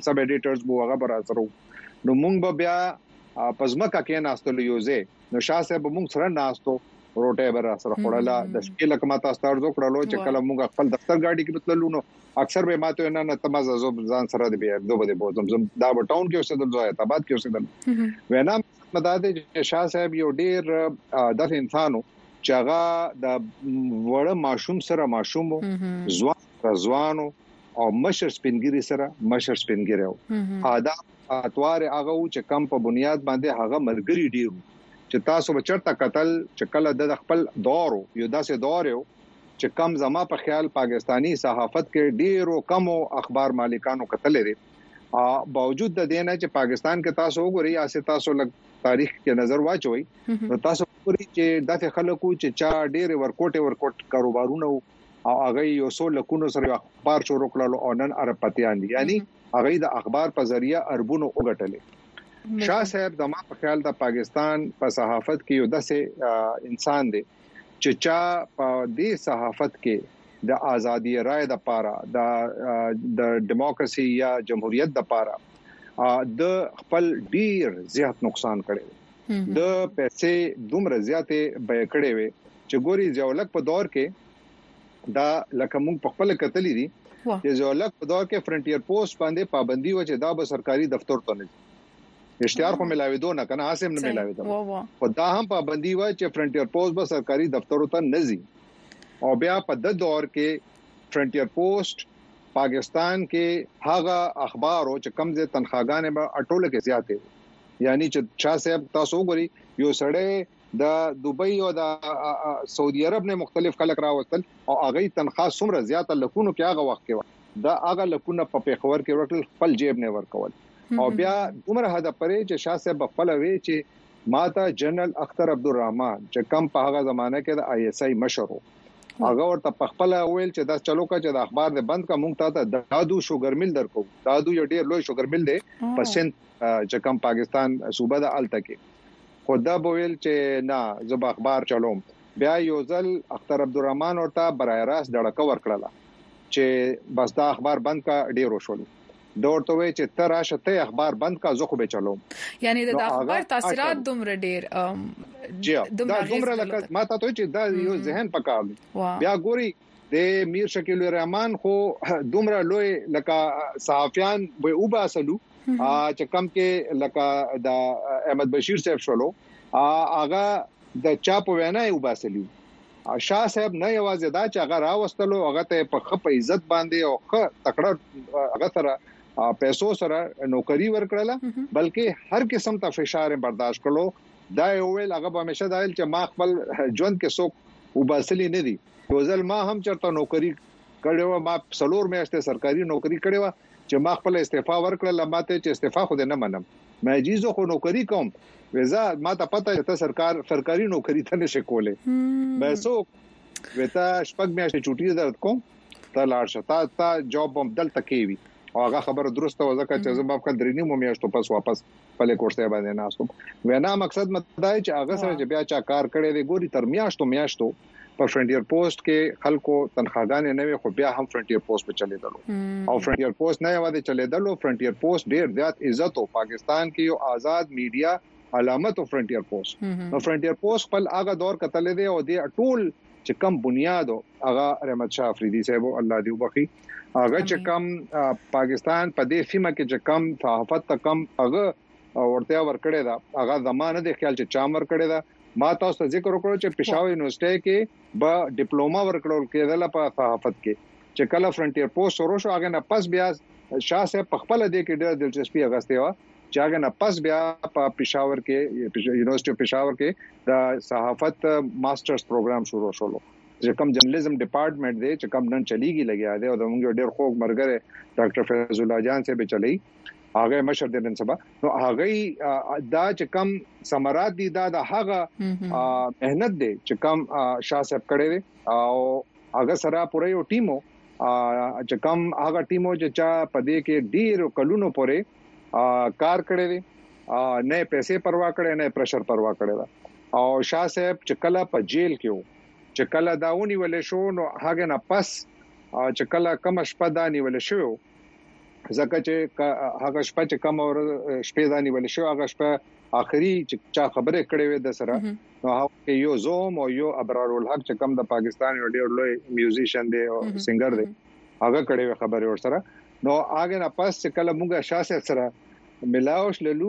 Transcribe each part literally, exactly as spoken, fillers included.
سب ایډیټرز بو هغه بر سره نو مونږ به بیا پزماکه کې ناستل یوځه نو شاه صاحب مونږ سره ناستو روټه بر سره خړلا د شکل کما تاسو تر زو کړلو چې کله مونږ خپل دفتر گاډي کې بتللو نو اکثر به ماته نه نه تمازه زو ځان سره دی بیا دوه دی بو زم دا ټاون کې اوسه د زویا تابات کې اوسه د وینا مداده چې شاه صاحب یو ډیر د انسانو چې هغه د وړ ماشوم سره ماشوم ځوان ځوانو او مشر سپینګری سره مشر سپینګری او ادا اتوار هغه چې کم په بنیاد باندې هغه مرګري ډیرو چې تاسو بچرته قتل چې کله د خپل دور یو داسې دور یو چې کم زما په خیال پاکستانی صحافت کې ډیرو کمو اخبار مالکانو قتل لري باوجود د دینه چې پاکستان کې تاسو وګورئ اسه تاسو لګ تاریخ کې نظر واچوي نو تاسو وګورئ چې دغه خلکو چې چا ډېر ورکوټه ورکوټ کاروبارونه او هغه یو څو لکونو سره اخبار شروع کړل او نن عربپتیان دي یعنی هغه د اخبار په ذریعہ اربونو وګټل شاه صاحب د ما په خیال د پاکستان په صحافت کې یو داسې انسان دی چې چا په دې صحافت کې د ازادي رائے د پاره د د دیموکراسي یا جمهوریت د پاره د خپل ډیر زیات نقصان کړي د پیسې دومره زیاتې به کړي وي چې ګوري ځولک په دور کې دا لکه موږ په خپل کتلې دي چې ځولک په دور کې فرنټیر پوسټ باندې پابندي و چې دا به سرکاري دفتر ته نه اشتهار خو ملاوي دو نه کنه حاسم نه ملاوي دو خو دا هم پابندي و چې فرنټیر پوسټ به سرکاري دفتر ته نه ځي او بیا په د دور کې فرنټیر پوسټ پاکستان کې هغه اخبارو چې کم زه تنخواګانې به اټوله کې زیاتې یعنی چې شاه صاحب تاسو وګورئ یو سړی د دوبۍ او د سعودي عرب نه مختلف خلک راوستل او هغه تنخواه څومره زیاته لکونو کې هغه وخت کې دا هغه لکونه په پیښور کې ورکل خپل جیب نه ورکول او بیا دومره هدا پرې چې شاه صاحب خپل وی چې ماته جنرال اختر عبدالرحمن چې کم په هغه زمانه کې د آی ایس آی مشر هغه ورته پخپل ویل چې دا چلو کا چې د اخبار د بند کا مونږ ته دادو شوګر مل درکو دادو یو ډیر لوی شوګر مل دی په سند چې کم پاکستان صوبه د الته کې خدا بویل چې نه زب اخبار چلوم بیا یو ځل اختر عبدالرحمن ورته برای راست ډړک ورکړه چې بس دا اخبار بند کا ډیر وشول دورته وی چې تر راشه ته اخبار بند کا زخه به چلوم یعنی د اخبار تاثیرات دومره ډیر جی دا دومره لکه ما ته ته چې دا یو ذهن پکار بیا ګوري د میر شکیل الرحمن خو دومره لوی لکه صحافیان به او باسلو چې کم کې لکه د احمد بشیر صاحب شولو هغه د چاپ وینا او باسلو شاه صاحب نه یوازې دا چې هغه راوستلو هغه ته په خپ عزت باندې او خ تکړه هغه سره پیسو سره نوکری ورکړله بلکې هر قسم ته فشار برداشت کړو دا ویل هغه به همیشه دایل چې ما خپل ژوند کې څوک وباسلی نه دي روزل ما هم چرته نوکری کړو ما سلور میاشتې سرکاري نوکری کړو چې ما خپل استعفا ورکړل ماته چې استعفا خو نه منم مې جیزو خو نوکری کوم وزا ما ته پته چې سرکار سرکاري نوکری ته نشي کوله مې سو وتا شپږ میاشتې چوټي درته کوم ته لاړ شتا تا جواب هم دلته کوي او هغه خبره درسته وځکه چې زما په درینی مو میاشتو پس واپس په لیکورسته باندې ناسوم وینا مقصد متدای چې هغه سره چې بیا چا کار کړي دی ګوري تر میاشتو میاشتو په فرنټیر پوسټ کې خلکو تنخواګانې نه وي خو بیا هم فرنټیر پوسټ په چلیدلو او فرنټیر پوسټ نه یوازې چلیدلو فرنټیر پوسټ ډیر زیات عزت او پاکستان کې یو آزاد میډیا علامت او فرنټیر پوسټ نو فرنټیر پوسټ خپل هغه دور کتل دی او دی ټول چې کم بنیاد هغه رحمت شاه افریدي صاحب الله دې وبخي هغه چې کم پاکستان په دې سیمه کې چې کم صحافت ته کم هغه ورته ورکړی دا هغه زمانه د خیال چې چا ورکړی دا ما تاسو ته ذکر وکړو چې پېښور یونیورسيټي کې به ډیپلوما ورکړل کېدل په صحافت کې چې کله فرنټیر پوسټ شروع شو هغه نه پس بیا شاه صاحب په خپل دې کې ډېر دلچسپي اغستې و چې هغه نه پس بیا په پېښور کې یونیورسيټي پېښور کې د صحافت ماسترز پروګرام شروع شول چې کوم جرنالیزم ډپارټمنټ دی چې کوم نن چلیږي لګیا دی او د موږ ډېر خوږ مرګره ډاکټر فیض الله جان سے به چلی هغه مشر د نن سبا نو هغه دا چې کوم ثمرات دي دا د هغه مهنت دی چې کوم شاه صاحب کړي او هغه سره پوره یو ټیمو چې کوم هغه ټیمو چې چا پدې کې ډیر کلونو پورې کار کړي دي نه پیسې پروا کړي نه پرشر پروا کړي او شاه صاحب چې کله په جیل کې چې کله داونی ولې شو نو هغه نه پس چې کله کم شپه دانی ولې شو ځکه چې هغه شپه چې کوم اور شپې ځاني ول شو هغه شپه اخري چې چا خبره کړې وې د سره نو هغه یو زوم او یو ابرار الحق چې کوم د پاکستان یو ډېر لوی میوزیشن دی او سنگر دی هغه کړې خبره ور سره نو هغه نه پاس چې کله موږ شاسه سره ملاوش للو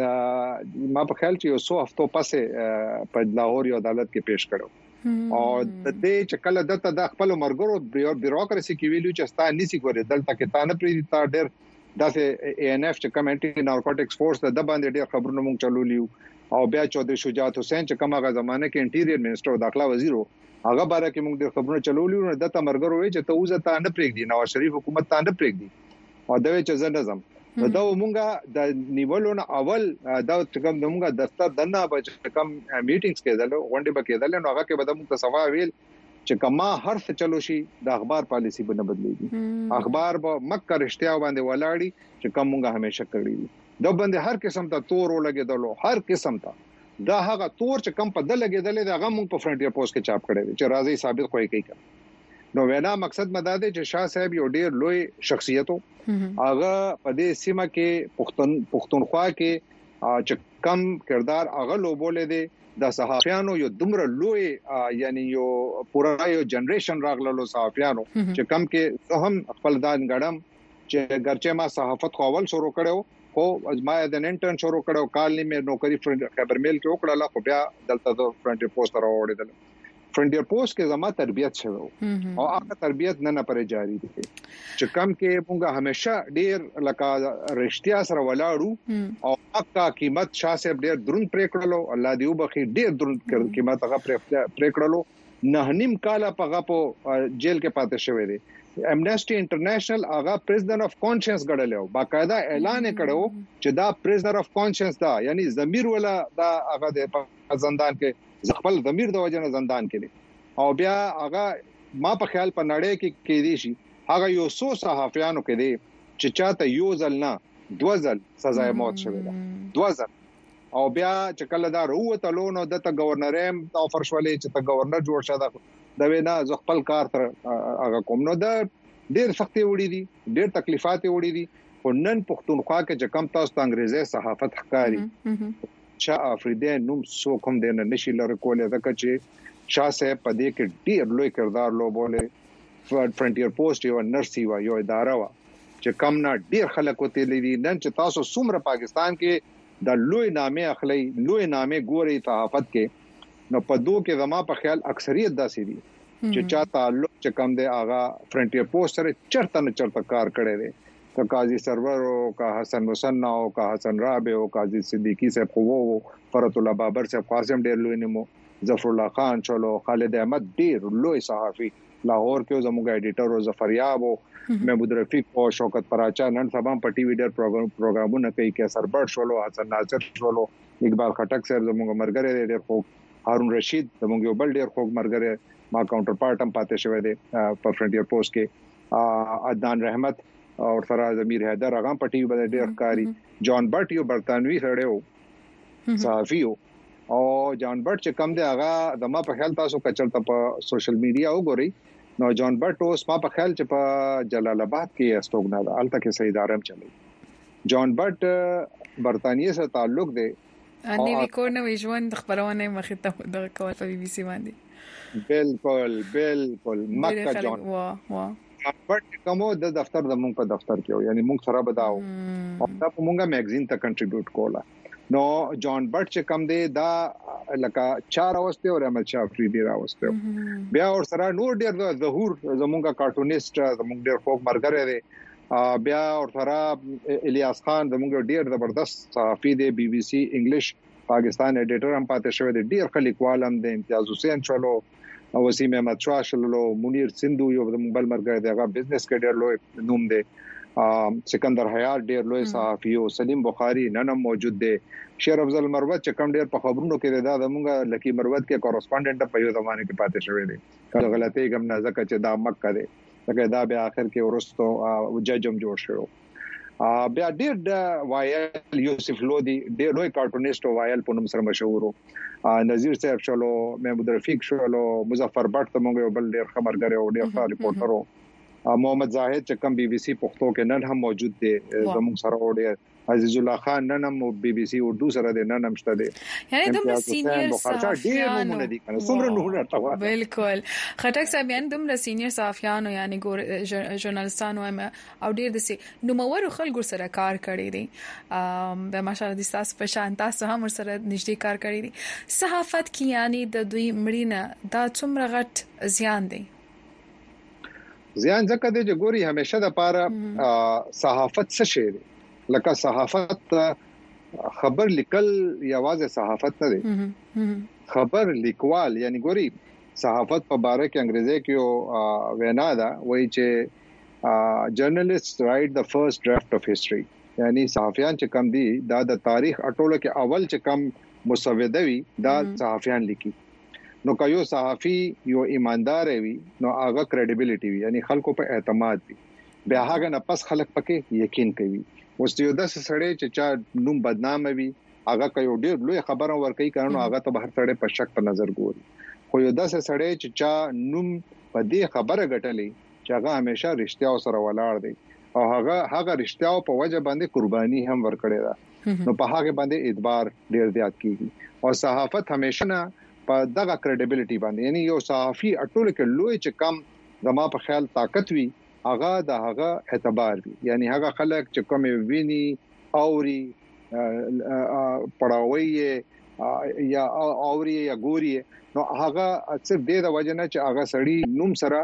ما په خیال چې یو څو هفتو پسې په لاهور یو عدالت کې پیش کړو او د دې چې کله دته د خپل مرګرو بیوروکراسي کې ویلو چې ستا نسی کوي دلته کې تا نه پری تا ډېر داسې ای ان اف چې کمنټي نارکوټکس فورس د باندې ډېر خبرونه مونږ چلولیو او بیا چودري شجاعت حسین چې کومه غا زمانه کې انټیریئر منسٹر او داخله وزیر هغه باره کې مونږ ډېر خبرونه چلولیو نو دته مرګرو وی چې ته وزه تا نه پرېږدي نواز شریف حکومت تا نه پرېږدي او دا چې زه نظم دا مونږه د نیولون اول دا کوم مونږه دفتر دنه بچ کم میټینګز کېدل غونډه به کېدل نو هغه کې به موږ ته صفا ویل چې کما هر څه چلو شي د اخبار پالیسی به نه بدلېږي اخبار به مکه رښتیا باندې ولاړی چې کوم مونږه همیشه کړی دا باندې هر قسم ته تور ولګېدلو هر قسم ته دا هغه تور چې کم په دل لګېدل دا هغه مونږ په فرنټیر پوسټ کې چاپ کړی چې راځي ثابت کوی کوي نو وینا مقصد مداده چې شاه صاحب یو ډیر لوی شخصیتو هغه په دې سیمه کې پښتون پښتونخوا کې چې کم کردار هغه لوبولې دي د صحافیانو یو دومره لوی یعنی یو پورا یو جنریشن راغلو صحافیانو چې کم کې هم خپل دان غړم چې ګرچه ما صحافت خو اول شروع کړو خو ما د انټرن شروع کړو کال نیمه نوکری خبر میل کې وکړه خو بیا دلته د فرنټیر پوسټ راوړل فرنټیر پوسټ کې زما تربيت شوه او هغه تربيت نه نه پرې جاری دي چې کم کې مونږه همیشه ډیر لکه رښتیا سره ولاړو او اکا قیمت شاسب ډیر درون پرې کړلو الله دې وبخي ډیر درون قیمت هغه پرې کړلو نه نیم کاله په غو جیل کې پاتې شوی دی امنیسټي انټرنیشنل هغه پریزنر اف کانشنس غړلو باقاعده اعلان کړو چې دا پریزنر اف کانشنس دا یعنی ضمیر ولا دا هغه د زندان کې خپل ضمیر د وجه نه زندان کې او بیا هغه ما په خیال په نړۍ کې کې دي شي هغه یو څو صحافیانو کې دي چې چاته یو ځل نه دوه ځل سزا موت شوه دا دوه ځل او بیا چې کله دا وروته لونو د ته گورنرم افر شولې چې ته گورنر جوړ شاده د وینا ز خپل کار تر هغه کوم نو دا ډیر سختي وړي دي ډیر تکلیفات وړي دي خو نن پښتونخوا کې چې کم تاسو انګريزي صحافت ښکاری شاه افریدی نوم سو کوم دینه نشي لره کولای ځکه چې شاه صاحب په دې کې ډیر لوی کردار لوبوله فرنټیر پوسټ یو نرسي وا یو اداره وا چې کم نه ډیر خلک وته لیدي نن چې تاسو څومره پاکستان کې د لوی نامې اخلي لوی نامې ګوري صحافت کې نو په دوه کې زما په خیال اکثریت داسې دي چې چا تعلق چې کم دی آغا فرنټیر پوسټ سره چرته نه چرته کار کړي دي کا قاضی سرور او کا حسن مصنع او کا حسن رابع او قاضی صدیقی صاحب قوو فرت الله بابر صاحب قاسم ډیر لوی نیمو ظفر الله خان چلو خالد احمد ډیر لوی صحافي لاهور کې زموږ ایډیټر او ظفریاب او محمود رفیق او شوکت پراچا نن سبا په ټي وی ډیر پروګرامونه کوي کې سربر شولو حسن ناصر شولو اقبال خټک صاحب زموږ مرګره ډیر خو هارون رشید زموږ یو بل ډیر خو مرګره ما کاونټر پارت هم پاتې شوی دی په فرنټیر پوسټ کې عدنان رحمت او سره ضمیر حیدر هغه په ټي وی باندې ډیر ښکاری جان بټ یو برتانوي سره و صحافي او جان بټ چې کم دی هغه د ما په خیال تاسو کچلته په سوشل میډیا وګورئ نو جان بټ اوس ما په خیال چې په جلال آباد کې استوګنا ده الته کې صحیح ادارم چلی جان بټ برتانیې سره تعلق دی اني وکړ نو ژوند خبرونه مخې ته د کول په بي بي سي باندې بالکل بالکل مکه جان واه واه بټ کومو د دفتر د مونږ په دفتر کې یعنی مونږ سره بداو او دا په مونږه میگزین ته کنټریبیوټ کولا نو جان بټ چې کم دی دا لکه چار اوسته او احمد شاه افریدی راوسته بیا اور سره نور ډیر د ظهور زمونږه کارټونیست زمونږ ډیر فوک مرګره دی بیا اور سره الیاس خان زمونږ ډیر زبردست صحافي دی بي بي سي انګلیش پاکستان ایډیټر هم پاتې شوی دی ډیر خلک والم دی امتیاز حسین چلو او وسیم احمد شاه شلو منیر سندو یو بل مرګره دی هغه بزنس کې ډیر لوی نوم دی سکندر حیات ډیر لوی صحافي او سلیم بخاری نن موجود دی شیر افضل مروت چې کم ډیر په خبرونو کې دا زموږه لکی مروت کې کورسپونډنټ په یو زمانه کې پاتې شوی دی کله غلطي کوم نه ځکه چې دا مکه دی لکه دا به اخر کې ورستو ججم جوړ شو بیا ډیر وایل یوسف لودي ډیر لوی کارټونیست وایل په نوم سره مشهور نذیر صاحب شلو محمود رفیق شلو مظفر بټ ته موږ یو بل ډیر خبرګر او ډیر ښه ریپورټر محمد زاهد چې کوم بي بي سي پښتو کې نن هم موجود دی زموږ سره وړي عزیز الله خان نن هم بي بي سي اردو سره دی نن هم شته دی یعنی دومره سینیئر صحافیان څومره نوونه تا بالکل خټک صاحب یعنی دومره سینیئر صحافیان یعنی ژورنالستان او ډیر د سي نومور خلکو سره کار کړی دی د ماشاءالله د تاسو په شان تاسو هم سره نږدې کار کړی دی صحافت کې یعنی د دوی مړینه دا څومره غټ زیان دی زیان ځکه دی چې ګوري همیشه د پاره صحافت څه شی دی لکه صحافت خبر لیکل یوازې صحافت نه دی خبر لیکوال یعنی ګوري صحافت په باره کې انګریزي کې وینا ده وایي چې جرنالست رائټ د فرست ډرافټ اف هیستوري یعنی صحافیان چې کم دي دا د تاریخ اټوله کې اول چې کم مسوده وي دا صحافیان لیکي نو که یو صحافي یو ایماندار وي نو هغه کریډیبিলিټي وي یعنی خلکو په اعتماد وي بیا هغه نه پس خلک پکې یقین کوي اوس یو داس سړی چې چا نوم بدنام وي هغه کوي ډېر لوی خبره ورکوي کانو هغه ته بهر سړی په شک په نظر ګوري خو یو داس سړی چې چا نوم په دې خبره غټلې چې هغه همیشه رښتیا سره ولاړ دی او هغه هغه رښتیا په وجه باندې قرباني هم ورکړي دا نو په هغه باندې اعتبار ډېر زیات کیږي او صحافت همیشه نه په دغه کریډیبিলিټي باندې یعنی یو صحافي اټول کې لوی چې کم زما په خیال طاقت وي هغه د هغه اعتبار وي یعنی هغه خلک چې کوم ویني اوري پړاوي یا اوري یا ګوري نو هغه صرف د دې وجه نه چې هغه سړی نوم سره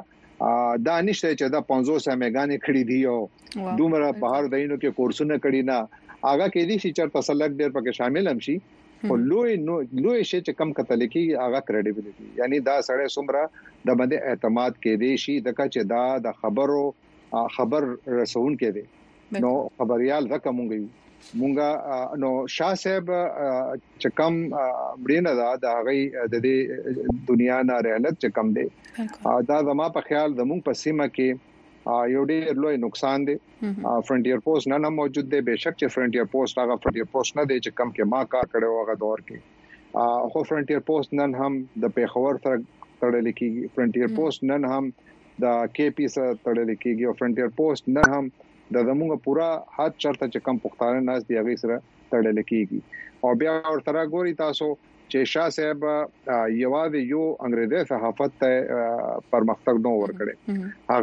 دا نشته چې دا پنځوس میګانې کړې دي او دومره بهر دینو کې کورسونه کړي نه هغه کې دي چې چرته سلک ډېر پکې شامل هم شي او لوی نو لوی شي چې کم کتل کې هغه کریډیبিলিټي یعنی دا سړی سمره د باندې اعتماد کې دی شي د چې دا د خبرو خبر رسون کې دی نو خبريال زکه مونږ مونږه نو شاه صاحب چې کم مړینه دا د هغه د دې دنیا نه رحلت چې کم دی دا زما په خیال د مونږ په سیمه کې یو ډېر لوی نقصان دی فرنټیر پوسټ نه موجود دی بهشکه چې فرنټیر پوسټ هغه فرنټیر پوسټ نه دی چې کم کې ما کار کړو هغه دور کې خو فرنټیر پوسټ نن هم د پیښور سره تړل کېږي فرنټیر پوسټ نن هم د کې پی سره تړل کېږي او فرنټیر پوسټ نن هم د زموږ پورا حد چرته چې کم پښتانه ناس دی هغه سره تړل کېږي او بیا ورته ګوري تاسو چې شاه صاحب یوازې یو انګریزي صحافت ته پرمختګ نو ورکړي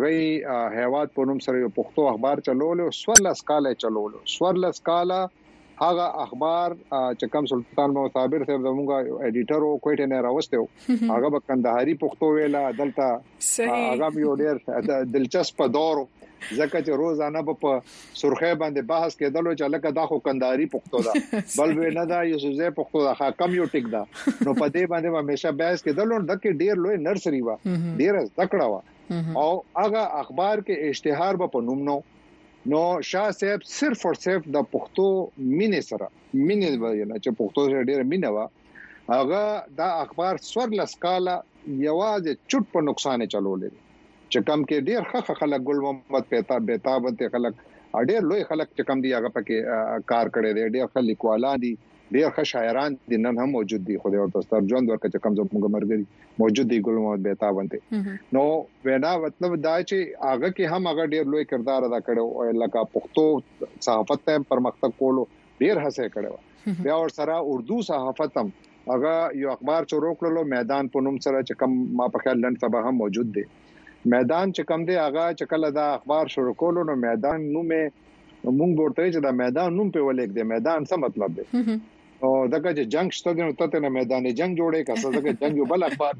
هغه هیواد په نوم سره یو پښتو اخبار چلول او سورلس کاله چلول سورلس کاله هغه اخبار چې کوم سلطان محمد صابر صاحب زموږه ایډیټر او کوټه نه راوستو هغه په کندهاري پښتو ویلا دلته هغه یو ډېر دلچسپ دور ځکه چې روزانه په سرخه باندې بحث کېدل چې لکه دا خو کندهاري پښتو ده بل به نه دا یو څه پښتو ده حکم یو ټیک ده نو په دې باندې همیشه بحث کېدل نو دغه ډیر لوی نرسري وا ډیر تکړه وا او هغه اخبار کې اشتهار په نوم نو نو شاه صاحب صرف او صرف د پښتو مینې سره مینې ویل چې پښتو سره ډیر مینه وا هغه دا اخبار سورلس کاله یوازې چټ په نقصان چلولې چې کم کې ډیر ښه خلک ګل محمد پیتا بیتاب ته خلک ډیر لوی خلک چې کم دی هغه پکې کار کړي دي ډیر خلک لیکوالان دي ډیر ښه شاعران دي نن هم موجود دي خو د ورته ژوند ورکه چې کم زموږ مرګري موجود دي ګل محمد بیتاب ته نو وینا مطلب دا چې هغه کې هم هغه ډیر لوی کردار ادا کړو او لکه پښتو صحافت ته پرمختګ کولو ډیر هڅه کړو بیا ور سره اردو صحافت هم هغه یو اخبار چورو کړلو میدان په نوم سره چې کم ما په خیال لند سبا هم موجود دي میدان چې کم دی هغه چې کله دا اخبار شروع کولو نو میدان نومه مونږ ورته چې دا میدان نوم په ولیک دی میدان څه مطلب دی او دغه چې جنگ شته نو ته نه میدان جنگ جوړې کاسه دغه جنگ یو بل اخبار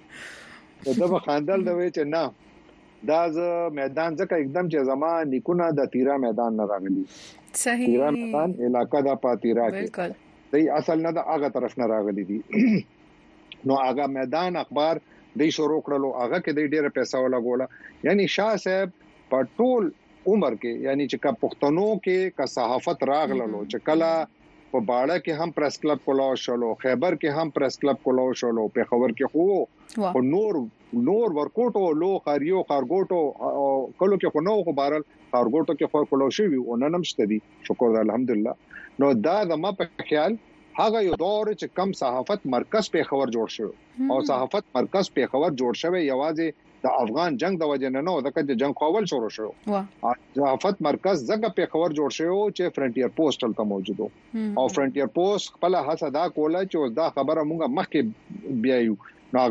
نو دا خاندل دی چې نه دا ز میدان ځکه एकदम چې زما نیکونه د تیرا میدان نه راغلي صحیح تیرا میدان علاقہ د پاتیرا کې دی اصل نه د هغه طرف نه راغلي دي نو هغه میدان اخبار د شروع کړلو هغه کې د ډیره پیسې ولګوله یعنی شاه صاحب په ټول عمر کې یعنی چې کا پښتنو کې کا صحافت راغللو چې کله په باړه کې هم پریس کلب کولاو شلو خیبر کې هم پریس کلب کولاو شلو په خبر کې خو او نور نور ورکوټو لو خاریو خارګوټو او کلو کې خو نو خو بارل خارګوټو کې خو کولاو شي او نن هم شته دي شکر الحمدلله نو دا د ما په خیال هغه یو دور چې کم صحافت مرکز په خبر جوړ شو او صحافت مرکز په خبر جوړ شوی یوازې د افغان جنگ د وجه نه نو د جنگ کول شروع شو ضعافت مرکز زګه په خبر جوړ شو چې فرنټیر پوسټ تل موجود او فرنټیر پوسټ خپل هڅه دا کوله چې دا خبره مونږه مخکې بیايو نو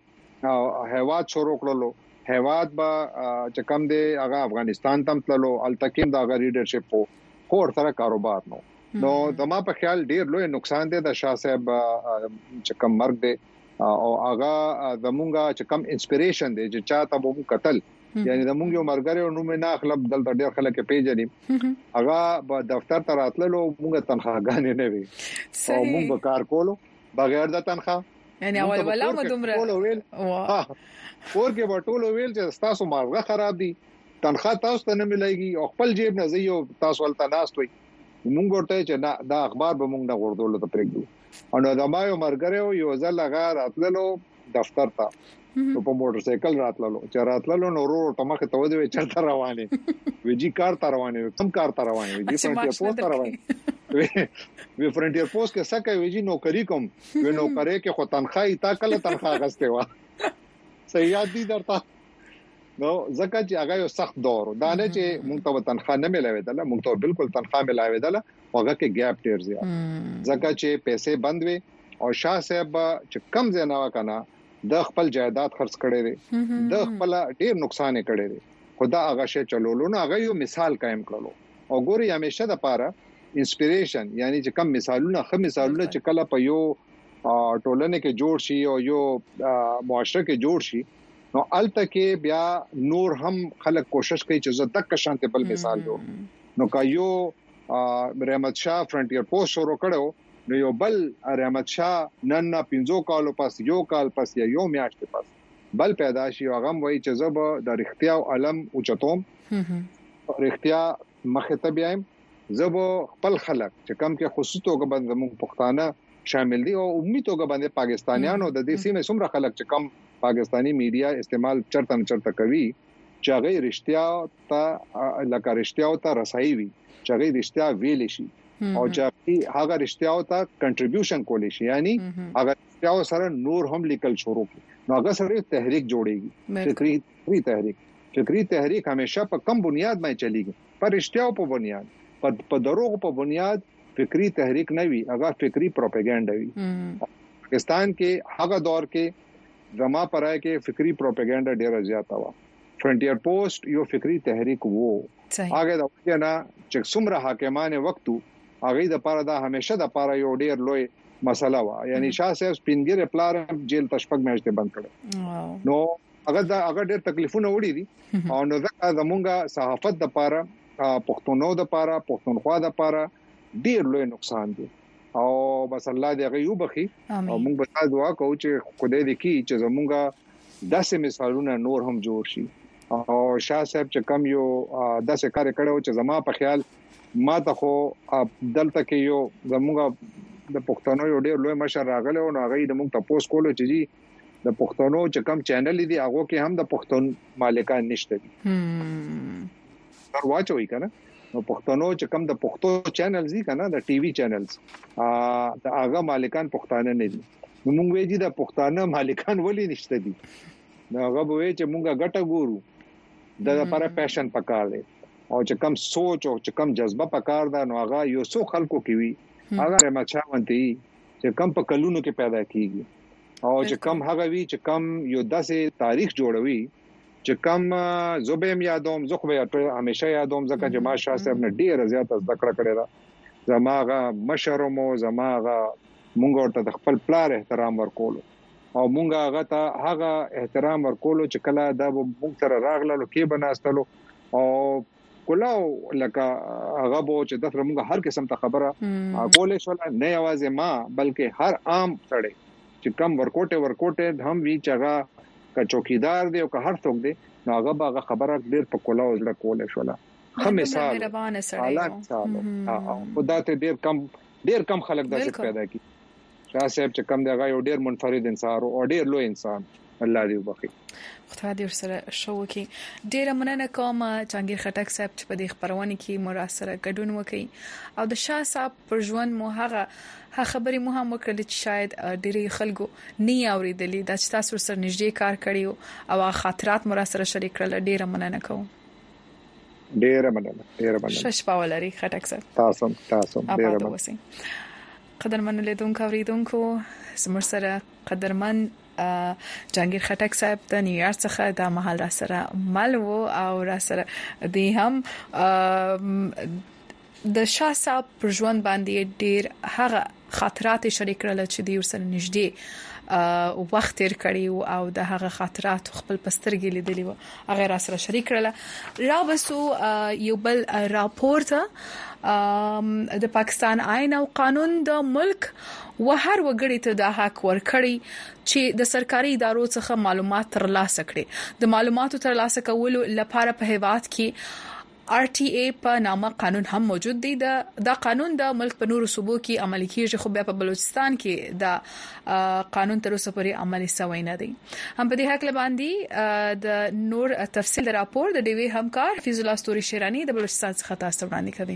هغه هیواد شروع کړلو هیواد با چې کم دی هغه افغانستان تم تللو التکیم دا لیډرشپ خور سره کاروبار نو نو دما په خیال ډیر لوی نقصان دی د شاه صاحب چې کم مرګ دی او هغه زمونږه چې کم انسپیریشن دی چې چاته وو قتل یعنی زمونږ یو مرګره نو مې نه خپل دلته ډیر خلک پیژني هغه په دفتر ته راتللو موږ تنخواګانې نه وي او موږ به کار کولو بغیر د تنخواه یعنی اول ولا مدمره واه ورګه وټولو ویل چې تاسو مارغه خراب دي تنخواه تاسو ته نه ملایږي او خپل جیب نه زیو تاسو ولته ناست وي مونږ ورته چې دا اخبار به مونږ نه ورډول ته پرېږدو او دا ما یو مرګره یو ځل هغه راتللو دفتر ته په موټر سایکل راتللو چې راتللو نو ورو ټمخه ته ودی چرته روانه ویجی کار ته روانه کم کار ته روانه ویجی فرنټیر پوسټ ته روانه وی فرنټیر پوسټ کې سکه ویجی نوکری کوم وی نوکری کې خو تنخواه تا کله تنخواه غسته وا صحیح دي درته نو زکه چې هغه یو سخت دور دا نه چې مونږ ته تنخواه نه ملایوي مونږ ته بالکل تنخواه ملایوي هغه کې ګیپ ډیر زیات زکه چې پیسې بند وي او شاه صاحب چې کم زینا وکنه د خپل جائیداد خرڅ کړي دي د خپل ډیر نقصان کړي دي خدا هغه شی چلولو نو هغه یو مثال قائم کړلو او ګوري همیشه د پاره انسپیریشن یعنی چې کم مثالونه خه مثالونه چې کله په یو ټولنه کې جوړ شي او یو معاشره کې جوړ شي نو الته کې بیا نور هم خلک کوشش کوي چې زه تک شانته بل مثال جوړ نو کا یو رحمت شاه فرنټیر پوسټ شروع کړو نو یو بل رحمت شاه نن نه پنځو کالو پس یو کال پس یا یو میاشت پس بل پیدا شي هغه وایي چې زه د رښتیا او علم اوچتوم رښتیا مخه ته بیایم زه خپل خلک چې کم کې خصوصي توګه باندې موږ پښتانه شامل دي او عمومي توګه باندې پاکستانیانو د دې سیمه څومره خلک چې کم پاکستانی میډیا استعمال چرته چرته کوي چې هغه رښتیا ته لکه رښتیا ته رسایي وي چې هغه رښتیا ویل شي او چې هغه رښتیا ته کنټریبیوشن کولی شي یعنی هغه رښتیا سره نور هم لیکل شروع کړي نو هغه سره تحریک جوړيږي فکری فکری تحریک فکری تحریک همیشه په کم بنیاد باندې چلیږي پر رښتیا په بنیاد په دروغ په بنیاد فکری تحریک نه وي هغه فکری پروپاګاندا وي پاکستان کې هغه دور کې زما پرای کې فکری پروپاګاندا ډیره زیاته و فرنټیر پوسټ یو فکری تحریک وو هغه د وجه نه چې څومره حاکمان وختو هغه د پاره دا همیشه د پاره یو ډیر لوی مسله و یعنی شاه صاحب سپینګر پلار جیل تشپک میاشتې بند کړ نو هغه دا هغه ډیر تکلیفونه وړي دي او نو دا زمونږه صحافت د پاره پښتونو د پاره پښتونخوا د پاره ډیر لوی نقصان دي او بس الله دې غيو بخي او موږ به دعا کوو چې خدای دې کی چې زمونږه داسې مثالونه نور هم جوړ شي او شاه صاحب چې کم یو داسې کار کړو چې زما په خیال ما ته خو دلته کې یو زمونږه د پښتنو یو ډیر لوی مشر راغله او هغه د موږ تاسو کولو چې جی د پښتنو چې کم چینل دي هغه کې هم د پښتون مالکان نشته دي هم تر واچوي کنه نو پښتنو چې کم د پښتو چینلز دي کنه د ټي وي چینلز ا د هغه مالکان پښتانه نه دي نو موږ وایي د پښتانه مالکان ولې نشته دي نو هغه به چې موږ ګټه ګورو د لپاره پیشن پکار دی او چې کم سوچ او چې کم جذبه پکار ده نو هغه یو څو خلکو کې وي هغه مچا ونتي چې کم په کلونو کې پیدا کیږي او چې کم هغه وی چې کم یو داسې تاریخ جوړوي چې کم زوبم یادوم زخه به همیشه یادوم ځکه چې ما شاه صاحب نه ډیر زیات ذکر کړی دا زماغه مشرمو زماغه مونږ ورته د خپل پلار احترام ورکول او مونږ هغه ته هغه احترام ورکول چې کله دا مونږ سره راغلو کې بناستلو او کلاو لکه هغه بو چې د مونږ هر قسم ته خبره کولې شو نه आवाज ما بلکې هر عام سړی چې کم ورکوټه ورکوټه هم وی چغه که چوکیدار دی او که هر څوک دی نو هغه به خبره ډیر په کولا او زړه کولې شو خو مثال حالات او خدا ته ډیر کم ډیر کم خلک داسې پیدا کی شاه صاحب چې کم دی هغه یو ډیر منفرد انسان او ډیر لوی انسان الله دې وبخي. خدای دې ورسره شو کی. ډیره مننه کوم جهانگیر خټک صاحب چې په دې خبرونه کې مو سره ګډون وکړي او د شاه صاحب پر ژوند مو هغه خبرې مو هم وکړل چې شاید ډیره خلکو نه اوریدلې د تاسو سره نږدې کار کړیو او خاطرات مو سره شریک کړل. ډیره مننه کوم. ډیره مننه ډیره مننه. شش پاولري خټک صاحب. تاسو تاسو ډیره مننه. قدرمن لیدونکو اوریدونکو زموږ سره قدرمن جهانگیر خټک صاحب د نیویارک څخه د محل را سره مل وو او را سره دی هم د شاه صاحب پر ژوند باندې ډیر هغه خاطرات شریک کړل چې دی ورسره نږدې وخت تیر کړی او د هغه خاطرات خپل پسترګې لیدلې و هغه را سره شریک کړل. را بسو یو بل راپورټ د پاکستان آئین او قانون د ملک و هر وګړي ته د حق ورکړي چې د سرکاري ادارو څخه معلومات ترلاسه کړي. د معلوماتو ترلاسه کولو لپاره په هیواد کې آر ټي اي په نامه قانون هم موجود دی. دا قانون د ملک په نورو صوبو کې عملي کیږي خو بیا په بلوچستان کې دا قانون تر اوسه پورې عملي شوی نه دی. هم په دې حق باندې د نور تفصیل راپور د ډیوی همکار فیض الله ستوري شیرانی د بلوچستان څخه تاسو وړاندې کوي.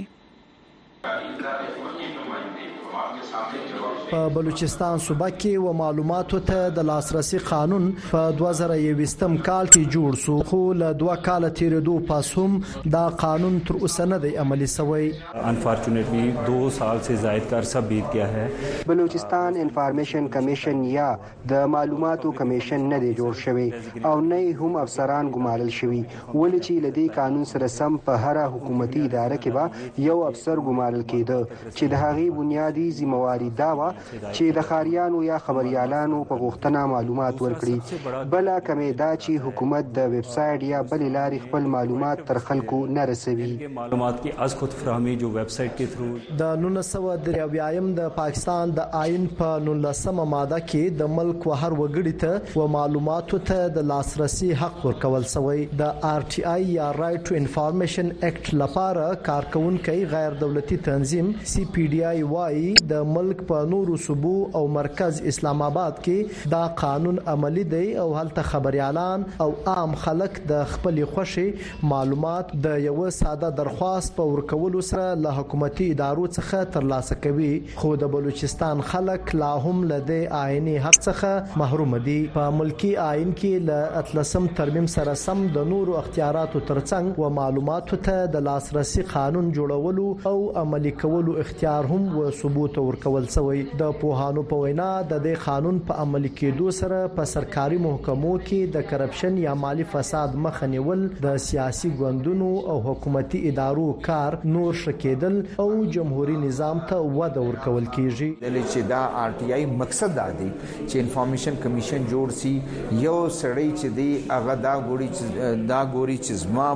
په بلوچستان صوبه کې و معلوماتو ته د لاسرسي قانون په دوه زره یوویشتم کال کې جوړ شو خو له دوه کال تیریدو پس هم دا قانون تر اوسه نه دی عملي شوی. انفارچونیٹلی دو سال سے زائد کا عرصہ بیت گیا ہے. بلوچستان انفارمیشن کمیشن یا د معلوماتو کمیشن نه دی جوړ شوی او نه هم افسران ګمارل شوی ولې چې لدی قانون سره سم په هر حکومتي اداره کې به یو افسر ګمارل کېده چې د هغې بنیادی ذمہواری دا و چې د خاریانو یا خبريالانو په غوښتنه معلومات ورکړي. بل کمه دا چې حکومت د ویب سټ یا بل لارې خپل معلومات تر خلکو نه رسوي. معلومات کی از خود فراهمي جو ویب سټ کې تھرو د نولس سوه درې اویایم د پاکستان د آئین په نولسمه ماده کې د ملک و هر وګړي ته و معلوماتو ته د لاسرسي حق ورکول شوی. د آر ټي آی یا رائټ ټو انفارمیشن ایکټ لپاره کارکونکي غیر دولتي تنظیم سی پی ډی آی وايي د ملک په نورو صوبو او مرکز اسلام آباد کې دا قانون عملی دی او هلته خبريالان او عام خلک د خپل خوشي معلومات د یو ساده درخواست په ورکولو سره له حکومتي ادارو څخه ترلاسه کوي. خو د بلوچستان خلک لا هم له آئینی حق څخه محروم دي. په ملکی آئین کې له اتلسم ترمیم سره سم د نورو اختیاراتو ترڅنګ و معلوماتو ته د لاسرسي قانون جوړولو او عملی کولو اختیار هم و ثبوت ورکول شوی. د پوهانو په وینا د دې قانون په عملي کېدو سره په سرکاري محکمو کې د کرپشن یا مالی فساد مخه نیول د سیاسي ګوندونو او حکومتي ادارو کار نور شکېدل او جمهوریت نظام ته وده ورکول کیږي. د چې دا آر ټي آی مقصد دا دی چې انفارمیشن کمیشن جوړ سي یو سړی چې دی هغه دا ګوري چې دا ګوري چې زما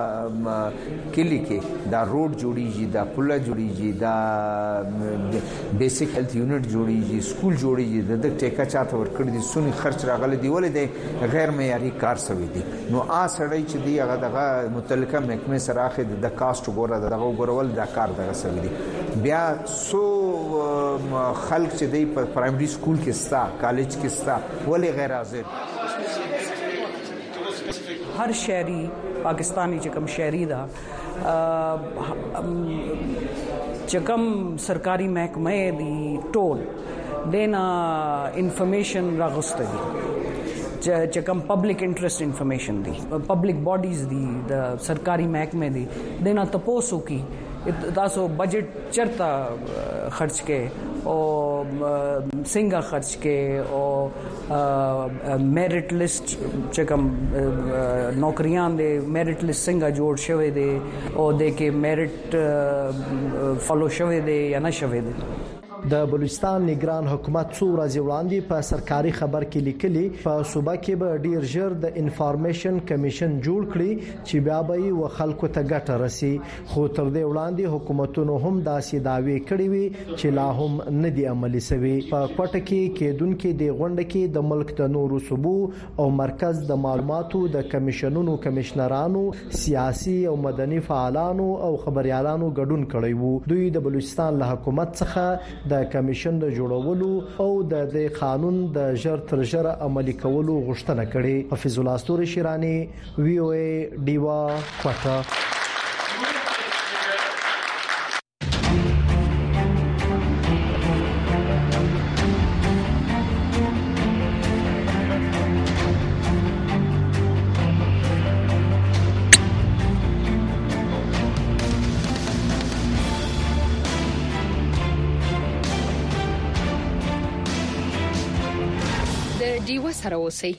په کلی کې دا روډ جوړیږي دا پله جوړیږي دا بیسیک هیلث یونټ جوړیږي سکول جوړیږي د دې ټیکا چاته ورکړي دي سونی خرچ راغلي دی ولې دی غیر معیاري کار سوي دي. نو آ سړی چې دی هغه دغه متعلقه محکمه سره اخد د کاست ګوره دغه ګورول دا کار دغه سوي دي. بیا سو خلک چې دی په پرایمري سکول کې ستا کالج کې ستا ولې غیر حاضر. هر شهري پاکستانی چې کوم شهري دا چې کوم سرکاري محکمه دي ټول دینا انفارمیشن راغسته دي چې کوم پبلک انټرست انفارمیشن دي پبلک باډیز دي د سرکاري محکمه دي دینا تاسو کی تاسو بجټ چرته خرچ کې او څنګه خرچ کې او میرټ لیست چې کوم نوکریان دي میرټ لیست څنګه جوړ شوی دی او د کې میرټ فالو شوی دی یا نه شوی دی. د بلوچستان نگران حکومت څو ورځې وړاندې په سرکاري خبر کې لیکلي په صوبه کې به ډیر ژر د انفارمیشن کمیشن جوړ کړي چې بیا به و خلکو ته ګټه رسي. خو تر دې وړاندې حکومتونو هم داسې داوی کړي وي چې لا هم نه دي عملي شوي. په کوټه کې کېدونکو د غونډه کې د ملک د نورو صوبو او مرکز د معلوماتو د کمیشنونو کمشنرانو سیاسي او مدني فعالانو او خبريالانو ګډون کړي وو. دوی د بلوچستان له حکومت څخه د کمیشن د جوړولو او د دې قانون د ژر تر ژره عملي کولو غوښتنه کړې. حفیظ الله ستوري شیرانی، وی او ای ډیوا کوټه. دیوا سره اوسئ.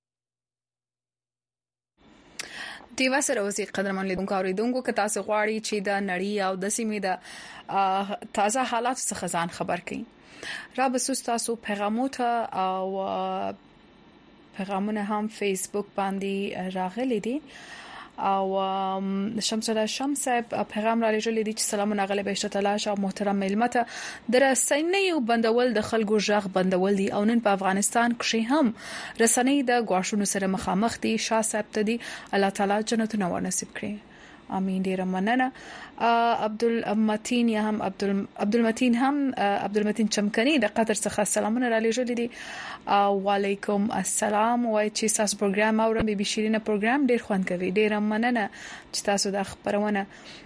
دیوا سره اوسئ قدرمن لیدونکو او لیدونکو که تاسو غواړئ چې د نړۍ او د سیمې د تازه حالات څخه ځان خبر کړئ، را به تاسو پیغامونه او پیغامونه هم فیسبوک باندې راغلي دي او شمس الله شمس پیغام را لېږلی دی چې سلامونه غلی بهشت الله او محترم ملمته د رسنیو بندول د خلکو ژغ بندول دي او نن په افغانستان کې هم رسنۍ د غواښونو سره مخامخ دي. شاه صاحب ته دی الله تعالی جنتونه ورنصیب کړي، امين. ډیر مننه. عبدالمتین یا هم عبدال عبدالمتین هم عبدالمتین چمکنی د قطر څخه سلامونه را لېږلي دي. وعلیکم السلام. وای چې تاسو پروګرام اورم بي بي شیرینه پروګرام ډیر خوند کوي. ډیر مننه چې تاسو د خبرونه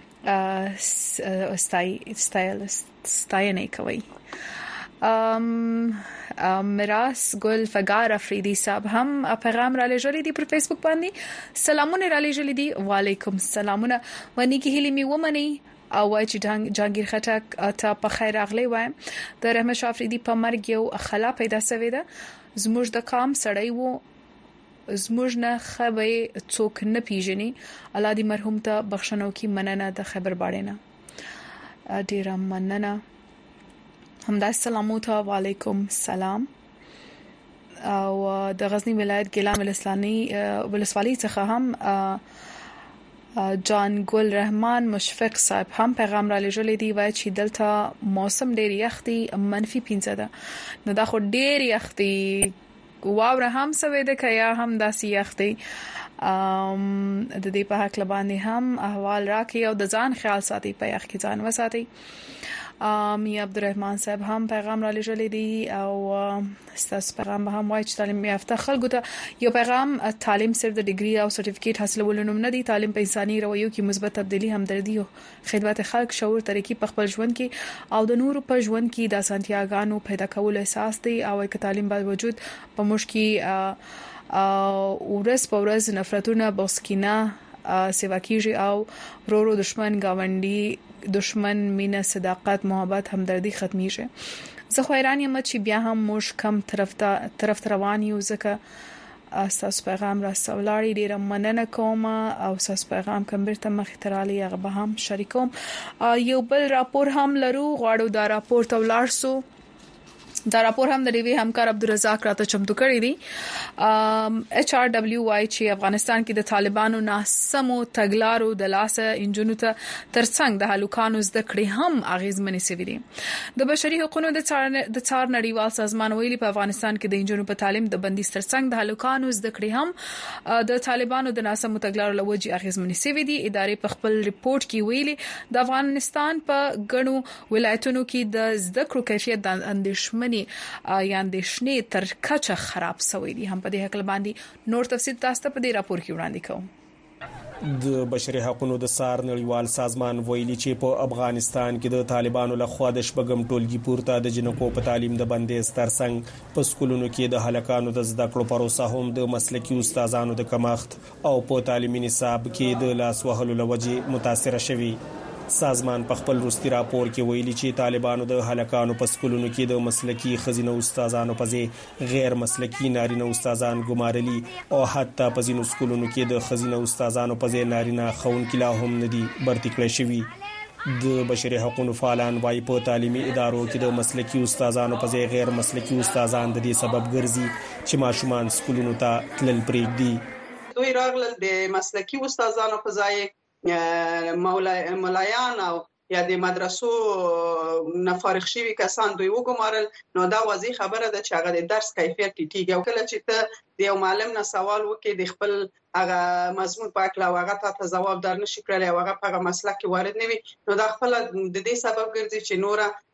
استای استایل استاینه کوي. ام میراث گل فقار افریدی صاحب هم پیغام را لېږلی دی پر فیسبوک باندې، سلامونه را لېږلي دي. وعلیکم السلامونه. ونی کې هلی می ومني او وای چې جهانگیر خټک ته په خیر راغلی وایم. د رحمت شاه افریدی په مرګ یو خلا پیدا شوې ده. زموږ د کام سړی وو، زموږ نه خبره څوک نه پیژني. الله دې مرحوم ته بخښنه وکړي. مننه د خبر باندې نه. ډیر مننه. همدا سلاموت. وعلیکم السلام. او د غزنی ولایت ګیلان ولسوالۍ ولسوالۍ څخه هم جان ګل رحمان مشفق صاحب هم پیغام را لېږلی دی. وایي چې دلته موسم ډیر یخ دی، منفي پنځه ده. نو دا خو ډیر یخ دی، واوره هم سوي ده که یا هم داسې یخ دی. ام د دې په حق لباندې هم احوال راکې او د ځان خیال ساتي، په یخ کې ځان وساتي. می عبدالرحمن صاحب هم پیغام را لېږلی دی او ستاسو پیغام به هم وایي چې تعلیم یافته خلکو ته یو پیغام، تعلیم صرف د ډیګري او سرټیفیکیټ حاصلولو نوم نه دی. تعلیم په انساني رویو کې مثبت تبدیلی، همدردي او خدمت خلک، شعور، طریقې په خپل ژوند کې او د نورو په ژوند کې د اسانتیاګانو پیدا کول اساس دی. او که تعلیم باوجود په موږ کې او ورځ په ورځ نفرتونه، بوسکینه سیوا کیږي او ورورو دشمن گاونډي دشمن مینه، صداقت، محبت، همدردی ختمیږي. زه خو حیران یم چې بیا هم موږ کم طرف ته طرف روان یو. ځکه تاسو پیغام را سوالاري ډیر مننه کوم او تاسو پیغام کوم بیرته مخ ترالی هغه به هم شریکوم. یو بل راپور هم لرو، غواړو دا راپور ته ولاړ سو. دا راپور هم د ډیوی همکار عبدالرزاق راته چمتو کړی دی. ایچ آر دبلیو وايي چې افغانستان کې د طالبانو ناسمو تګلارو د لاسه انجنونو ته ترڅنګ د هلوکانو زده کړې هم اغیزمنې شوې دي. د بشري حقوقو د څار د څار نړیوال سازمان ویلي په افغانستان کې د انجنونو په تعلیم د بندیز ترڅنګ د هلوکانو زده کړې هم د طالبانو د ناسمو تګلارو لوجي اغیزمنې شوې دي. ادارې په خپل ریپورت کې ویلي د افغانستان په ګڼو ولایتونو کې د زده کړو کیفیت د اندېښمن یا اندېښنې تر کچه خراب شوی دی. هم په دې حق باندې نور تفصیل تاسو ته په دې راپور کې وړاندې کوم. د بشري حقوقو د څار نړیوال سازمان ویلي چې په افغانستان کې د طالبانو لخوا د شپږم ټولګي پورته د جنکو په تعلیم د بندیز ترڅنګ په سکولونو کې د هلکانو د زده کړو پروسه هم د مسلکي استادانو د کمښت او په تعلیمي نصاب کې د لاس وهلو لوجې متاثر شوي. سازمان په خپل وروستي راپور کې ویلي چې طالبانو د هلکانو په سکولونو کې د مسلکي خزینه استادانو په ځای غیر مسلکي نارینه استادان ګمارلي او حتی په ځینو سکولونو کې د خزینه استادانو په ځای نارینه ښوونکي لا هم نه دي برتي کړی شوي. د بشري حقوقو فعالان وايي په تعلیمي ادارو کې د مسلکي استادانو په ځای غیر مسلکي استادان د دې سبب ګرځي چې ماشومان سکولونو ته تلل پرېږدي. دوی راغلل د مسلکي استادانو په ځای مولایان او یا د مدرسو نه فارغ شوي کسان دوی وګمارل. نو دا واضح خبره ده چې هغه د درس کیفیت ټیټیږي او کله چې ته د یو معلم نه سوال وکړي د خپل هغه مضمون په اړه او هغه ته ځواب در نشي کړلی او هغه په هغه مسلک کې وارد نه وي، نو دا خپل د دې سبب ګرځي چې نوره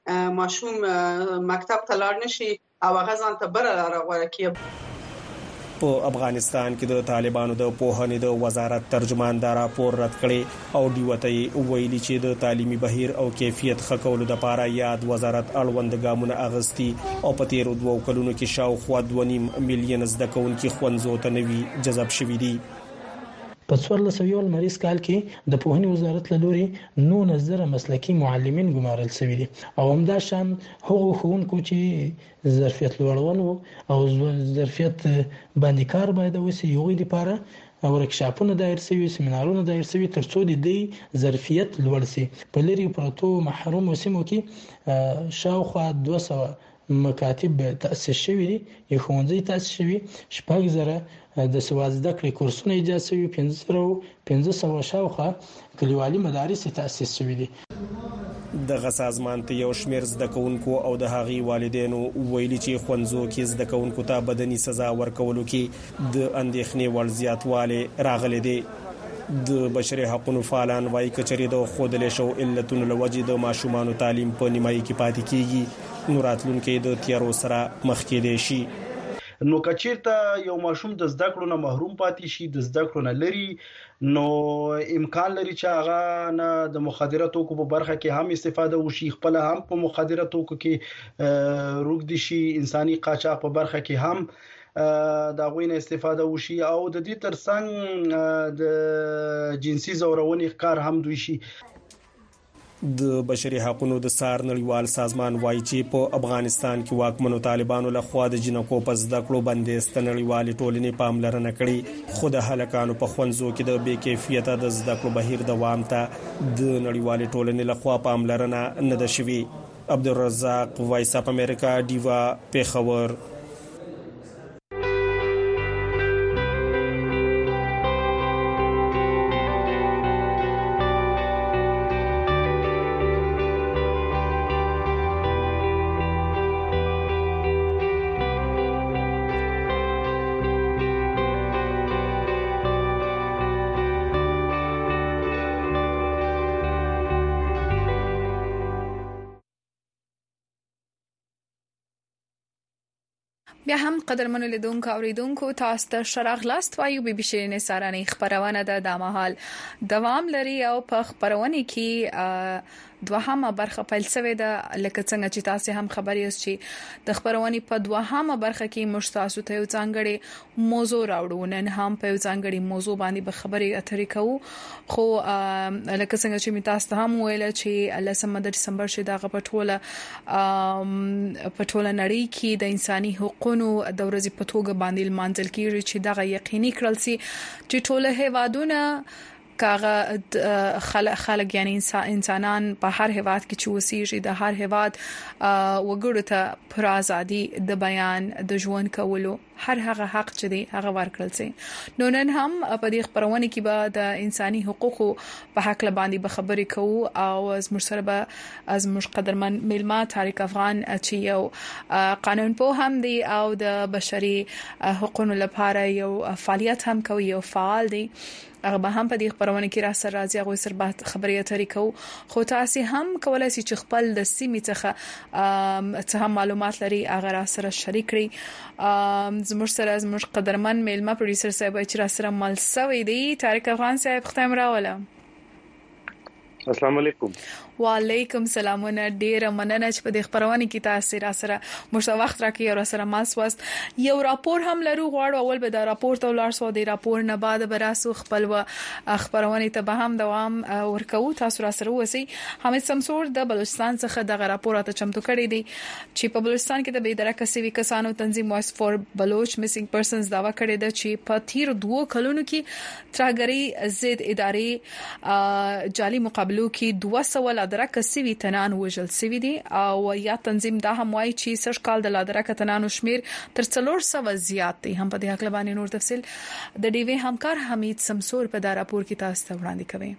ماشوم مکتب ته لاړ نشي او هغه ځان ته بل لار غوړه کړي. په افغانستان کې د طالبانو د پوهنې د وزارت ترجمان دا راپور رد کړي او دیوته ویلي چې د تعلیمي بهیر او کیفیت ښه کولو لپاره یاد وزارت اړوند ګامونه اغستي او په تیر دوه کلونو کې شاوخوا دوه نیم میلیون زده کوونکي ښوونځو ته نوي جذب شوي دي. په څوارلس سوه یو لمریز کال کې د پوهنې وزارت له لوري نولس زره مسلکي معلمین ګمارل شوي دي او همدا شان هغو ښوونکو چې ظرفیت لوړول او ظرفیت باندې کار باید وشي هغوی لپاره ورکشاپونه دایر شوي، سیمینارونه دایر شوي ترڅو د دې ظرفیت لوړ شي. په لري پرتو محروم سیمو کې شاوخوا دوه سوه مکاتب تأسیس شوي دي، یو ښوونځی تأسیس شوي، شپږ زره د سواد زده کړې کورسونه ایجاد شوي، پنځه سوه پنځه سوه شاوخوا کلیوالي مدارس تأسیس شوي دي. دغه سازمان ته یو شمېر زده کوونکو او د هغې والدینو ویلي چې ښوونځو کې زده کوونکو ته بدني سزا ورکولو کې د اندېښنې وړ زیاتوالی راغلی دی. د بشري حقوقو فعالان وایي کچرې د ښودلې شو علتونو له وجې د ماشومانو تعلیم په نیمایي کې پاتې کیږي نو راتلونکي د تیارو سره مخ کېدی شي. نو کچیرته یو ماشوم د زده کړو نه محروم پاتې شي، د زده کړو نه لري، نو امکان لري چې هغه نه د مخدره توکو په برخه کې هم استفاده وشي، خپل هم په مخدره توکو کې روږدي شي، انساني قاچاق په برخه کې هم دا غوینه استفاده وشي او د دې ترڅنګ د جنسي زورونې ښکار هم دوی شي. د بشري حقوقو د سار نړیوال سازمان وایي چې په افغانستان کې واکمنو طالبانو له خوا د جنکو په زده کړو بندیز ته نړیوالې ټولنې پاملرنه کړې، خو د هلکانو په ښوونځو کې د بې کیفیته د زده کړو بهیر دوام ته د نړیوالې ټولنې له خوا پاملرنه نه ده شوې. عبدالرزاق، وایس اف امریکا، ډیوا، پیښور. بیا هم قدرمنو لیدونکو اوریدونکو تاسو ته شراغ لاست وایو بي بي شيرین سارانی خبرونه د دمحال دوام لري او په خبرونه کې دوهمه برخه پیل شوې ده لکه څنګه چې تاسو هم خبري اوس چې د خبرونه په دوهمه برخه کې مشتاسو ته یو ځانګړي موضوع راوړو نن هم په یو ځانګړي موضوع باندې به خبري اترې کوو خو لکه څنګه چې تاسو هم ویل چې لسمه د دسمبر شې دغه پټوله پټوله نړۍ کې د انساني حقوقو د ورځې په توګه باندې لمانځل کیږي چې دغه یقیني کړل سي چې ټول هیوادونه کاغه خلک خلک یعنی انسانان په هر هیواد کې چې وسیږي د هر هیواد وګړو ته پر ازادي د بیان د ژوند کولو هر هغه حق چې دی هغه ورکړل سي. نو نن هم په دې خبرونه کې به د انساني حقوقو په حق باندې به خبرې کوو او از مرسره به از مقدرمن میلما طارق افغان چې یو قانون په هم دی او د بشري حقوقو لپاره یو فعالیت هم کوي یو فعال دی هغه به هم په دې خبرونه کې را سره راځي هغه سره به خبرې اترې کوو خو تاسو هم کولای شئ چې خپل د سیمې څخه څه معلومات لري هغه را سره شریک کړئ. زموږ سره زموږ قدرمن میلمه پروډوسر صاحب چې را سره مل سوي دی طارق افغان صاحب ختم راوله. السلام علیکم. وعلیکم السلام. ډیره مننه چې په دې خبرونه کې تاسو را سره مشته وخت راکې او را سره ماس واست یو راپور هم لرو غواړو اول به دا راپور ته ولر سو دی راپور نه بعد به راسو خپل و خبرونه ته به هم دوام ورکو تاسو را سره وسی. حمید سمسور د بلوچستان څخه د راپور ته چمتو کړی دی چې په بلوچستان کې د بېدرکه سیوي کسانو تنظیم وایس فور بلوچ میسینګ پرسنز داوا کړی دی چې په تیر دوه کلونو کې ترګری ضد ادارې جعلي مقابلو کې دوه سوه لادرکه سیوي تنان وژل سوي دي او یا تنظیم دا هم وایي چې سږ کال د لادرکه تنانو شمیر تر څلور سوه زیات دي. هم په دې حق باندې نور تفصیل د ډي وی همکار حمید سمسور په دا راپور کې تاسو ته وړاندې کوي.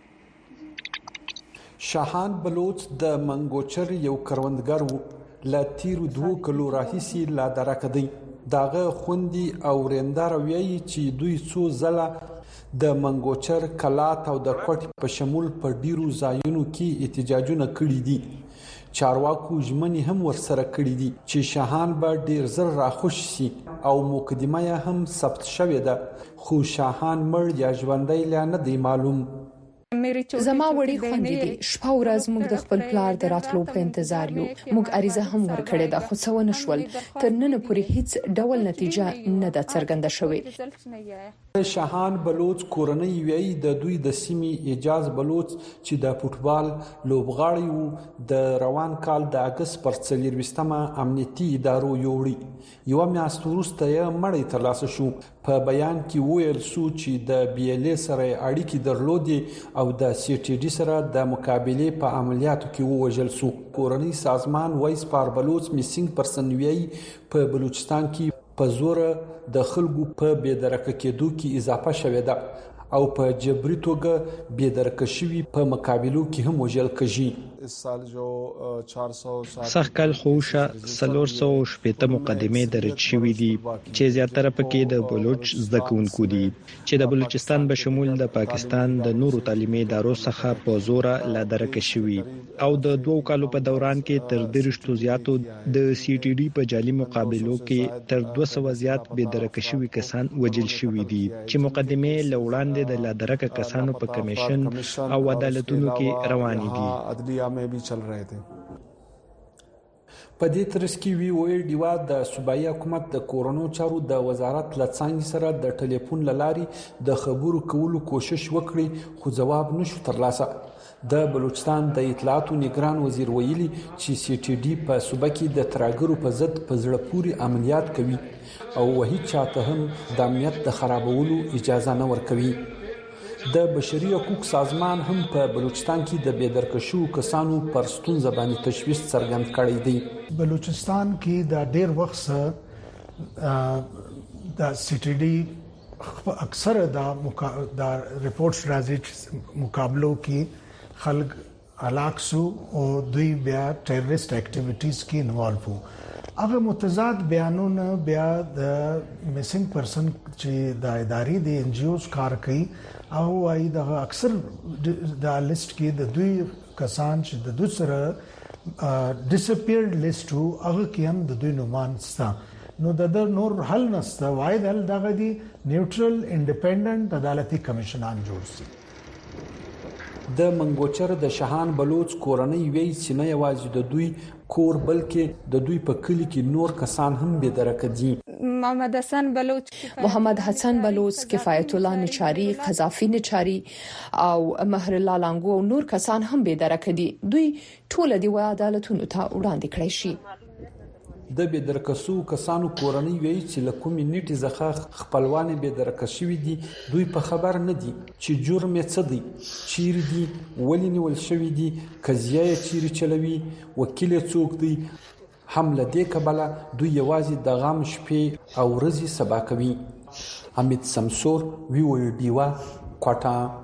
شاهان بلوچ د منګوچر یو کروندګر و ل تیر دوه کلو راهیسي لادرکه دی داغه خوندي او رندار ویي چې دوی څو زله د منګوچر کلات او د کوټ په شمول په ډیرو ځایونو کې احتجاجونه کړي دي. چارواکو ژمنې هم ورسره کړې دي چې شاهان به ډیر زر راخوش شي او مقدمه یې هم ثبت شوې ده، خو شاهان مړ یا ژوندی لا نه دی معلوم. زما وړي خوندې دي. شپه ورځ موږ د خپل پلار د راتلو په انتظار یو. موږ عریضه هم ورکړې ده خو څه ونه شول. تر نن پورې هیڅ ډول نتیجه نه ده څرګنده شوې. شاهان بلوچ کورنۍ ویي د دوی د سیمې اجاز بلوچ چې د فوټبال لوبغاړی وو د روان کال د اگست پر څلرویشتمه امنیتي ادارو یوړي. یو میاشت وروسته یې مړی ترلاسه شو. په بیان کې ویل سو چې د بي ال ای سره اړیکې درلودې او د سی ټي ډي سره د مقابله په عملیاتو کې ووژل سو. کورنۍ سازمان وایس پار بلوچ میسینګ پرسن ویي په بلوچستان کې په زور د خلکو په بېدرکه کېدو کې اضافه شوې ده او په جبري توګه بېدرکه شوي په مقابلو کې هم وژل کېږي. سخکل خوشه سلور سو شپېته مقدمې درج شوې دي چې زیاتره پکې د بلوچ زده کوونکو دي چې د بلوچستان به شمول د پاکستان د نورو تعلیمي ادارو څخه په زور لا درکه شوي او د دوو کالو په دوران کې تر درشتو زیاتو د سی ټي ډي په جالي مقابلو کې تر دوه سوه زیات بې درکه شوي کسان وژل شوي دي چې مقدمې له وړاندې د لا درکه کسانو په کمیشن او عدالتونو کې روانې دي में भी चल रहे थे. په دې ترڅ کې وی ویل دیوا د صوبایي حکومت د کورونو چارو د وزارت لڅنګ سره د ټلیفون لاري د خبرو کولو کوشش وکړي خو جواب نشو ترلاسه. د بلوچستان د اطلاعاتو نگران وزیر ویلي چې سی ټي ډي په صوبه کې د ترګرو په ضد په زړه پوري عملیات کوي او وਹੀ چاته هم د امنیت د خرابولو اجازه نه ورکوي. د بشري حقوق سازمان هم په بلوچستان کې د بېدرکشو کسانو پر ستونزه باندې تشویش څرګند کړی دی. بلوچستان کې د ډېر وخت د سی ټي ډي اکثر د د ریپورتس راځي مقابلو کې خلک هلاک شو او دوی بیا ټیرریست اکټیویټیز کې انوالو وو. هغه متضاد بیانونه بیا د میسنګ پرسن چې د ادارې د ان جی اوز کار کوي او وايي د اکثر د لیست کې د دوی کسان چې د دوی سره ډیسپیرډ لیست وو هغه کې هم د دوی نومان ستا نو د نور حل نسته وايي د دغه دی نیوټرل انډیپندنت عدالتي کمیشنان جوړ شي. د منګوچر د شاهان بلوچ کورنۍ وی چې نه یوازې د دوی کور بلکې د دوی په کلی کې نور کسان هم بې درکه دي. محمد حسن بلوچ محمد حسن بلوچ کفایت الله نچاری قذافی نچاری او مهر الله لانګو او نور کسان هم بې درکه دي. دوی ټول دی عدالتونو ته وړاندې کړی شي. د بېدرکسو کسانو کورنۍ وایي چې له کومې نیټې څخه خپلوان بېدرکه شوي دي دوی په خبر نه دي چې جرم یې څه دی، چیرې دي، ولې نیول شوي دي، قضیه یې چیرې چلوي، وکیل یې څوک دی. هم له دې کبله دوی یوازې د غم شپې او ورځې سبا کوي. حمید سمسور وی وی ډیوا کوټه.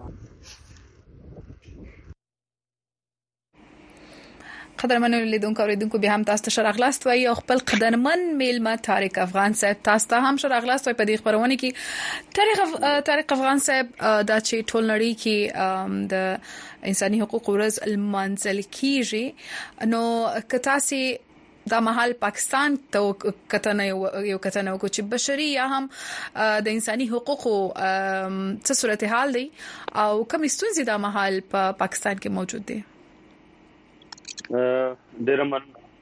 قدرمنو لیدونکو اوریدونکو به هم تاسو ته شرغلاست وای او خپل قدرمن میلمه طارق افغان صاحب تاسو ته هم شرغلاست وای په دې خبرونه کې طارق طارق افغان صاحب د چې ټول نړۍ کې د انساني حقوقو ورځ المنزل کیږي نو کتاسي دا محل پاکستان ته کتنه یو کتنه کو چې بشري یا هم د انساني حقوقو څه صورتحال دی او کوم ستونزې دا محل په پا پاکستان کې موجود دي. ډېر من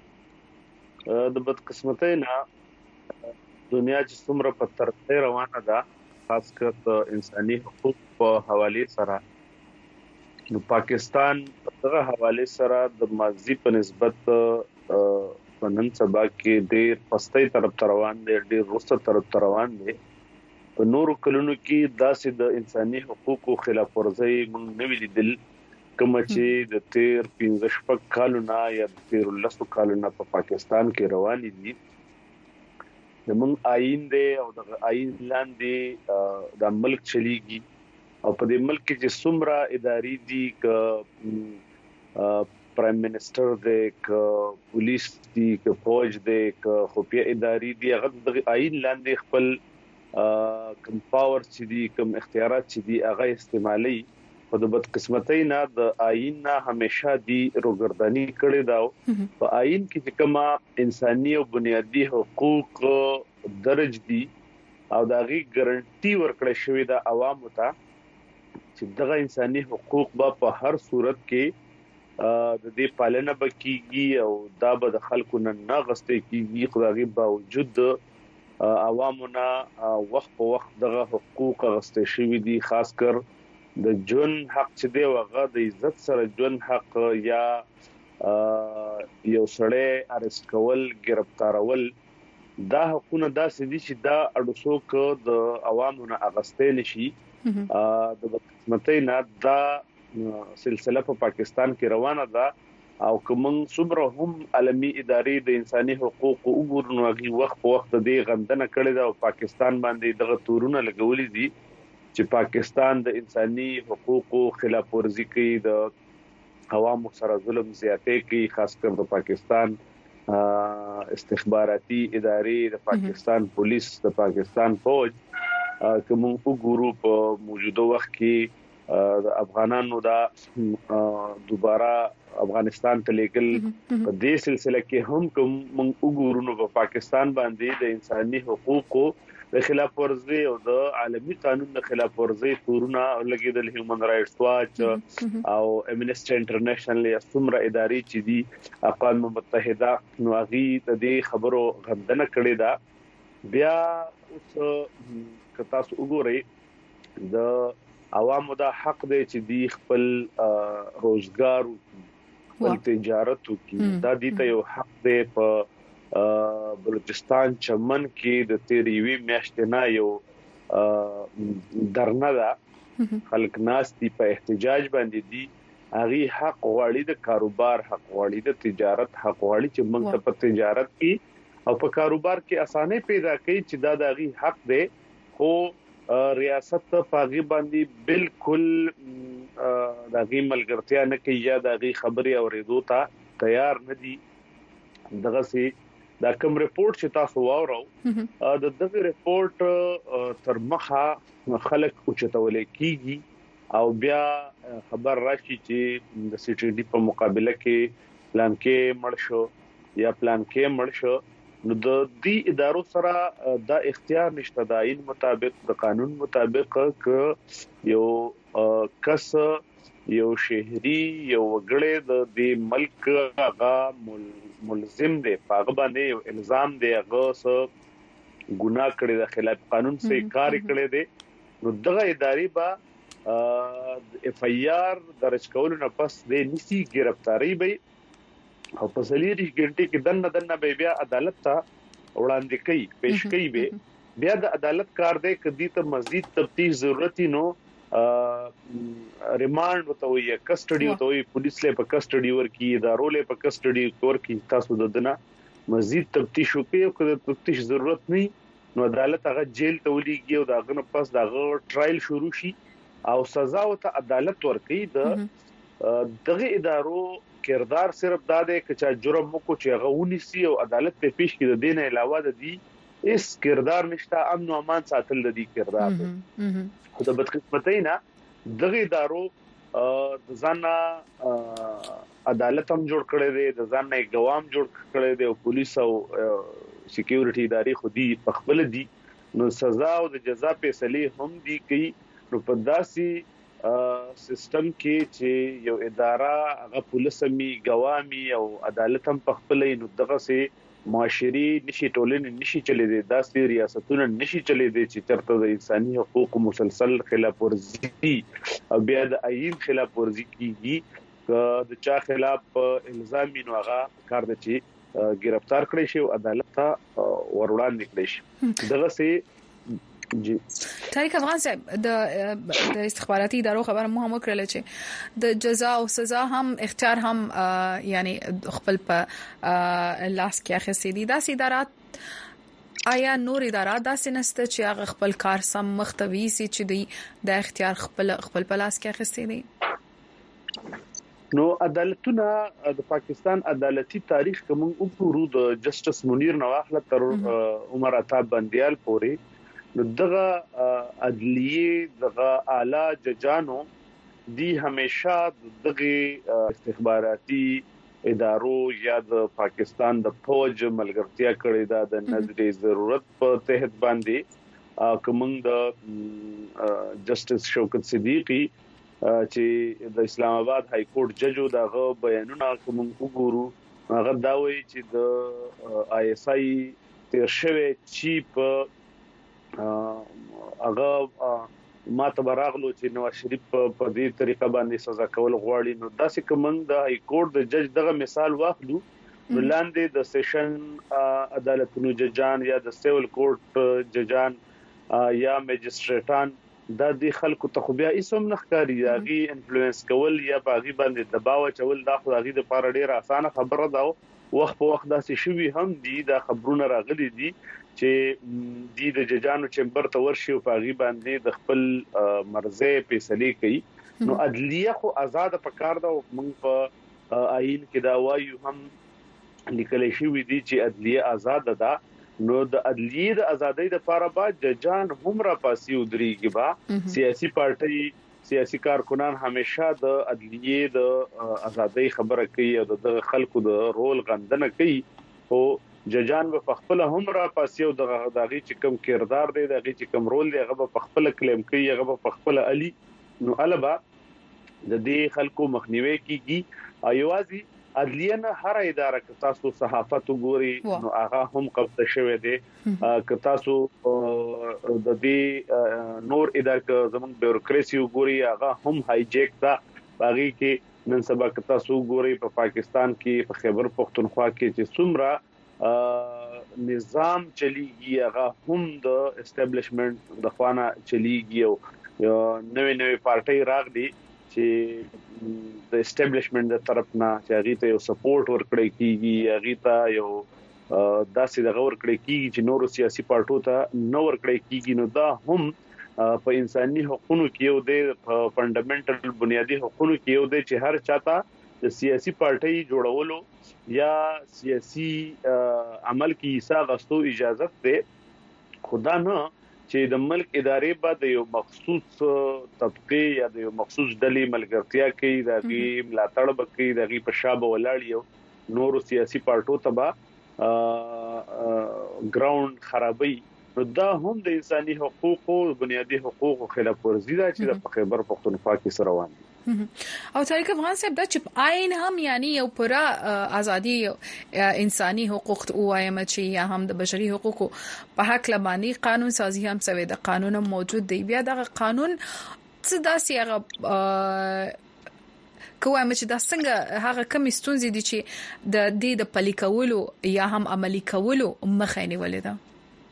د بدقسمتۍ نه دنیا چې څومره په ترقۍ روانه ده خاص کر د انساني حقوق په حواله سره نو پاکستان په هغه حواله سره د ماضي په نسبت په نن سبا کې ډېر پستۍ طرف روان دي، ډېر وروسته طرف روان دي. په نورو کلونو کې داسې د انساني حقوقو خلاف ورزي موږ نه ولیدل کوم چې د تیر پنځه شپږ کالونه یا د تیر لسو کالونه په پاکستان کې روان دي. زموږ آئین دی او د آئین لاندې د ملک چلیږي او په دې ملک کې چې څومره ادارې دي ک پرایم منسٹر دی ک پولیس دی ک فوج دی ک خفیه ادارې دي هغه د آئین لاندې خپل کم پاور چې دي کم اختیارات چې دي هغه استعمالي خو د بدقسمتۍ نه د آئین نه همیشه دی روګردانی کړي دا په آئین کې کومه انساني او بنیادی حقوق درج دي او داغي ګارانټي ورکړې شوې ده عوامو ته چې دغه انساني حقوق به په هر صورت کې د دې پالنه بکیږي او دا به د خلکو نه ناغستې کیږي خو دغه باوجود عوامو نه وخت په وخت دغه حقوق غستې شوي دي خاص کر د جون حق چې دی هغه د عزت سره جون حق یا یو سړی ارست کول گرفتارول دا حقونه دا سدي چې دا اډوسوک د عوامو نه اغستې نشي د قسمتۍ نه دا سلسله په پاکستان کې روانه ده او کوم صبره هم عالمي ادارې د انساني حقوقو وګورنو غي وخت په وخت د غندنه کړې ده او پاکستان باندې دغه تورونه لګولې دي چې پاکستان د انساني حقوقو خلاف ورزي کوي د عوامو سره ظلم زیاتې کوي خاص کر د پاکستان استخباراتي ادارې د پاکستان پولیس د پاکستان فوج کوم وګورو په موجوده وخت کې د افغانانو دا دوباره افغانستان ته لیکل په دې سلسله کې هم کوم وګورو په پاکستان باندې د انساني حقوقو د خلاف ورزي او د عالمي قانون د خلاف ورزي تورونه لګیدل هیومن رائټس واچ او امنيستي انټرنیشنل یا څومره ادارې چې دي اقوام متحده نو هغه د دې خبرو غندنه کړې ده بیا اوس کتا سو وګورئ د عوامو دا حق دی چې دی خپل روزګار او تجارت وکړي دا دي ته یو حق دی په بلوچستان چمن کې د تیریوي میاشتې نه یو درنه ده خلک ناس دي په احتجاج باندې دي هغه حق غواړي د کاروبار حق غواړي د تجارت حق غواړي چې موږ ته په تجارت کې او په کاروبار کې اسانه پیدا کړي چې دا د هغه حق دی خو ریاست پاغي باندې بالکل دغه ملګرتیا نه کوي یا دغه خبري اوریدو ته تیار نه دي دغه سي دا کوم ریپورت چې تاسو واورو د دغه ریپورت تر مخه خلک اوچتول کیږي او بیا خبر راشي چې د سی ټي ډي په مقابله کې پلان کې مړ شو یا پلان کې مړ شو نو د دې ادارو سره دا اختیار نشته د آئین مطابق د قانون مطابق ک یو کس یو شهري یو وګړی د دې ملک هغه ملزم دی هغه باندې یو الزام دی هغه څه ګناه کړی د خلاف قانون څخه کار کړی دی نو دغه ادارې با اف آی آر درج کول نه پس د نسی گرفتاری به او په سلیری ګنټي کې دنه دنه به بیا عدالت ته وړاندې کوي پېښ کوي به بیا د عدالت کار دی کدي ته مزید تفتیش ضرورت نو ریمانډ وتوي کسټډي وتوي پولیس له په کسټډي ورکی ادارو له په کسټډي ورکی تاسو ددنه مزید تفتیش وکړي او کله تفتیش ضرورت نه نو عدالت هغه جیل ته ولېږي او داغه نه پس داغه ټرایل شروع شي او سزا او ته عدالت ورکړي د دغه ادارو کردار صرف دا دی چې جرم وکړي چې هغه ونیسي او عدالت ته پیش کړي د دین علاوه د دې اس کردار نشته امن او امان ساتل د دې کردار دی خو د بدقسمتۍ نه دغه ادارو د ځان عدالت هم جوړ کړي دي د ځان نه ګوام جوړ کړي دي او پولیس او سکیورټي ادارې خو دي په خپل دي نو سزا او د جزا فیصله هم دي کوي نو په داسي سیستم کې چې یو اداره هغه پولیس می ګوامي او عدالت هم په خپل نو دغه سي معاشري نشي ټولنې نشي چلے دي داسې ریاستونه نشي چلے دي چې چرته د انساني حقوقو مسلسل خلاف ورزي او بیا د آئین خلاف ورزي کیږي د چا خلاف الزامي نو هغه کار دي چې گرفتار کړی شي او عدالت ته وروړاندې کړی شي دغه سي جی طارق افغان صاحب د د استخباراتي ادارو خبره مو هم وکړل چې د جزا او سزا هم اختیار هم یعنی خپل په لاس کې اخیستي دي داسې ادارات آیا نور ادارات داسې نسته چې هغه خپل کار سم مختوي سي چې دی د اختیار خپل خپل په لاس کې اخیستي دي نو عدالتونه د پاکستان عدالتي تاریخ کوم وګورو د جسټس منیر نواخله تر عمر عطا بنديال پورې نو دغه عدلیه دغه اعلی ججانو دی همیشه دغه استخباراتي ادارو یا د پاکستان د فوج ملګرتیا کړې ده د نظر ضرورت په تحت باندې کوم د جسټس شوکت صدیقی چې د اسلام آباد های کورټ ججو دغه بیانونه کوم وګورو هغه دا وایي چې د آی اس آی تیر شوی چې په هغه ماته براغلو چې نواز شریف په دې طریقه باندې سزا کول غواړي نو داسې کوم د های کورټ د جج دغه مثال واخلو لاندې د سیشن عدالتونو ججان یا د سیول کورټ ججان یا مجستریټان د دې خلکو ته خو بیا اسم نخکاری یاغي انفلوئنس کول یا باغي باندې دباو چول دا خو غي د پاره ډیره اسانه خبره ده وخت په وخت داسې شوی هم دي دا خبرونه راغلي دي چې د د ججانو چمبر ته ورشي او باغي باندې د خپل مرزه فیصله کوي نو عدلیه خو آزاد پکار ده موږ په آئین کې دا وایو هم لیکل شوی دي چې عدلیه آزاد ده نو د عدلیه د ازادۍ د لپاره با ججان هم را پاسي ودرېږي با سیاسي پارټي سیاسي کارکونان همیشه د عدلیه د ازادۍ خبره کوي او د خلکو د رول غندنه کوي او ججان په خپل هم را پاسي او د دغه چې کوم کردار دی دغه چې کوم رول دی هغه په خپل کلیم کوي هغه په خپل علي نو البا د دې خلکو مخنیوي کیږي ایوازي عدلیه نه هر اداره که تاسو صحافت وګوري نو هغه هم قبضه شوی دی که تاسو د دې نور اداره زمون بیوروکراسي وګوري هغه هم هایجیک دا باغی کې نن سبا که تاسو وګوري په پاکستان کې په خیبر پختونخوا کې چې څومره نظام چلیږي هغه هم د اسټابلیشمنت د خوانه چلیږي او نوې نوې پارټي راغلي چې د اسټابلیشمنت د طرف نه چې هغه ته یو سپورټ ورکړی کیږي هغه ته یو داسې د غور کړی کیږي چې نورو سیاسي پارټو ته نو ورکړی کیږي نو دا هم په انساني حقوقو کې یو د فندامنټل بنیادی حقوقو کې یو د چې هر چاته د سیاسي پارټي جوړولو یا سیاسي عمل کې حصہ غوښتو اجازه ده خدا نه چې د ملک ادارې بعد یو مخصوص طبقه یا د یو مخصوص ډلې ملګرتیا کوي د غي ملاتړ بکې د غي په شابه ولاړ یو نورو سیاسي پارټو تبا ګراوند خرابي نو دا هم د انساني حقوقو بنیادی حقوقو خلاف ورزي ده چې د خیبر پختونخوا کې سره روان دي او طریق افغان صاحب دا چې آئین هم یعنی یو پورا ازادي انساني حقوق او ایم چې یا هم د بشري حقوقو په حق لبانی قانون سازي هم سوي د قانون موجود دی بیا د قانون څه داسي هغه کوم چې دا څنګه هغه کم ستونزې دي چې د دې د پلي کولو یا هم عملي کولو مخه نیولې ده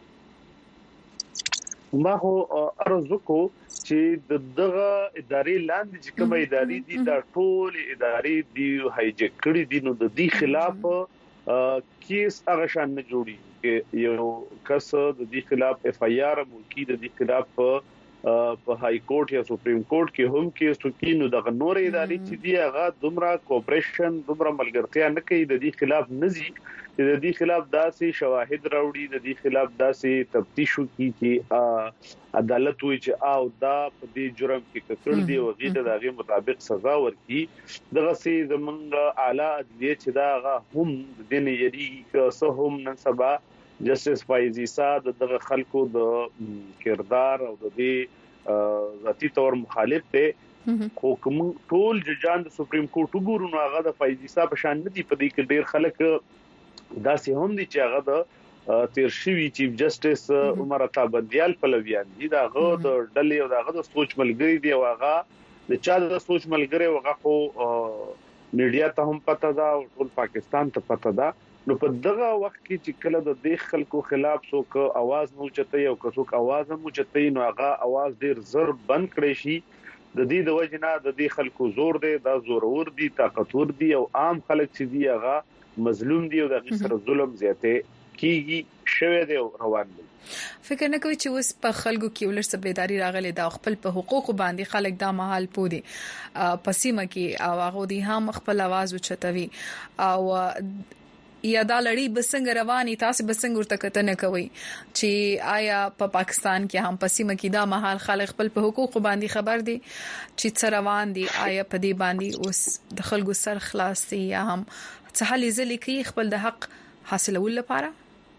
ما هو ارزو کو چې دغه ادارې لاندې چې کومه ادارې دي دا ټول ادارې دی هایجک کړې دي نو د دې خلاف کیس هغه شان نه جوړي یو کس د دې خلاف اف ای آر ملکی د دې خلاف په های کورټ یا سپریم کورټ کې هم کیس وکینو د نور ادارې چې دی هغه دومره کوپریشن دومره ملګرتیا نه کوي د دې خلاف نزي د دې خلاف داسې شواهد راوړي د دې خلاف داسې تفتیش وکړي چې عدالت وي چې او دا په دې جرم کې کړل دی او غیر د هغه مطابق سزا ورکړي دغه سي زمونږ اعلی عدلیه چې دا هم د دې یری که هم نن سبا جسټس فایزي صاد دغه خلکو د کردار او د دې ذاتی تور مخالف ته خو کوم ټول ججان د سپریم کورټ وګورو نو هغه د فایزي صاحب شان نه دي په دې کې ډیر خلک دا سه هم دي چې هغه د تیر شوی چیف جسټس عمر عطا بندیال پلویان دي دا غو د ډلې او داغه د سوچ ملګری دی او هغه د چا د سوچ ملګری هغه خو میډیا ته هم پته ده او ټول پاکستان ته پته ده نو په دغه وخت کې چې کله د دې خلکو خلاف څوک आवाज مو چته او څوک आवाज مو چته نو هغه आवाज ډیر زر بند کړي شي د دې د وجنه د دې خلکو زور دی دا زورور دي طاقتور دي او عام خلک چې دی هغه مظلوم دی او د سره ظلم زیاته کیږي شوه دی روان دي فکر نه کوي چې اوس په خلکو کې ولر سبیداری راغلي دا خپل په حقوق باندې خلک دا محل پودي پسیمه کې او هغه دي هم خپل आवाज وچتوي او یا دا لړۍ بسنګ رواني تاسو بسنګ ورته کتنه کوي چې آیا په پا پاکستان کې هم پسیمه کې دا مهال خلک خپل په حقوق باندې خبر دي چې څه روان دي آیا په دې باندې اوس د خلکو سر خلاص دي یا هم څه حل ځلې کوي خپل د حق حاصلول لپاره؟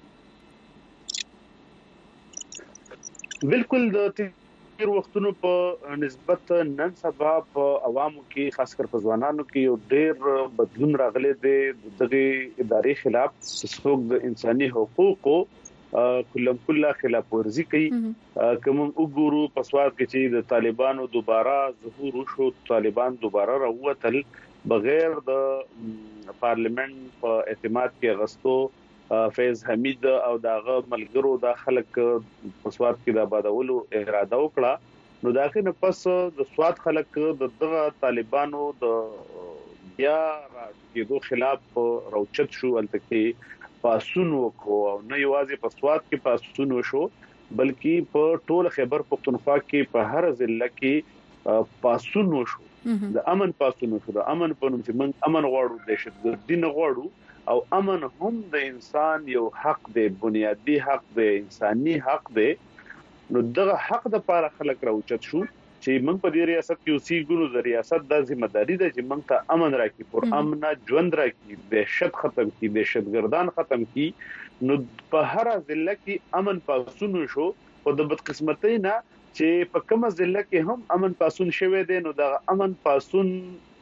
بالکل د تیر وختونو په نسبت نن سبا په عوامو کې خاص کر په ځوانانو کې یو ډېر بدلون راغلی دی دغه ادارې خلاف څوک د انساني حقوقو کلم کله خلاف ورزي کوي کوم وګورو په سواد کې چې د طالبانو دوباره ظهور وشو طالبان دوباره راووتل بغیر د پارلیمنت په اعتماد کې غستو فیض حمید او داغه ملګرو د خلک په سواد کې د آبادولو اراده وکړه نو داخله نه پس د سواد خلک د دغه طالبانو د بیا راځي خلاف راوچت شو البته پاسون وکړو او نه یوازې په سواد کې پاسون وشو بلکې په ټول خیبر پختونخوا کې په هر ضلع کې پاسون وشو د امن پاسون وشو د امن په نوم چې موږ امن غواړو د دهشتګردي نه غواړو او امن هم د انسان یو حق دی بنیادی حق دی انساني حق دی نو دغه حق د لپاره خلک راوچت شو چې موږ په دې ریاست کې اوسېږو د ریاست د ځمېداري ده چې موږ ته امن راکړي پر امن ژوند راکړي دهشت ختم کړي دهشتګردان ختم کړي نو په هر ضلع کې امن پاسون شو او د بدقسمتۍ نه چې په کومه ضلع کې هم امن پاسون شوه دی نو د امن پاسون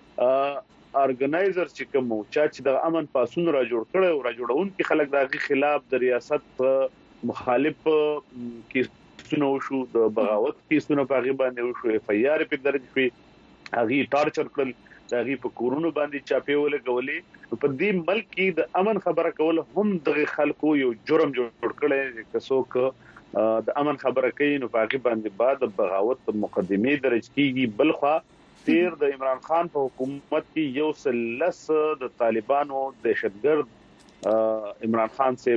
ارګنایزر چې کوم چې د امن پاسون را جوړ کړي او را جوړون کې خلک دغه خلاف د ریاست مخالف کې سنو شو د بغاوت کې سنو په غیبه باندې شو اف ای آر په درج کې هغه ټارچر کړل دغه په کورونو باندې چاپی ولګولې په دې ملک کې د امن خبره کول هم د خلکو یو جرم جوړ کړي چې څوک د امن خبره کوي نو په غیبه باندې بعد بغاوت مقدمه درج کیږي بلخوا تیر د عمران خان په حکومت کې یو سلس د طالبانو دهشتګرد عمران خان سے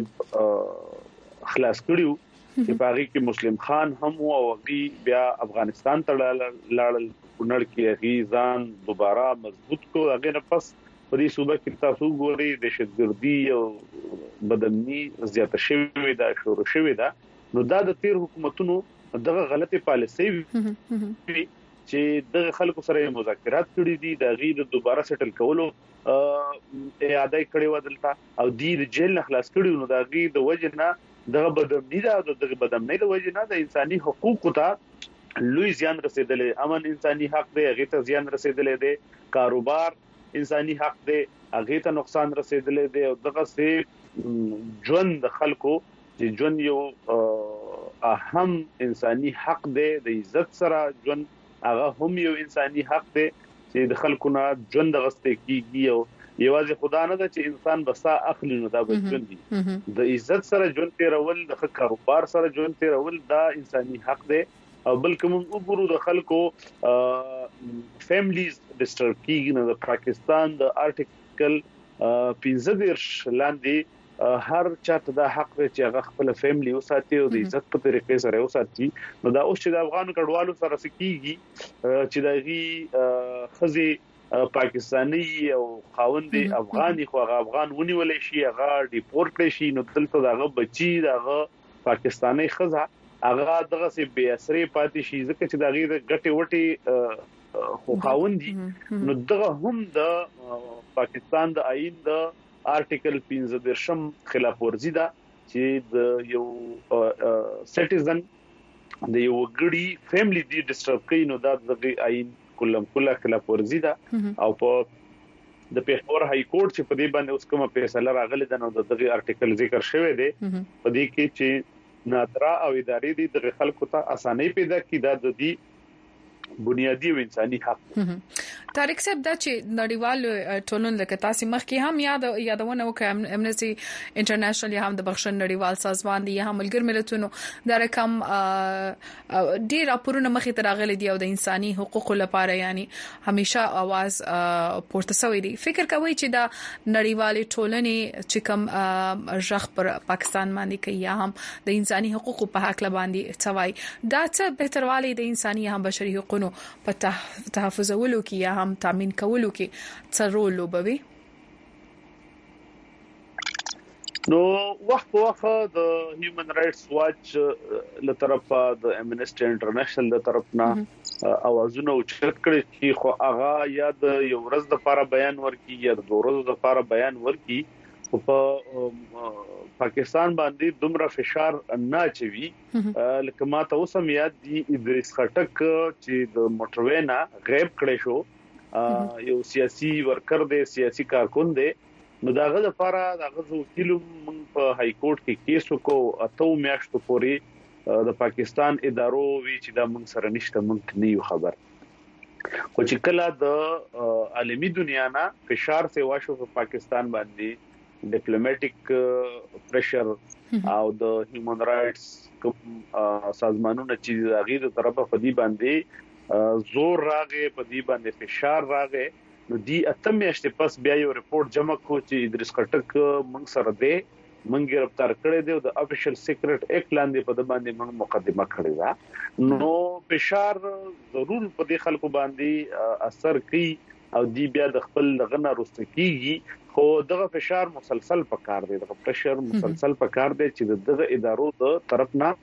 خلاص کړیو چې باغی کې مسلم خان هم او غي بیا افغانستان ته لاړل کونړ کې غي ځان دوباره مضبوط کو هغه نه پس په دې صوبه کې تاسو ګوري دهشتګردي او بدامني زیاته شوې ده شروع شوې ده نو دا د تیر حکومتونو دغه غلطه پالیسي وي چې د خلکو سره مذاکرات کړي دي د غیر دوباره سټل کولو اعاده کړي ودلته او د جیل نه خلاص کړي نو د غیر د وجه نه دغه بدامني دا د بدامني د وجه نه د انساني حقوقو ته لوی زیان رسیدلې امن انساني حق دی هغه ته زیان رسیدلې دی کاروبار انساني حق دی هغه ته نقصان رسیدلې دی او دغه سه ژوند د خلکو چې ژوند یو اهم انساني حق دی د عزت سره ژوند هغه هم یو انساني حق دی چې د خلکو نه ژوند غسته کیږي او یوازې خدا نه ده چې انسان بسا اخلي نو دا به ژوند دي د عزت سره ژوند تیرول د کاروبار سره ژوند تیرول دا انساني حق دی او بلکې موږ وګورو د خلکو فیملیز ډسټرب کیږي نو د پاکستان د آرټیکل پنځه دیرش لاندې هر چاته دا حق دی چې هغه خپل فیملی وساتي او د عزت په طریقې سره وساتي نو دا اوس چې د افغانو کډوالو سره سکیږي چې دغه خزي پاکستانی او خاوندې افغاني خو هغه افغان ونیولې شي هغه ډیپورټ شي نو دلته دغه بچي دغه پاکستانی خزه هغه دغه سي بي اسرې پاتې شي ځکه چې دغه ګټي وټي خو خاوندې نو دغه هم د پاکستان د آئین د آرټیکل پنځه دیرشم خلاف ورزي ده چې د یو سټیزن د یو ګړي فیملی دی ډسټرب کوي نو دا د آئین کلم کله خلاف ورزي ده او په د پیښور های کورټ چې په دې باندې اوس کومه فیصله راغله ده نو د دغه آرټیکل ذکر شوی دی په دې کې چې نادرا او ادارې دي د خلکو ته اساني پیدا کړي دا د دې بنیادی او انساني حق طارق صاحب دا چې نړیوال ټولن لکه تاسو مخکې هم یاد یادونه وکړم امنسي انټرنیشنل هم د بخښن نړیوال سازمان دی هم ملګر ملتونو دا رقم ډیر راپورونه مخې ته راغلي دي او د انساني حقوقو لپاره یعنی همیشه आवाज پورته شوی دی فکر کوي چې دا نړیوال ټولنې چې کوم ژغ پر پاکستان باندې کوي یا هم د انساني حقوقو په حق باندې څوای دا څه بهتروالی د انساني هم بشري حقوقو په تحفظولو کې یا هم تامین کولو کې څه رول لوبوي نو وخت په وخت د هیومن رائټس واچ له طرفه د امنسټي انټرنیشنل له طرفنا اوازونه اوچت کړي چې خو هغه یا د یو ورځ د لپاره بیان ورکړي یا د ورځو د لپاره بیان ورکړي په پاکستان باندې دومره فشار نه چوي لکه ماته اوسم یاد دي ادریس خټک چې د موټروینا غیب کړي شو یو سیاسي ورکر دی سیاسي کارکون دی نو داغه لپاره داغه وکیل په های کورټ کې کیس وکړو اته میاشتو پورې د پاکستان ادارو وی چې د موږ سره نشته موږ نه یو خبر خو چې کله د عالمي دنیا نه فشار څه واشو په پاکستان باندې ډیپلوماټیک پریشر او د هیومن رائټس سازمانونو چې د غیر طرفه په دی باندې زور راغې په دی باندې فشار راغې نو دی اتم میاشتې پس بیا یو ریپورت جمع کو چې ادریس خټک موږ سره دی موږ گرفتار کړی دی او د افیشل سیکریټ اکټ لاندې په د باندې موږ مقدمه کړې ده نو فشار ضرور په دې خلکو باندې اثر کوي او دی بیا د خپل غنا رستکیږي خو دغه فشار مسلسل پکار دی دغه پریشر مسلسل پکار دی چې دغه ادارو د طرف نه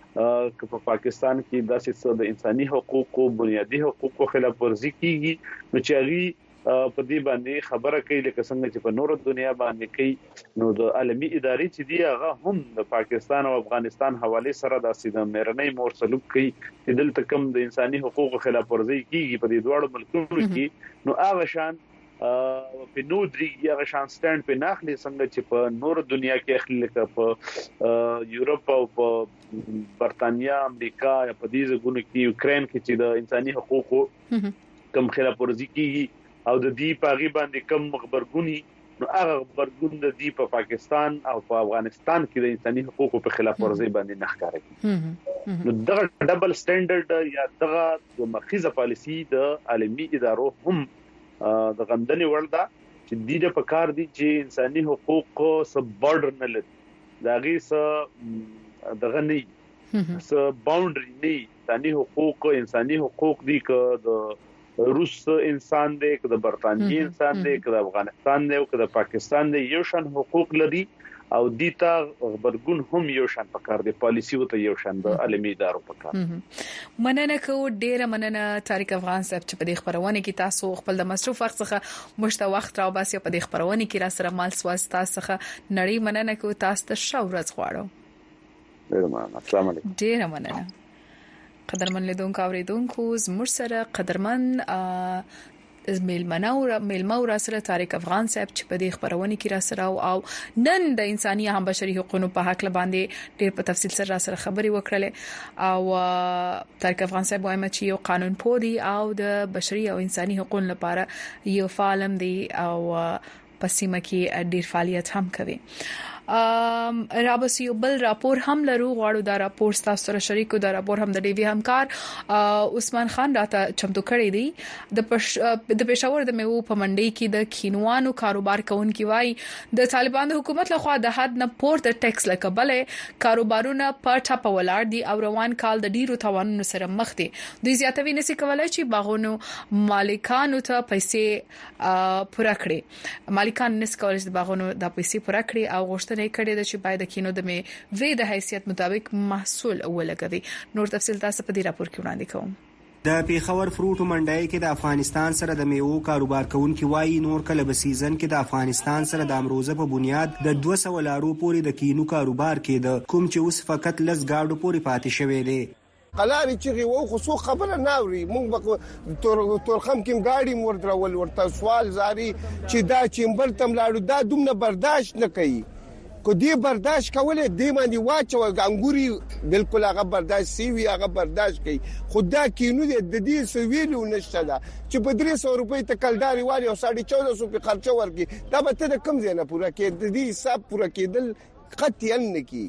که په پاکستان کې داسې څه د انساني حقوقو بنیادی حقوقو خلاف ورزي کیږي نو چې هغه په دې باندې خبره کوي لکه څنګه چې په نور دنیا باندې کوي نو د عالمي ادارې چې دی هغه هم د پاکستان او افغانستان حواله سره د سیده مېرنۍ مور سلوک کوي چې دلته کوم د انساني حقوقو خلاف ورزي کیږي په دې دوړو ملکونو کې نو هغه شان په نو درې هغه شان سټاند په ناخلي څنګه چې په نور دنیا کې اخلي لکه په یورپ او په برتانیا امریکا یا په دې ځګونو کې یوکرين کې چې د انساني حقوقو کم خلاف ورزي کیږي او د دې پاغي باندې کم خبرګونی نو هغه خبرګون د دې په پاکستان او په افغانستان کې د انساني حقوقو په خلاف ورزي باندې نه ښکاري نو دغه ډبل سټانډرډ یا دغه د مخیزه پالیسی د عالمي ادارو هم د غندنې ورده چې د په کار دي چې انساني حقوق سب بارډر نه لري دا غي څه دغه نه څه باونډري نه انساني حقوق انساني حقوق دي که د روس انسان دی که د برتانیې انسان دی که د افغانستان دی او که د پاکستان دی یو شان حقوق لري او دیتا خبرګون هم یو شان پکار دی پالیسی وته یو شان د عالمي ادارو پکار مننه کو ډیره مننه طارق افغان صاحب چې په دې خبرونه کې تاسو خپل د مصروف وخت څخه مشته وخت راو باسي په دې خبرونه کې را سره مال سواس تاسو څخه نړۍ مننه کو تاسو ته شو ورځ غواړم ډیره مننه السلام علیکم ډیره مننه قدرمن لیدونکو اوریدونکو زموږ سره قدرمن میلمنو را میلمو را سره طارق افغان صاحب چې په دې خبرونه کې را سره او نن د انساني هم بشري حقوقو په حق باندې ډېر په تفصیل سره را سره خبري وکړلې او طارق افغان صاحب وايي چې یو قانون پودي او د بشري او انساني حقوقو لپاره یو فعالم دی او پسیمه کې ډېر فعالیت هم کوي ام رابسي بل راپور هم لرو غواړو دا راپور تاسو سره شریکو دا راپور هم د ډي وی همکار عثمان خان راته چمتو کړی دی د پش د پېښور د میوه په منډي کې د کینوانو کاروبار کوونکي وای د طالبانو حکومت لخوا د حد نه پورته ټیکس لکبلې کاروبارونه په ټاپه ولاړ دي او روان کال د ډیرو توانونو سره مخ دي دوی زیاتوي نسی کولای چې باغونو مالکانو ته پیسې پوره کړي مالکان نس کولای چې باغونو د پیسې پوره کړي او غوښتنه کړي د چې باید کینو د می وې د حیثیت مطابق محصول ولګوي نور تفصیل تاسو په دې راپور کې وړاندې کوم د پیښور فروټ منډای کې د افغانستان سره د میوه کاروبار کوونکي وایي نور کله به سیزن کې د افغانستان سره د امروزه په بنیاد د دوه سوه لارو پورې د کینو کاروبار کې د کوم چې اوس فقط لس گاډو پورې پاتې شوی دی قلاري چې وو خو څو خبره ناوري مونږ تور تورخم کې گاډي مور درول ورته سوال زاري چې دا چمبر تم لاړو دا دومره برداشت نه کوي کو دې برداشت کولای دې باندې واچو انګوري بالکل هغه برداشت سی وی هغه برداشت کوي خدا کینو د دې سویلو نشته دا چې په درې سوه روپۍ ته کلداري والی او چودہ سو په خرچه ورکي دا به ته کم زینه پوره کې د دې حساب پوره کېدل قطعا نه کی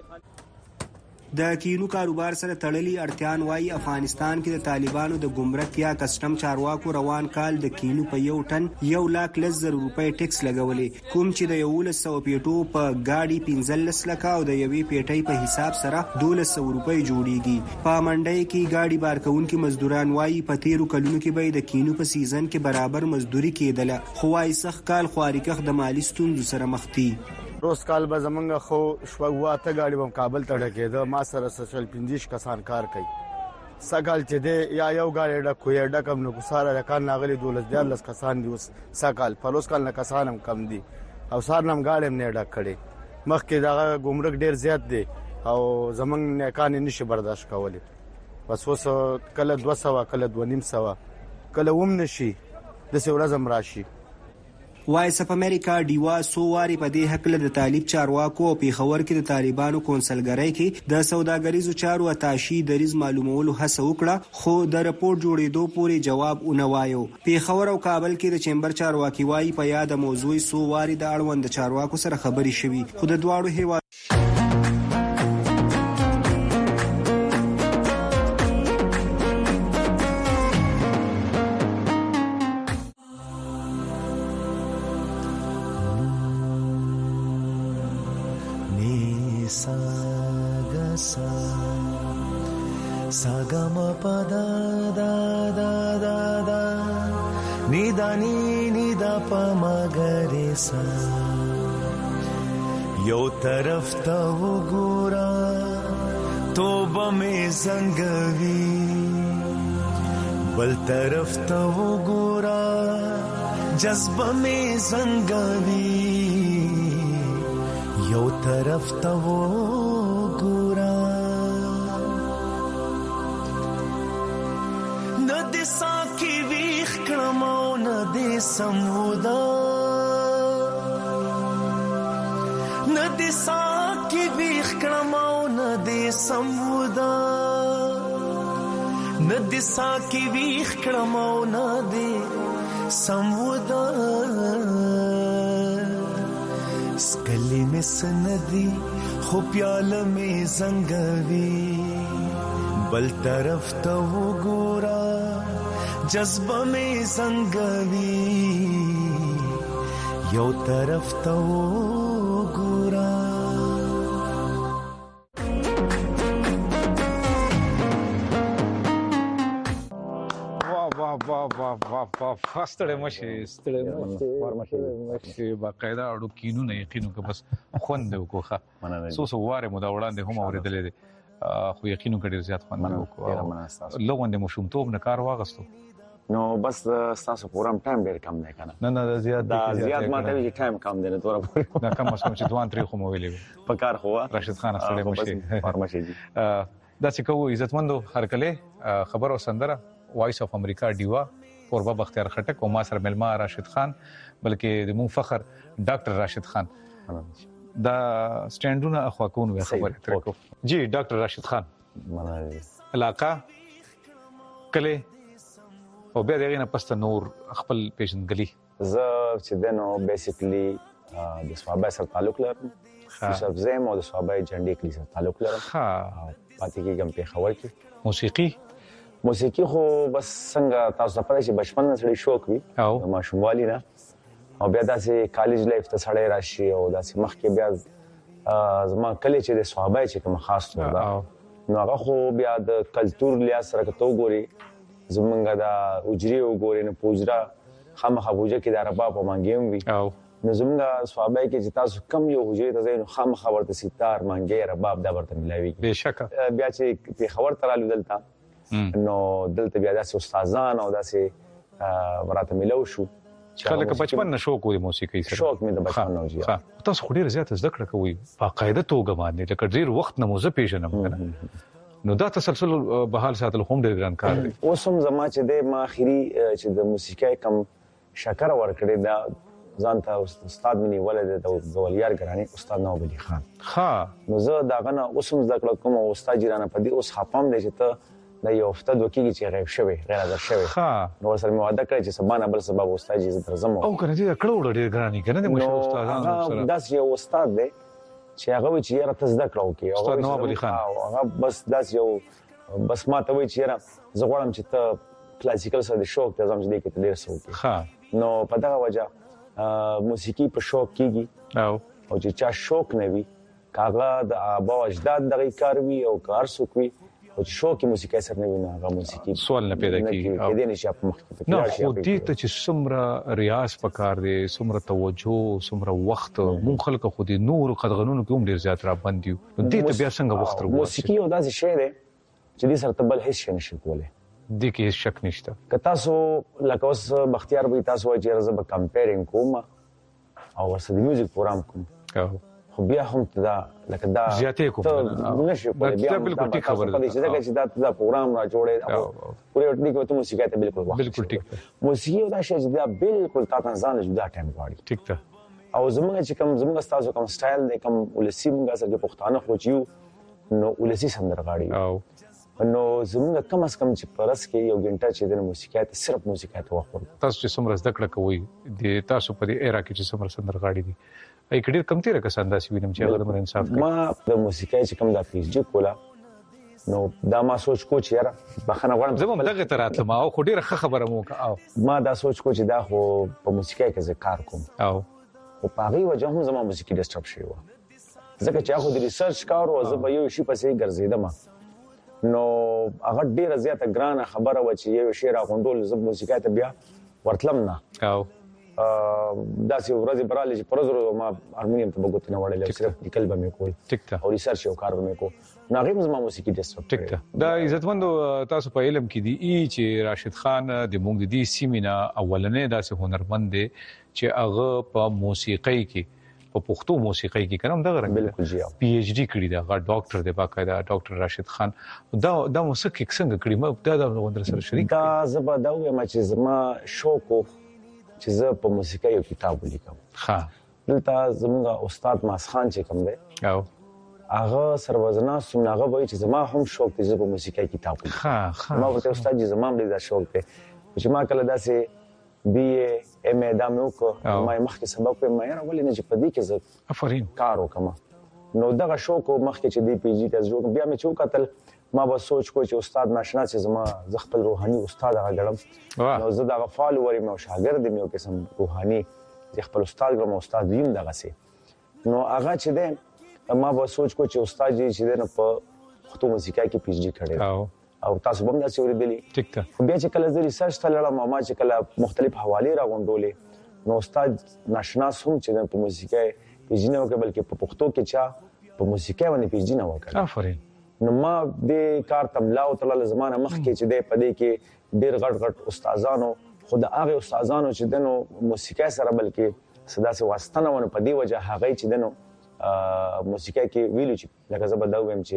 د کینو کاروبار سره تړلي اړتیان وایي افغانستان کې د طالبانو د ګمرک یا کسٹم چارواکو روان کال د کینو په یو ټن یو لاک لس زره روپۍ ټیکس لګولې کوم چې د یو سوه پیټو په گاډي پنځلس لکه او د یوې پیټۍ په حساب سره دولس سوه روپۍ جوړیږي په منډي کې گاډي بار کوونکي مزدوران وایي په تیرو کلونو کې به د کینو په سیزن کې برابر مزدوري کېدله خو وايي سخت کال خواريکخ د مالی ستونزو سره مخ دي روز کال به زمونږ خو شپږواته گاډي بم کابل ته ډکېده ما سره سچل پنځه کسان کار کوي سګال چې دی یا یو گاډي ډکو یا ډکم نو ساره رکان ناغلي دولس دیار لس کسان دی اوس سګال پروس کال نه کسان هم کم دي او سار نم گاډي نه ډک کړي مخکې دا ګمرک ډیر زیات دی او زمونږ نه کان نشي برداشت کولی بس اوس کله دوه سوه کله دوه نیم سوه کله ووم نشي د څه ورځم راشي. وایس اف امریکا ډیوا سو واری په دې حق له طالب چارواکو او پیښور کې د طالبانو کونسلګرۍ کې د سوداګریزو چارو اتاشي دریز معلومولو هڅه وکړه خو د راپور جوړېدو پورې جواب ونه وایو. پیښور او کابل کې د چیمبر چارواکي وایي په یاد موضوع سو واری د اړوند چارواکو سره خبري شوي خو د دواړو هیواد saga ma pa da da da da da ni da ni ni da pa ma ga re sa yo taraf ta wo gora toba me zangavi bal taraf ta wo gora jazba me zangavi yo taraf ta wo gora साकी वीख क्रमो न दे समुदा न दे साकी वीख क्रमो न दे समुदा न दे साकी वीख क्रमो न दे समुदा स्कली में सनदी खो प्याल में जंगवी बल तरफ तो वो गोरा जज्बा में संगवी यो तरफ तो वो गोरा वाह वाह वाह वाह वाह वाह फास्टड़े मशे स्टड़े मशे बाकायदा अडो किनु نه یقینو که بس خوند وکوخه سو سو واره مو دا وړاندې هم اوریدلې دي خو یقینو کډیر زیات خوند وکړو لوګوند مو شومتوب نه کار واغستو نو بس تاسو پورم ټایم ډیر کم نه کنه نه نه زیات دا زیات ماته وی ټایم کم دی نه تور پورې دا کم مسو چې دوان تری خو مو ویلې په کار خو راشد خان سره مشه فارمشي دا چې کوو عزتمندو هرکله خبر او سندره وایس اف امریکا ډیوا پوربا بختیار خټک او ما سره ملما راشد خان بلکې د مون فخر ډاکټر راشد خان دا سټانډونه اخوا کوون وی خبره ترکو جی ډاکټر راشد خان مننه علاقہ کله او بیا دغه نه پسته نور خپل پیژنګلی ز چې دنو بیسیکلی د صوابای سره تعلق لرم یوسف زم او د صوابای جنډي کلی سره تعلق لرم ها پاتې کېږم په خبر کې موسیقي موسیقي خو بس څنګه تاسو په دې بچپن نه سړي شوق وي او ما شوموالي نه او بیا داسې کالج لایف ته سړی راشي او داسې مخکې بیا زما کله چې د صحابه چې کوم خاص تور دا نو هغه خو بیا د کلچر لحاظ سره کتو ګوري زمونږ دا اجري وګوري نه پوجرا خامخا بوجه کې د عربا په مانګیم وي او نو زمونږ صحابه کې چې تاسو کم یو حجري ته زین خامخا ورته ستار مانګي رباب دا ورته ملاوي بهشکه بیا چې په خبر ترالو دلته نو دلته بیا داسې استادان او داسې ورته ملو شو کله که بچپن نه شوق وي موسیقي سره شوق مې د بچپن نه وځي ها تاسو خو ډیر زیات زده کړه کوي باقاعده توګه باندې لکه ډیر وخت نه موزه پیژنم کنه نو دا تسلسل به حال ساتل هم ډیر ګران کار دی اوس هم زما چې د ما اخري چې د موسیقي کم شکر ورکړی دا ځان ته استاد منی ولید د وليار ګرانی استاد نو بلی خان ها نو زه دا غنه اوس هم زده کړم کوم استاد جیرانه په دې اوس خپم دی چې ته دا یو هفته دوه کېږي چې غیب شوی غیر حاضر شوی ها نو سره مې وعده کړی چې سبا نه بل سبا استاد جی زه درځم او کنه دې کړو ډېر ګرانی کنه د مشهور استادانو سره داس یو استاد دی چې هغه چې یاره ته زده کړو کې استاد نواب علي خان هغه بس داس یو بس ما ته وی چې یاره زه غواړم چې ته کلاسیکل سره د شوق ته ځم چې دې کې ته ډېر څه وکړې ها نو په دغه وجه موسیقي په شوق کېږي او او چې چا شوق نه وي کاغه د ابا اجداد دغه کار وي او کار څوک وي او شو کې موسیقي سره نه ویني هغه موسیقي سوال نه پیدا کیږي او دې نشي په مخ کې نه خو دې ته چې څومره ریاض پکار دی څومره توجه څومره وخت مون خلک خو دې نور قدغنونو کې هم ډیر زیات را باندې دې ته بیا څنګه وخت ورو موسیقي او داسې شی دی چې دې سره تبل هیڅ شي نشي کولای دې کې هیڅ شک نشته که تاسو لکه اوس بختیار به تاسو وایي چې زه به کمپیرینګ کوم او ورسره د میوزیک پروګرام کوم خو بیا هم دا لکه دا زیاتې کوم نشي کولای بیا بالکل ټیک خبره ده چې دا چې دا دا پروګرام را جوړې پوره ټیک وته موسیقي ته بالکل وخت بالکل ټیک موسیقي دا شی چې دا بالکل تاسو ځان له جدا ټایم غواړي ټیک ده او زموږ چې کوم زموږ تاسو کوم سټایل دی کوم ولسی موږ سره پښتانه خو چې نو ولسی سندرغاړي او نو زموږ کم از کم چې پرس کې یو غنټه چې د موسیقي ته صرف موسیقي ته وخت تاسو چې څومره زده کړه کوئ د تاسو په دې ایرا کې چې څومره سندرغاړي دي ای کډیر کم تیر کسان داسې وینم چې هغه د انصاف ما د موسیقي چې کوم د پی ایچ ډی کولا نو دا ما سوچ کو چې یاره بخنه غواړم زما دغه تراتله ما او خو ډیره خبره مو کا او ما دا سوچ کو چې دا خو په موسیقي کې زه کار کوم او او په هغه وجه هم زما موسیقي ډیسټرب شي و ځکه چې هغه د ریسرچ کار او زه به یو شی پسې ګرځیدم نو هغه ډیره زیاته ګرانه خبره و چې یو شی را غونډول زه موسیقي ته بیا ورتلم نه او دا سی ورځ براله چې پرزرو ما هارمونیم ته بغوت نه وړل صرف د کلب مې کول ټیک ته او ریسرچ یو کار مې کو ناغیم زما موسیقي ډیسټرب ټیک ته دا عزتمند تاسو په علم کې دی ای چې راشد خان د مونږ د دې سیمینا اولنې داسې هنرمند دی چې هغه په موسیقي کې په پښتو موسیقي کې کوم دغه رنګ بالکل جی پی ایچ ډی کړی دا غا ډاکټر دی باقاعده ډاکټر راشد خان دا دا موسیقي څنګه کړی ما دا د غوندر سره شریک دا زبا دا و ما چې زما شوق چې زه په موسیقي یو کتاب ولیکم ها دلته زموږ استاد ماس خان چې کوم دی او هغه سروازنا سمناغه وایي چې زما هم شوق دی زه په موسیقي کتاب ولیکم ها ها ما ورته استاد چې زما هم دا شوق دی چې ما کله داسې بی ای ام ای دا مې وکړ ما مخکې سبق په ما یې ولې نه چې په دې کې زه افرین کار وکم نو دغه شوق مخکې چې دی پی جی ته جوړ بیا مې چوکاتل ما به سوچ کو چې استاد ناشنا چې زما ز خپل روحاني استاد هغه ګړم نو زه دا فالوور مې او شاګرد مې او قسم روحاني ز خپل استاد ګړم استاد یم دغه سي نو هغه چې ده ما به سوچ کو چې استاد جی چې ده په پښتو موسیقي کې پی ایچ ډی کړی او او تاسو هم دا څه ورېدلی ټیک ته بیا چې کله زه ریسرچ ته لړم ما چې کله مختلف حواله را غونډولې نو استاد ناشنا سوم چې په موسیقي پی ایچ ډی نه وکړ بلکې په پښتو کې چا په موسیقي باندې پی ایچ ډی نه وکړ افرین نو ما د کار تملاو تل زمانه مخ کې چې د پدې کې ډېر غټ غټ استادانو خود هغه استادانو چې دنو موسیقي سره بلکې صدا سي واسطه نه ونه پدې وجه هغه چې دنو موسیقي کې ویلو چې لکه زه به دا وایم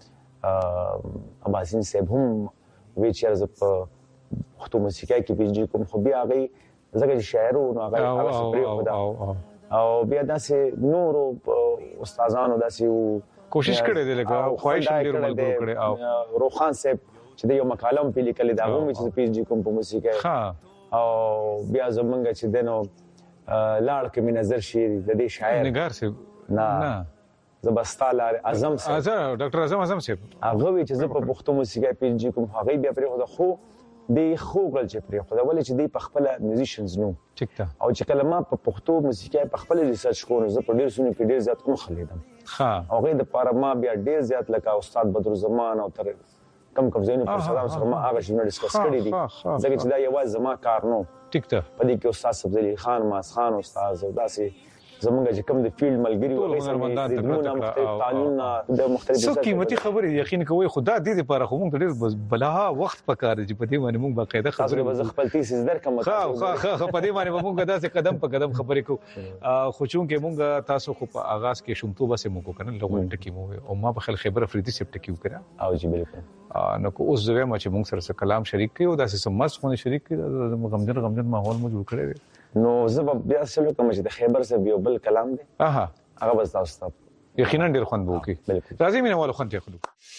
چې اباسین صاحب هم وی چې زه په پښتو موسیقي کې پیږي کوم خو بیا هغه زګر شاعر او هغه هغه سپری خدا او بیا داسې نورو استادانو داسې کوشش کړې ده لکه خواهش ډیر ملګرو کړې او روخان صاحب چې د یو مقالم په لیکل دا هم چې پی ایچ ډی کوم په موسیقي ها او بیا زمونږ چې دنو لاړ کې می نظر شي د دې شاعر نگار صاحب نه زبستال اعظم صاحب اعظم ډاکټر اعظم اعظم صاحب هغه چې زه په پښتو موسیقي پی ایچ ډی کوم هغه بیا پرې خو دی خو ګل چې پرې خو دا ولې چې دی په خپل میوزیشنز نو ټیک ته او چې کلمه په پښتو موسیقي په خپل ریسرچ کوم زه په ډیر سونی کې ډیر زیات کوم خلیدم ها هغه د پاره ما بیا ډیر زیات لکه استاد بدر زمان او تر کم کم زینو په سلام سره ما هغه شنو ډیسکس کړی دي ځکه چې دا یوازې زما کار نو ټیک ته په دې کې استاد سبزلی خان ماس خان استاد داسې زمونږ چې کوم د فیلډ ملګری ټول هنرمندان ته مختلف قانون د مختلف څه قیمتي خبرې یقین کوي خدا دې لپاره خو موږ ډېر بلها وخت پکاره چې په دې باندې موږ باقاعده خبرې به خپل تیسیس درکم ها ها په دې باندې موږ داسې قدم په قدم خبرې کو خو چون کې موږ تاسو خو په آغاز کې شومتوبه سه موږ کنه لغون ټکی مو او ما په خل خبر افریدي سپ ټکیو کړه او جی بالکل نو کو اوس ځای ما چې موږ سره کلام شریک کړو داسې سمس خو شریک کړو غمجن غمجن ماحول مو جوړ کړی نو زه بیا سلو کوم چې د خیبر سره یو بل کلام دی اها هغه بس تاسو ته یقینا ډیر خوند وو کی راځي مینه والو خوند ته خلو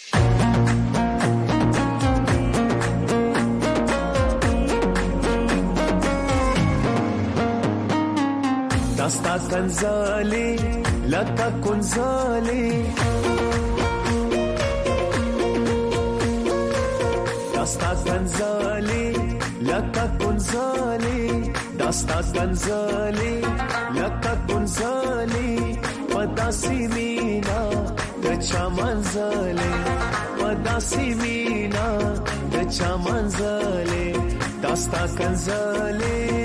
داستا کنزالی لکا کنزالی داستا کنزالی لکا کنزالی داستا کنزالی لکا کنزالی پداسی مینا د چا منزله پداسي مینا د چا منزله داستا کنزله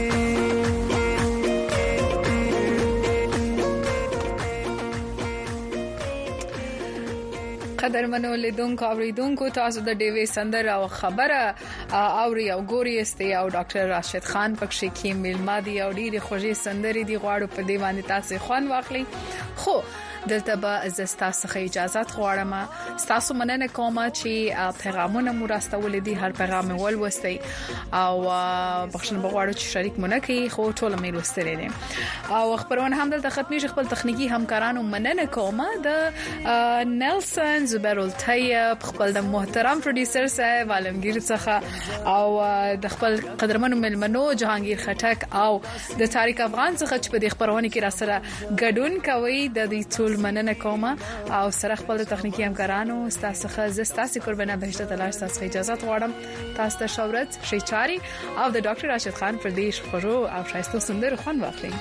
قدرمنو لیدونکو اوریدونکو تاسو د ډیوی سندر او خبره اوري او ګوري استي او ډاکټر راشد خان پکښې کې میلمادي او ډیره خوږې سندري دی غواړو په دی باندې تاسو خوان واخلي خو دلته به زستا څخه اجازه غواړم تاسو مننه کوم چې پیغامونه مو راستول دي هر پیغام ول وستي او بخښنه بغواړو چې شریک مونږ کې خو ټول مې لوستل دي او خبرونه هم دلته ختمي خپل تخنیکی همکارانو مننه کوم د نیلسن زبرول طیب خپل د محترم پروډوسر صاحب عالمگیر څخه او د خپل قدرمنو ملمنو جهانگیر خټک او د تاریخ افغان څخه چې په دې خبرونه کې را سره ګډون کوي د دې ټول مننه کوم او سره خپل تخنیکی همکارانو تاسو څخه زستاسي قربانه بهشته تلاش تاسو اجازه غواړم تاسو ته شورت شیچاری او د ډاکټر راشد خان پر دې شخرو او شایسته سندر خوان واخلي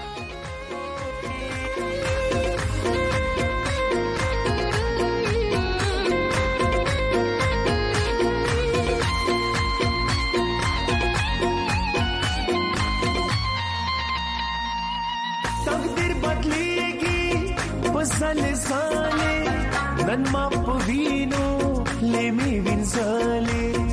زلزاله نن ما پوینو لمی وینځاله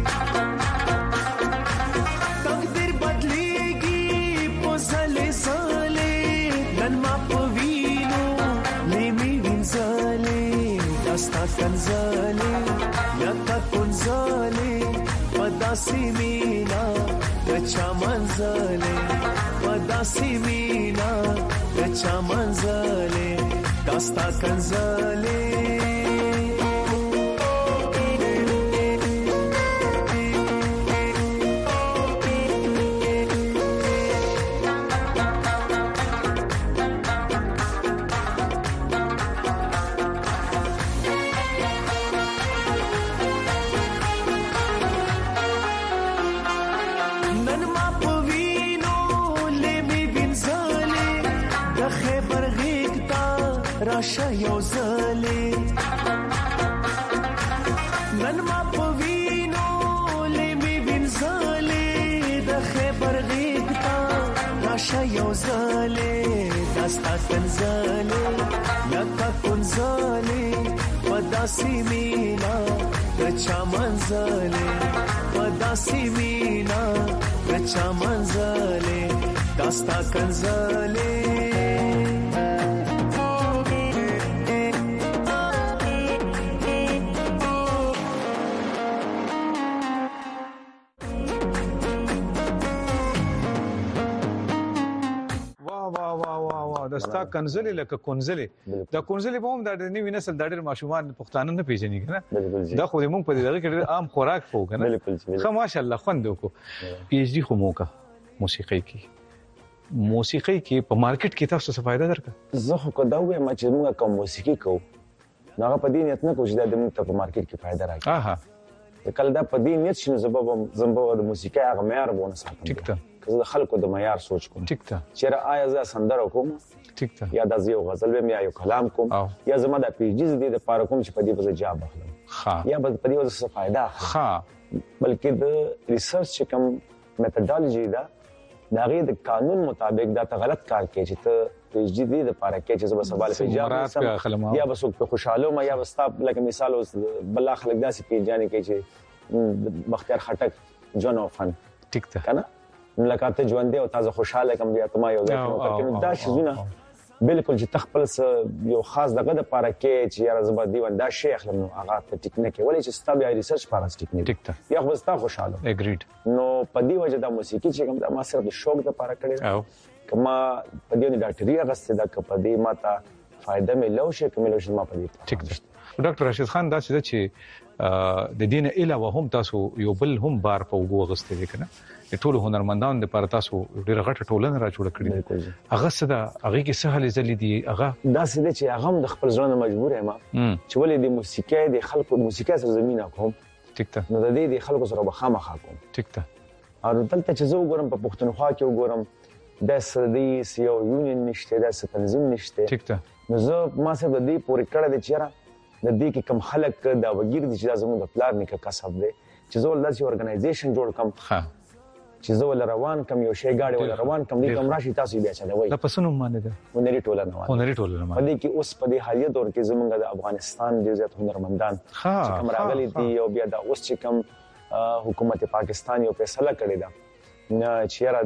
تقدیر بدلیږي په زلزاله نن ما پوینو لمی وینځاله داستا کنځاله یا تا کنځاله پداسي مینا رچا منځاله پداسي مینا رچا منځاله داستا کنزاله نن ما پوینو لمی بنزاله د خیبر غیږتا راشه یو زله نن ما پوینو لمی بنزاله د خیبر غیږتا راشه یو زله داستا کنزاله لکه کنزاله پداسي مینا د چا منزله پداسي مینا د چا منزله داستا کنزاله دستا کنزلې لکه کنزلې دا کنزلې په هم د نوې نسل د ډېر ماشومان پښتانه نه پیژني کنه دا خو موږ په دې دغه کې عام خوراک خو کنه خو ماشاءالله خوند وکړو پی ایچ ډی خو موکا موسیقي کې موسیقي کې په مارکیټ کې تاسو څه فائدہ درکړه زه خو کو دا وایم چې موږ کوم موسیقي کوو هغه په دې نیت نه کوم چې د موږ ته په مارکیټ کې فائدہ راکړي اها کله دا په دې نیت شنو زبب زمبو د موسیقي هغه معیار بونه ساتم ټیک ته که زه خلکو د معیار سوچ کوم ټیک ته چیرې آیا زه سندره کوم ټیک ته یا د یو غزل به یا یو کلام کوم یا زما د پی جی دې د پاره کوم چې په دې وځه جواب اخلم ها یا په دې وځه څه فائدہ ها بلکې د ریسرچ کوم میتھډالوژي دا د غي د قانون مطابق دا ته غلط کار کوي چې ته پی جی دې د پاره کې چې زما سوال په جواب یا بس په خوشاله ما یا بس تاسو لکه مثال اوس بل خلک داسې پی جانی کوي چې بختیار خټک جون اوفن ټیک ته کنه ملاقات ژوند دی او تاسو خوشاله کوم بیا ته ما یو ځای دا شزونه بالکل چې تخپل یو خاص دغه د پاره کې چې یاره زبر دی وندا شیخ لمو هغه ته ټیکنیک ولې چې ستا بیا ریسرچ پاره ټیکنیک ټیک ته یا خو ستا خوشاله اګریډ نو په دې وجه د موسیقي چې کوم د ما صرف د شوق د پاره کړی او کما په دې د ډاکټري غسته د په دې ماته فائدہ ملو شي کوم له شي ما په دې ټیک ده ډاکټر راشد خان دا چې د دین علاوه هم تاسو یو بل هم بار په وګو غسته دي کنه د ټولو هنرمندانو لپاره تاسو ډیره غټه ټولنه را جوړ کړې ده هغه څه ده هغه کې څه حل زلي دي هغه دا څه دي چې هغه د خپل ځان مجبور یم چې ولې د موسیقي د خلکو موسیقي سره زمينه کوم ټیک ته نو د دې د خلکو سره بخامه کوم ټیک ته او دلته چې زه وګورم په پښتونخوا کې وګورم د سردي سیو یونین نشته د تنظیم نشته ټیک ته نو زه ما سره د دې پورې کړه د چیرې د دې کې کم خلک دا وګیر دي چې دا زموږ د پلان نیکه کسب دی چې زه ولداسي اورګنایزیشن جوړ کم ها چې زه ول روان کم یو شی گاډي ول روان کم دې کوم راشي تاسو بیا چلوي د پسونو باندې ده هنري ټولنه وایي هنري ټولنه په دې کې اوس په دې حالیه دور کې زمونږ د افغانستان ډیر زیات هنرمندان چې کوم راغلي دي او بیا دا اوس چې کوم حکومت پاکستان یو فیصله کړی ده نه چې را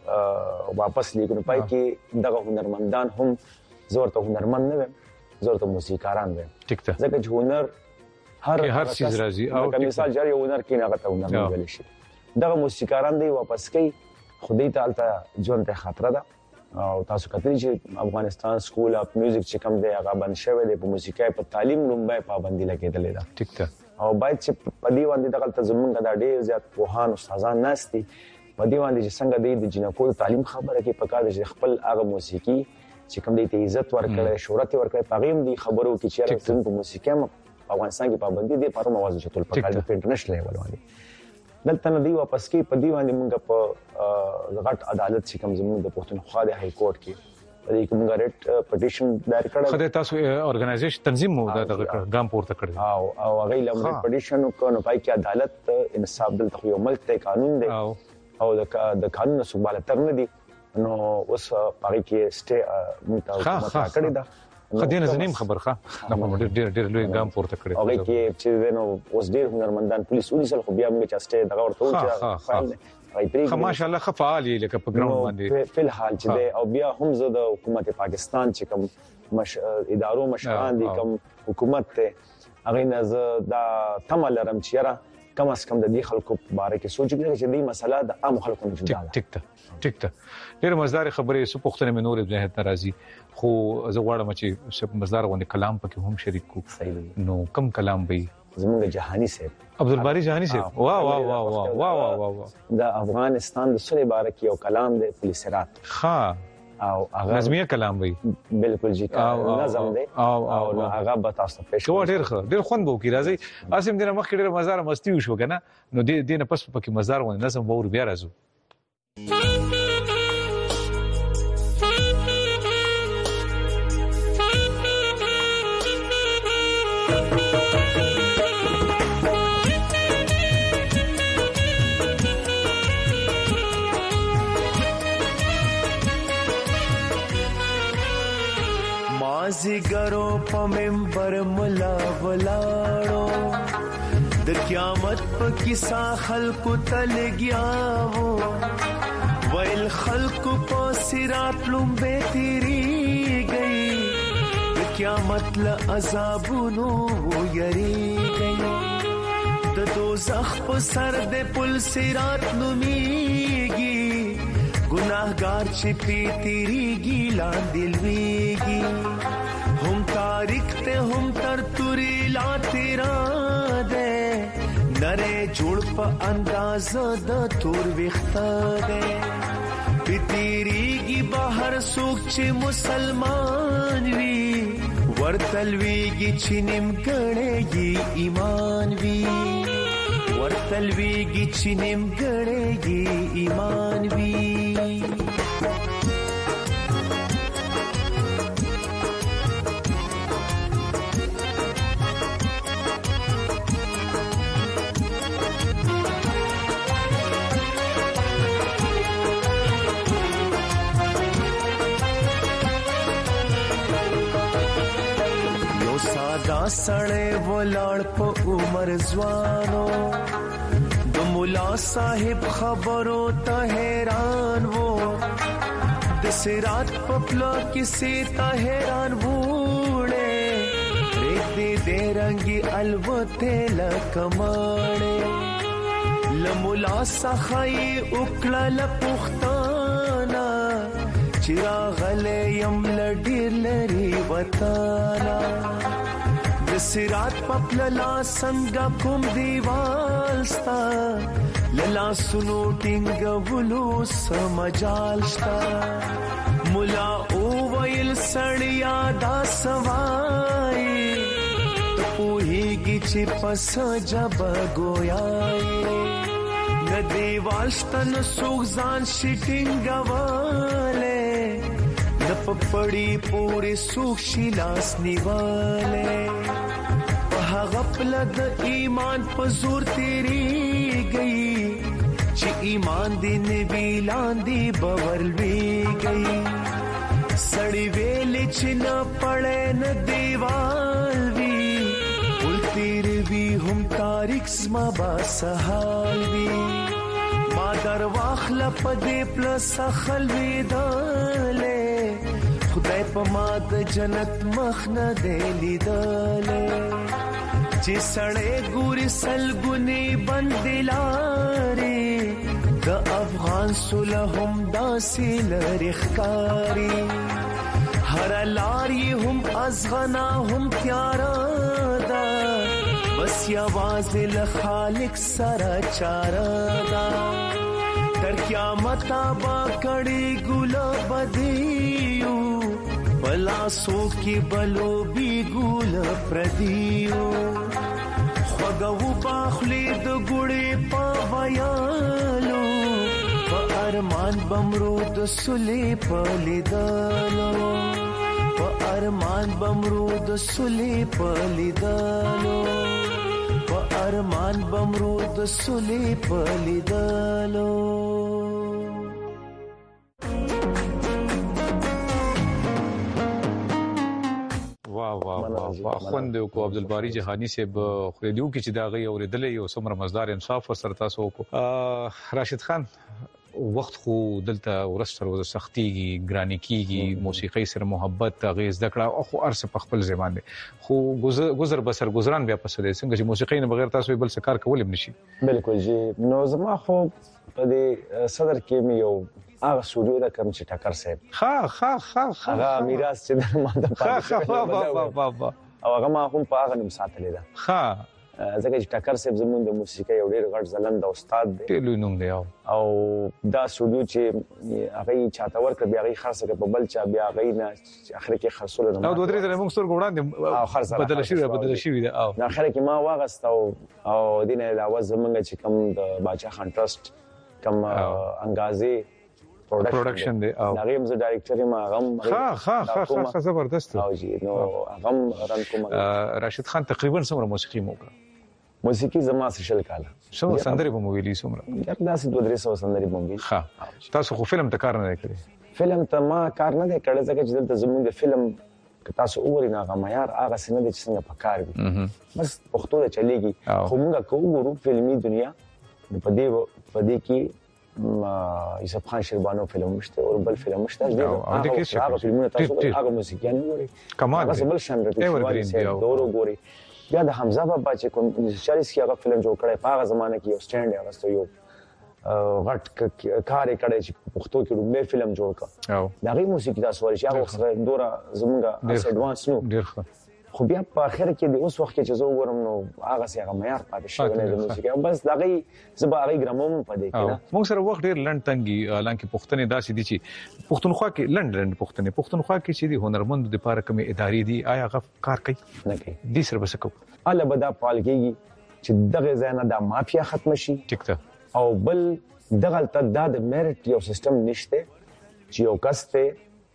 دي واپس لیکونو پای کې دغه هنرمندان هم زورته هنرمند نه وي زورته موسیقاران وي ټیک ده ځکه چې هنر هر هر چیز راځي او مثال جاری هنر کې نه غته هنر ویل شي دغه موسیقاران دی واپس کوي خدای تعالی ته ژوند ته خطر ده او تاسو کتلی چې افغانستان سکول اف میوزیک چې کوم دی هغه بند شوی دی په موسیقي په تعلیم لومبای پابندي لګیدلې ده ټیک ده او باید چې په دې باندې دغه ته زمونږ د ډېر زیات پوهان استادان ناشتي په دې باندې چې څنګه دی د جنکو تعلیم خبره کې پکاره چې خپل هغه موسیقي چې کوم دی ته عزت ورکړي شهرت ورکړي پاغیم دی خبرو کې چې راځي په موسیقي په افغانستان کې پابندي دی په موازی چې ټول پکاره په انټرنیشنل لیول باندې دلته نه دی واپس کې په دی باندې موږ په غټ عدالت چې کوم زموږ د پښتونخوا د های کورټ کې په دې کې موږ ریټ پټیشن دایر کړل خدای تاسو اورګنایزیشن تنظیم مو دا ګام پورته کړی او او هغه لمر پټیشن کو نو پای کې عدالت انصاف دلته یو ملک ته قانون دی او د قانون سوباله تر نه دی نو اوس پای کې سټي متاو کړی دا خدینه زنیم خبر ښه نو ډیر ډیر لوی ګام پورته کړی هغه کې چې نو اوس ډیر هنرمندان پولیس ونیسل خو بیا موږ چاسته دغه ورته چې فایل خو ماشاءالله خفعال یې لکه په ګراوند باندې په الحال چې دی او بیا هم زه د حکومت پاکستان چې کوم مش ادارو مشران دي کوم حکومت ته هغه نه زه دا تمل لرم چې را کم از کم د دې خلکو باره کې سوچ وکړي چې دې مسله د عام خلکو نه جدا ده ټیک ټیک ټیک ته ډېر مزدار خبرې سو پښتنه مې نور ذهن ناراضي خو زه غواړم چې سب مزدار غونډه کلام پکې هم شریک کو نو کم کلام به زموږ جهانی صاحب عبدالباری جهانی صاحب واه واه واه واه واه واه د افغانستان د سره باره کې یو کلام دی پولیسرات ها او هغه نظمیه کلام وي بالکل جی نظم دی او او هغه به تاسو ته پېښ کوم ډېر ښه ډېر خوند بو کی راځي اسیم دینه مخ کې ډېر مزار مستی وشو کنه نو دې دینه پس پکې مزار ونه نظم وور بیا راځو مازیګرو په منبر ملا ولاړو د قیامت په کیسه خلکو تلګیاو ویل خلکو په صراط لومبه تیری گئی د قیامت له عذابونو یری گئی د دوزخ په سر د پل صراط نومیږي ګناهګار چې پی تیریږي لاندې لویږي هم تاریخ ته هم تر توري لا تیرا ده نره جوړ په انداز د تور وخته ده پی تیریږي بهر څوک چې مسلمان وي ورتلويږي چې نیم ګړېږي ایمان وي ورتلويږي چې نیم ګړېږي ایمان وي دا سړی ولاړ په عمر ځوانو د مولا صاحب خبرو ته حیران وو د صراط په پلا کې سیتا حیران وړې دې دې رنگي الوته لکماړې لمولا صحای وکړه لپختانا چراغله يم لډیر لري وطانا صراط پپللا څنګه کوم دیوال ستا للا سنو ټینګ ولو سمجال ستا مولا او ویل سړیا دا سوای پوهیږي چې پس جب گویای ندیوال ستن سوغزان شټینګ واله د پپړی پورې سوخ شیلاس نیواله خپل د ایمان په زور تیری گئی چې ایمان دې نبی لاندې باور وی گئی سړی ویل چې نه پړې نه دیوال وی ول تیر وی هم تاریخ زما با سحال وی ما در واخل پدې پلس خلوي داله خدای په ما د جنت مخ نه دی لیداله چې سړې ګوري سلګونی بندلاري د افغان صلحم داسې لري ښکاری هر لاري هم ازغنا هم تیارا دا بس یوازې له خالق سره چارا دا تر قیامت با کړي ګل بدیو پلاسو کې بلو بي ګل پردیو خوګو باخلي د ګړې په ویالو په ارمان بمرو د سلې په لیدلو په ارمان بمرو د سلې په لیدلو په ارمان بمرو د سلې په لیدلو واه واه واه خوند کو عبدالباری جهانی صاحب خریدو کی چې دا غي اوریدلې یو سمره مزدار انصاف سره تاسو کو راشد خان وخت خو دلته ورستر وز سختيږي ګراني کیږي موسیقي سره محبت غیز دکړه او خو ارس په خپل زمان دي خو گذر بسر گذران بیا پسه دي څنګه چې موسیقي نه بغیر تاسو بل څه کار کولای نشي بالکل جی نو زما خو په دې صدر کې مې یو هغه سټوډیو د کم چې ټکر صاحب ها ها ها هغه میراث چې د ماده پاتې او هغه ما هم په هغه نیم ساتلې ده ها ځکه چې ټکر صاحب زموږ د موسیقي یو ډېر غټ زلند استاد دی ټلو نوم دی او دا سټوډیو چې هغه چاته ورکړ بیا هغه خاصه په بل چا بیا هغه نه اخر کې خرصول نه دوه درې ځله موږ سره وړاندې بدل شي بدل شي دی او نه اخر کې ما واغستو او دینه د اواز زمونږ چې کوم د باچا خان ټرست کوم انګازي پروډکشن دی او هغه هم زه ډایرکټر ما غم ها ها ها زبردست او جی نو غم رن کوم راشد خان تقریبا څومره موسیقي موکړه موسیقي زما سشل کاله شو سندري په موویلی څومره یو داسې دوه درې سو سندري په موویلی ها تاسو خو فلم ته کار نه کړی فلم ته ما کار نه کړی ځکه چې دلته زموږ د فلم که تاسو وګورئ نه هغه معیار هغه څنګه د څنګه پکار وي بس پښتو ته چلیږي خو موږ کوو فلمي دنیا په دې په دې کې یوسف خان شیربانو فلم مشته او بل فلم مشته دی هغه فلمونه تاسو هغه موسیقي نه ګوري کمال هغه بل شان راځي دورو ګوري بیا د حمزه بابا چې کوم چالیس کې هغه فلم جوړ کړی په هغه زمانه کې یو سټاند هغه یو غټ کار کړی چې پښتو کې لومړی فلم جوړ کړ او دا غي موسیقي تاسو ورشي هغه دوره زمونږه اډوانس نو ډیر ښه خو بیا په اخر کې د اوس وخت کې چې زه وګورم نو هغه سي هغه معیار پاتې شوی نه د موسیقي بس دا غي زبا غي ګراموم پدې کې نه موږ سره وخت ډیر لند تنګي لکه پښتنې داسې دي چې پښتونخوا کې لند لند پښتنې پښتونخوا کې چې دي هنرمند د لپاره کومې ادارې دي آیا غف کار کوي نه کوي دي سره بس کو اله بدا پال کېږي چې دغه ځای د مافیا ختم شي ټیک ته او بل دغه ته د میرټ یو سیستم نشته چې یو کس ته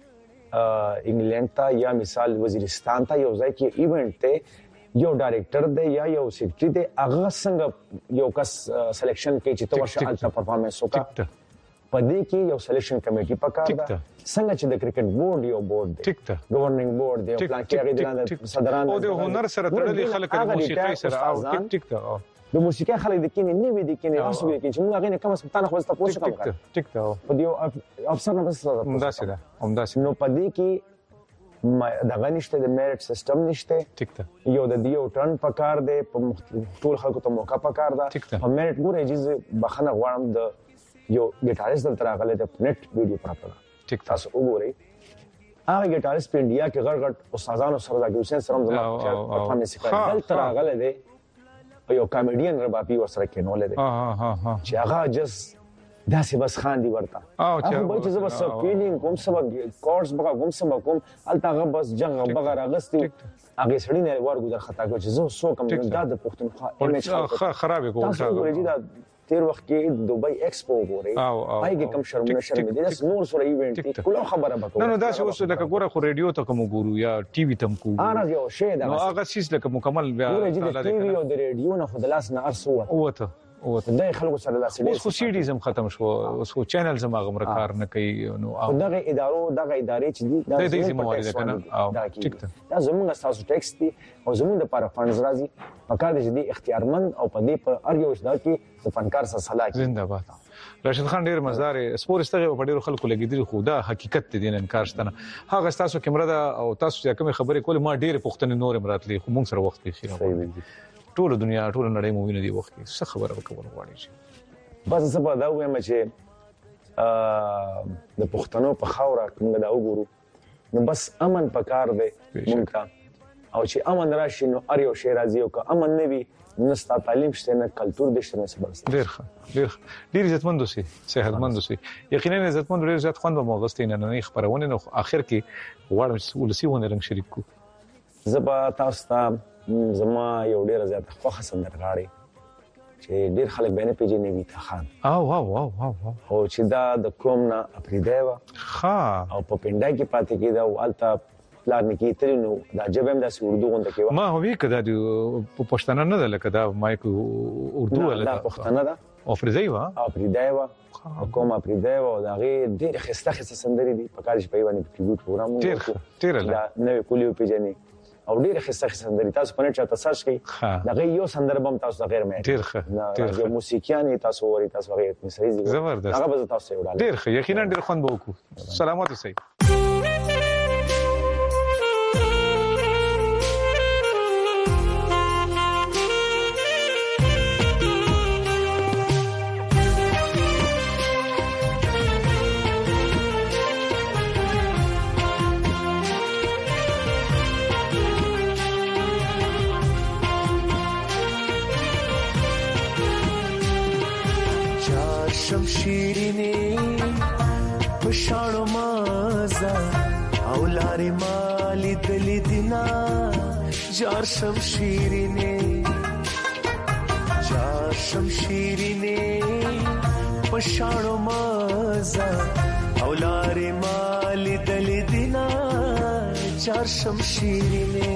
انګلند ته یا مثال وزیرستان ته یو ځای کې ایونت ته یو ډایرکټر دی یا یو سیکریټری دی هغه څنګه یو کس سلیکشن کوي چې تو ورشه الټا پرفارمنس وکړي په دې کې یو سلیکشن کمیټي پکار ده څنګه چې د کرکټ بورډ یو بورډ دی ټیک ته گورننګ بورډ دی پلان کې هغه د صدران او د هنر سره تړلي خلک د موسیقي سره او ټیک ټیک ته د موسیقي خلک د کینې نه وي د کینې اوس وي چې موږ هغه نه کوم څه تاسو خو تاسو کوم کار ټیک ته په دې افسر نه بس همدا سره همدا سره نو په دې کې د غنښت د میرټ سیستم نشته ټیک ته یو د دیو ټرن پکار دی په ټول خلکو ته موقع پکار ده په میرټ ګورې چې بخنه غواړم د یو ګیټاریست دلته راغلی د نت ویډیو پراته ټیک تاسو وګورئ هغه ګیټاریست په انډیا کې غړ غړ استادانو سره د حسین سره زما په پرفارمنس کوي دلته راغلی دی یو کامیډین ربابي ورسره کېنول دي ها ها ها چې هغه جس دا سه بس خان دی ورته هغه به چې بس فیلینګ کوم سبب کورس بغا کوم سبب کوم الته بس جنگ بغا راغستي هغه سړی نه ورغو در خطا کوي چې زه سو کوم دا د پښتونخوا ایمیج خراب کوم دا تیر وخت کې دوبۍ ایکسپو وګورئ پای کې کم شرمونه شرم دي دا نور سره ایونت دي کله خبره وکړه نه نو دا اوس لکه ګوره خو ریډیو ته کوم ګورو یا ټي وي تم کو اره یو شی دا نو هغه سیس لکه مکمل بیا ټي وي او د ریډیو نه خو د لاس نه ارسو وته وته دا خلکو سره لاسه اوس خو سیډیز هم ختم شو اوس خو چینلز هم هغه مرکار نه کوي نو دغه ادارو دغه ادارې چې دي دا د ذمہواری ده کنه او ټیک ده دا زموږ تاسو ټیکس دي او زموږ د لپاره فندز راځي پکار دي چې دي اختیارمند او په دې په ار یو ځدا کې د فنکار سره صلاح زنده باد راشد خان ډیر مزدار سپور استغه په ډیرو خلکو لګیدل خو دا حقیقت دي نه انکار شته هغه تاسو کیمرا دا او تاسو چې کوم خبرې کول ما ډیر پښتنه نور مراتلی خو موږ سره وخت کې خیره ټول دنیا ټول نړۍ مو ویني دی وخت کې څه خبره وکول غواړي بس څه په دا وایم چې ا د پښتنو په خاوره موږ دا وګورو نو بس امن پکار دی موږ ته او چې امن راشي نو ار یو شی راځي او که امن نه وي نو ستا تعلیم شته نه کلچر د شته نه سبب ډیر ښه ډیر ډیر عزتمند اوسئ صحتمند اوسئ یقینا عزتمند ډیر زیات خوند به مغستین نه نه خبرونه نو اخر کې وړم ولسی ونه رنګ شریک کو زبا تاسو ته زما یو ډیر زیات خوښ سندرغاړي چې ډیر خلک به نه پیژني وي ته خان او واو واو واو او چې دا د کوم نه اپریدایوا ها او په پنده کې پاتې کېدا او الته پلان کې ترنو دا جبم د اردو غونډه کې ما هوی کدا د پښتنه نه ده لکه دا مایک اردو ولا دا پښتنه ده او فریدایوا اپریدایوا کوم اپریدایوا دا غي ډیر خسته خسته سندري دي په کارش په باندې ټریبیوټ پروګرام ډیر ډیر لا نو کولیو پیژني او ډیر خسته خسته سندري تاسو په نت چاته سرچ کړئ دا غي یو سندر بم تاسو غیر مې ډیر ښه ډیر موسیقيان تاسو وري تاسو غیر مسایز دي زبردست هغه به تاسو یو ډیر ډیر ښه یقینا ډیر خوند به وکړو سلامات اوسئ شیرینه پښاړو مازه او لارې مالې دلی دینا جار شم شیرینه جار شم شیرینه پښاړو مازه او لارې مالې دلی دینا جار شم شیرینه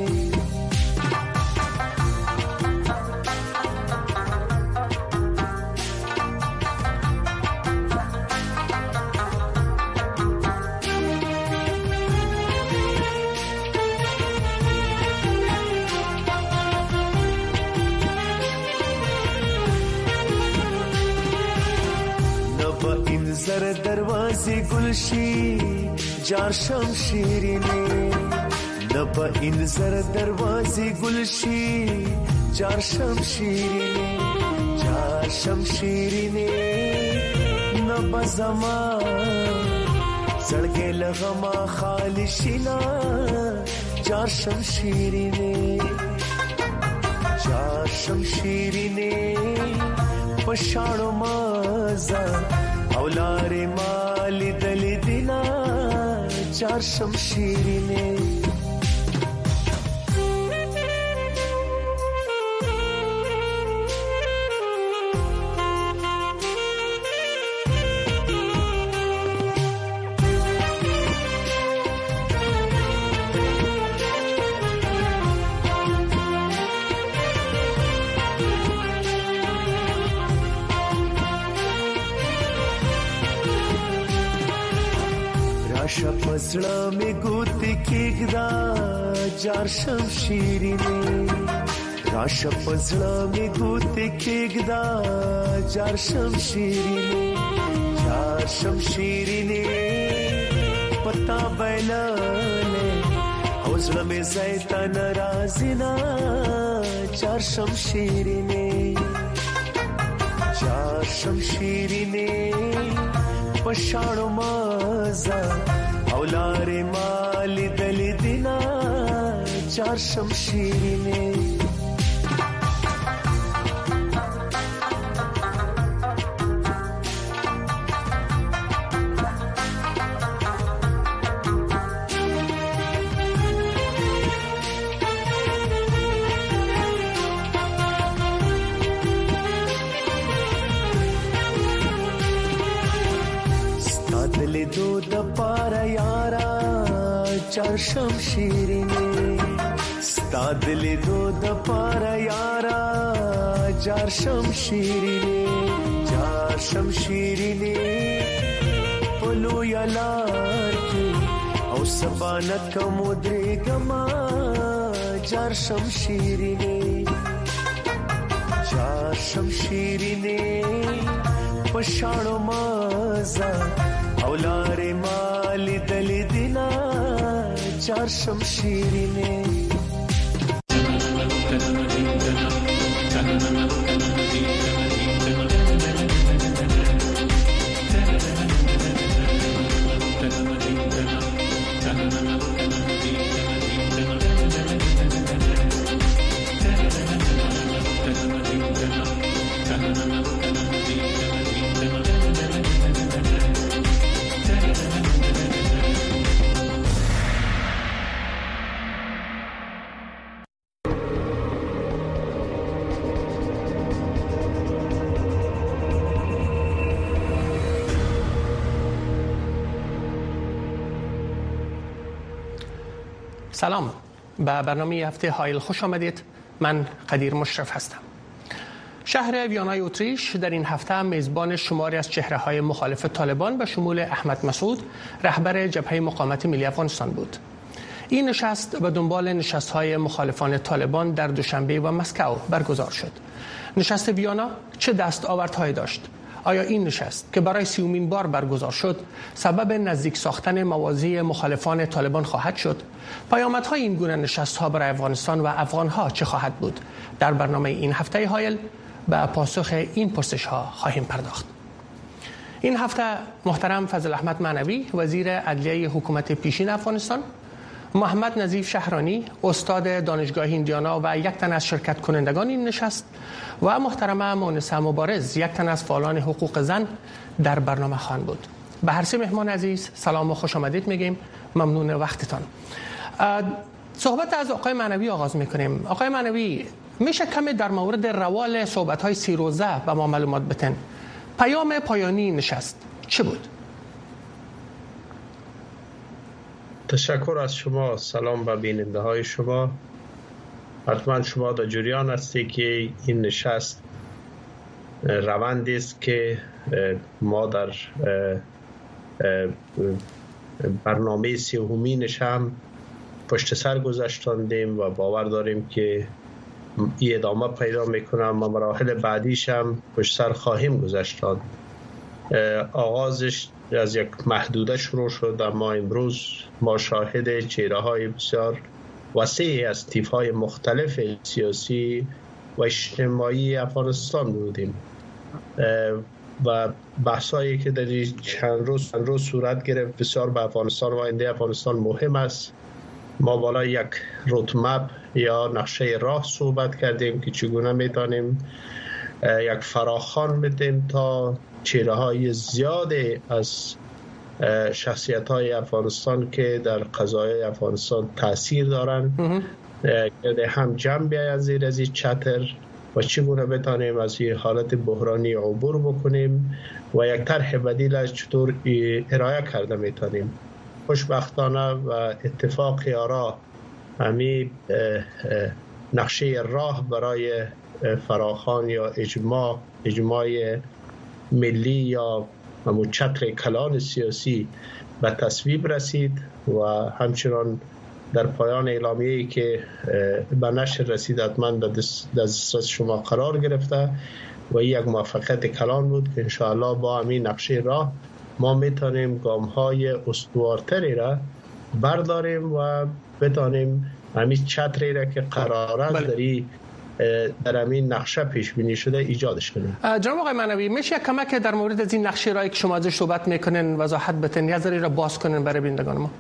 زر دروازه گلشی جار شم شیرینه نبا این زر دروازه گلشی جار شم شیرینه جار شم شیرینه نبا زمان زړګې لغما خالشینا جار شم شیرینه جار شم شیرینه پښاړو مازه او لارې مالې دلی دینا چار شم شیرینه راشه پسړه می ګوت کېږدا جار شم شیرینه راشه پسړه می ګوت کېږدا جار شم شیرینه جار شم شیرینه پتا بیلانه حوصله می زیتا ناراضینا جار شم شیرینه جار شم شیرینه پښاړو مازه او لارې مالې دلی دینا چار شم شیرینه چار شمشیرینه ستادلی دو د پارا یارا چار شمشیرینه چار شمشیرینه پلو یلار کی او سبانت کمودری گما چار شمشیرینه چار شمشیرینه پشاړو مازا اولار مال دل دینا چار شمشیرینه سلام، به برنامه هفته هایل خوش آمدید. من قدیر مشرف هستم. شهر ویانای اتریش در این هفته میزبان شماری از چهره‌های مخالف طالبان به شمول احمد مسعود، رهبر جبهه مقاومت ملی افغانستان بود. این نشست به دنبال نشست‌های مخالفان طالبان در دوشنبه و مسکو برگزار شد. نشست ویانا چه دستاوردهایی داشت؟ آیا این نشست که برای سیومین بار برگزار شد سبب نزدیک ساختن موازی مخالفان طالبان خواهد شد؟ پیامدهای این گونه نشست‌ها برای افغانستان و افغان‌ها چه خواهد بود؟ در برنامه این هفته هایل به پاسخ این پرسش‌ها خواهیم پرداخت. این هفته محترم فضل احمد معنوی، وزیر عدلیه حکومت پیشین افغانستان، محمد نظیف شهرانی، استاد دانشگاه ایندیانا و یک تن از شرکت کنندگان این نشست، و محترمه مونسه مبارز، یک تن از فعالان حقوق زن در برنامه خواهند بود. به هر سه مهمان عزیز سلام و خوش آمدید میگیم. ممنون وقتتان. صحبت از آقای معنوی آغاز میکنیم. آقای معنوی، میشه کمی در مورد روال صحبت‌های سی روزه به ما معلومات بتن؟ پیام پایانی نشست چه بود؟ تشکر از شما. سلام به بیننده های شما. حتما شما در جریان هستی که این نشست روندی است که ما در برنامه سیومینش هم پشت سر گذاشتاندیم و باور داریم که این ادامه پیدا میکنه و مراحل بعدیش هم پشت سر خواهیم گذاشتاند. آغازش از یک محدوده شروع شد، اما امروز ما شاهد چهره های بسیار وسیعی از طیف های مختلف سیاسی و اجتماعی افغانستان بودیم و بحثایی که در چند روز چند روز صورت گرفت بسیار به افغانستان و آینده افغانستان مهم است. ما بالا یک رودمپ یا نقشه راه صحبت کردیم که چگونه میتونیم یک فراخوان بدیم تا چهره های زیاده از شخصیت های افغانستان که در قضایای افغانستان تاثیر دارند که هم جمع بیاید زیر از این چتر و چگونه بتانیم از این حالت بحرانی عبور بکنیم و یک طرح بدیل چطور ارائه کرده میتونیم. خوشبختانه و اتفاق آرا همی نقشه راه برای فراخوان یا اجماع اجماع ملی یا همون چتر کلان سیاسی به تصویب رسید و همچنان در پایان اعلامیه‌ای که به نشر رسید حتما در دسترس شما قرار گرفته و این یک موفقیت کلان بود که انشاءالله با همین نقشه راه ما میتونیم گام‌های استوارتری را برداریم و بتانیم همین چتری را که قراره داری در همین نقشه پیش بینی شده ایجادش کنیم. جناب آقای معنوی، میشه کمک در مورد از این نقشه رایی که شما ازش صحبت میکنین وضاحت بتین، یه ذره را باز کنین برای بینندگان ما؟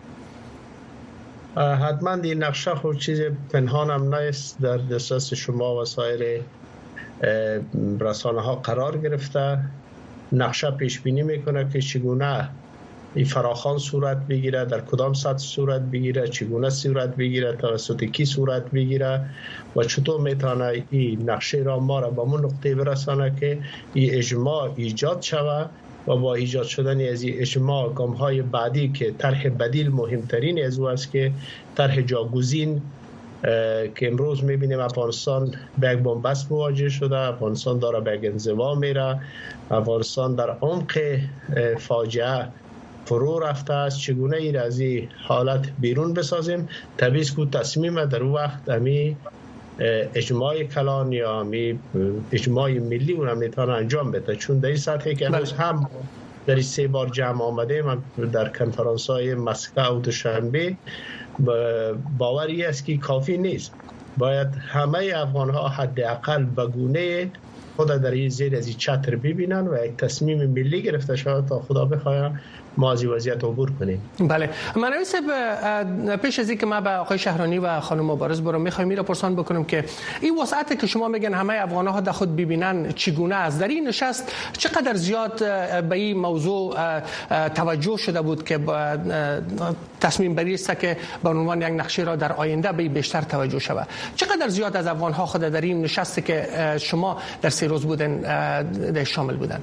حتما این نقشه خود چیز پنهان هم نیست، در دسترس شما و سایر رسانه ها قرار گرفته. نقشه پیش بینی میکنه که چگونه این فراخوان صورت بگیره، در کدام سطح صورت بگیره، چگونه صورت بگیره، توسط کی صورت بگیره و چطور میتونه این نقشه را ما را به اون نقطه برسانه که این اجماع ایجاد شوه و با ایجاد شدن از اجماع گام‌های بعدی که طرح بدیل مهمترین از او است که طرح جاگزین که امروز میبینیم افغانستان به یک بنبست مواجه شده، افغانستان داره به یک انزوا میره، افغانستان در عمق فاجعه فرو رفته است. چگونه این از این حالت بیرون بسازیم؟ طبیعی است که تصمیم در وقت امی اجماع کلان یا امی اجماع ملی اون میتونه انجام بده، چون در این سطحی که امروز هم در سه بار جمع آمده من در کنفرانس های مسکو و دوشنبه باوری است که کافی نیست. باید همه افغان ها حداقل به گونه خود در این زیر از این چتر ببینن و یک تصمیم ملی گرفته شود تا خدا بخواه ما از این وضعیت عبور کنیم. بله، منوی صاحب، پیش از اینکه ما به آقای شهرانی و خانم مبارز برم میخوایم میرا پرسان بکنم که این وسعتی که شما میگن همه افغان ها در خود ببینن چگونه است، در این نشست چقدر زیاد به این موضوع توجه شده بود که تصمیم بری است که به عنوان یک نقشه را در آینده به بیشتر توجه شود؟ چقدر زیاد از افغان ها خود در این نشستی که شما در سه روز بودن در شامل بودن؟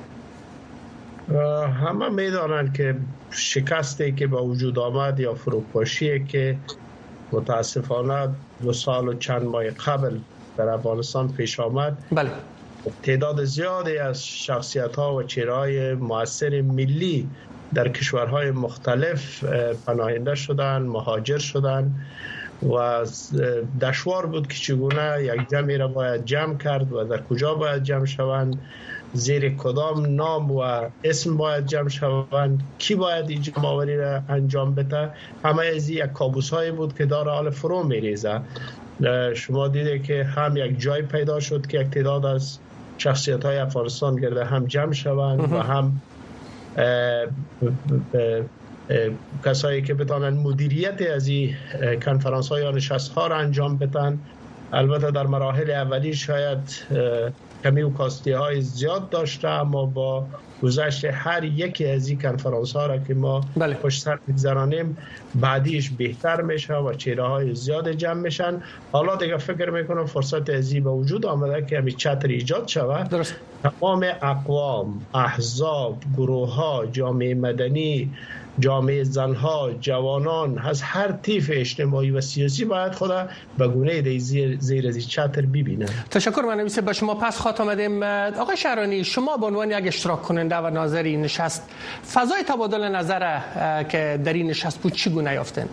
همه میدانند که شکستی که با وجود آمد یا فروپاشی که متاسفانه دو سال و چند ماه قبل در افغانستان پیش آمد، بله، تعداد زیادی از شخصیت ها و چهره های مؤثر ملی در کشورهای مختلف پناهنده شدند، مهاجر شدند و دشوار بود که چگونه یک جمعی را باید جمع کرد و در کجا باید جمع شوند، زیر کدام نام و اسم باید جمع شوند، کی باید این جمع آوری را انجام بده. همه از یک کابوس هایی بود که داره حال فرو میریزه. شما دیده که هم یک جای پیدا شد که یک تعداد از شخصیت های افغانستان گرده هم جمع شوند و هم اه اه اه کسایی که بتانن مدیریت از این کنفرانس ها یا نشست ها را انجام بدن. البته در مراحل اولی شاید کمی و کاستی های زیاد داشته، اما با گذشت هر یکی از این کنفرانس ها را که ما بله. پشت سر میگذرانیم بعدیش بهتر میشه و چهره های زیاد جمع میشن. حالا دیگه فکر میکنم فرصت ازی به وجود آمده که همین چتر ایجاد شود. درست. تمام اقوام، احزاب، گروه ها، جامعه مدنی، جامعه زنها، جوانان از هر طیف اجتماعی و سیاسی باید خدا به گونه زیر زیر از چتر ببینن. تشکر. من نمیشه به شما پس خاطر آمدیم. آقای شهرانی، شما به عنوان یک اشتراک کننده و ناظر این نشست فضای تبادل نظر که در این نشست بود چگونه یافتین؟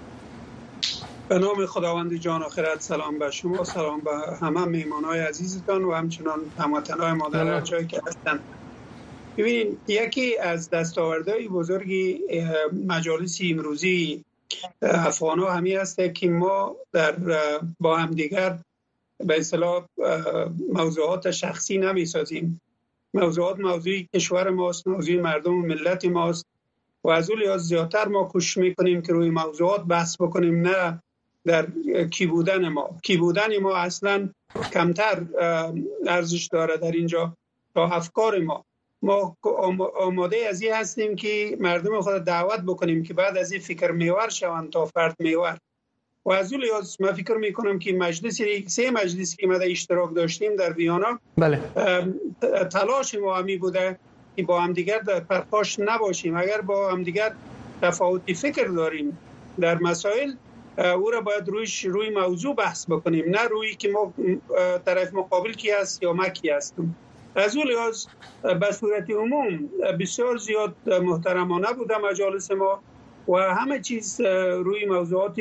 به نام خداوند جان و خرد سلام به شما، سلام به همه مهمانای عزیزتان و همچنان هموطنان ما در هر جایی که هستند. ببینید، یکی از دستاوردهای بزرگی مجالس امروزی افغان‌ها همی است که ما در با هم دیگر به اصطلاح موضوعات شخصی نمی‌سازیم. موضوعات موضوعی کشور ماست، موضوع مردم و ملت ماست و از اون لحاظ زیادتر ما کوشش می‌کنیم که روی موضوعات بحث بکنیم، نه در کی بودن ما. کی بودن ما اصلاً کمتر ارزش داره در اینجا تا افکار ما. ما آماده از این هستیم که مردم خود دعوت بکنیم که بعد از این فکر محور شوند تا فرد محور. و از اون لحاظ من فکر میکنم که مجلس سه مجلسی که ما در اشتراک داشتیم در ویانا، بله، تلاش ما همی بوده که با هم دیگر در پرخاش نباشیم. اگر با هم دیگر تفاوتی فکر داریم در مسائل، او را باید رویش روی موضوع بحث بکنیم، نه روی که ما طرف مقابل کی است یا ما کی هستیم. از اون لحاظ به صورت عموم بسیار زیاد محترمانه بوده مجالس ما و همه چیز روی موضوعات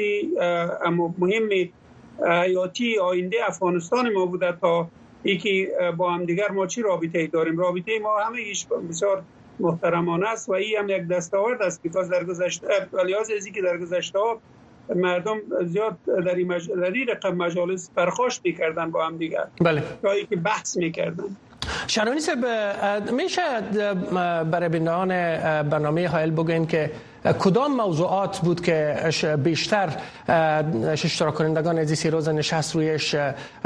مهم حیاتی آینده افغانستان ما بوده تا اینکه با هم دیگر ما چی رابطه داریم. رابطه ما همه ایش بسیار محترمانه است و این هم یک دستاورد است که در گذشته ولیاز ازی که در گذشته مردم زیاد در این مج... رقم مجالس پرخاش میکردن با هم دیگر، بله، تا اینکه بحث میکردن. شهرانی صاحب، میشه برای بینان برنامه حائل بگوین که کدام موضوعات بود که بیشتر اشتراک کنندگان از این روز نشست رویش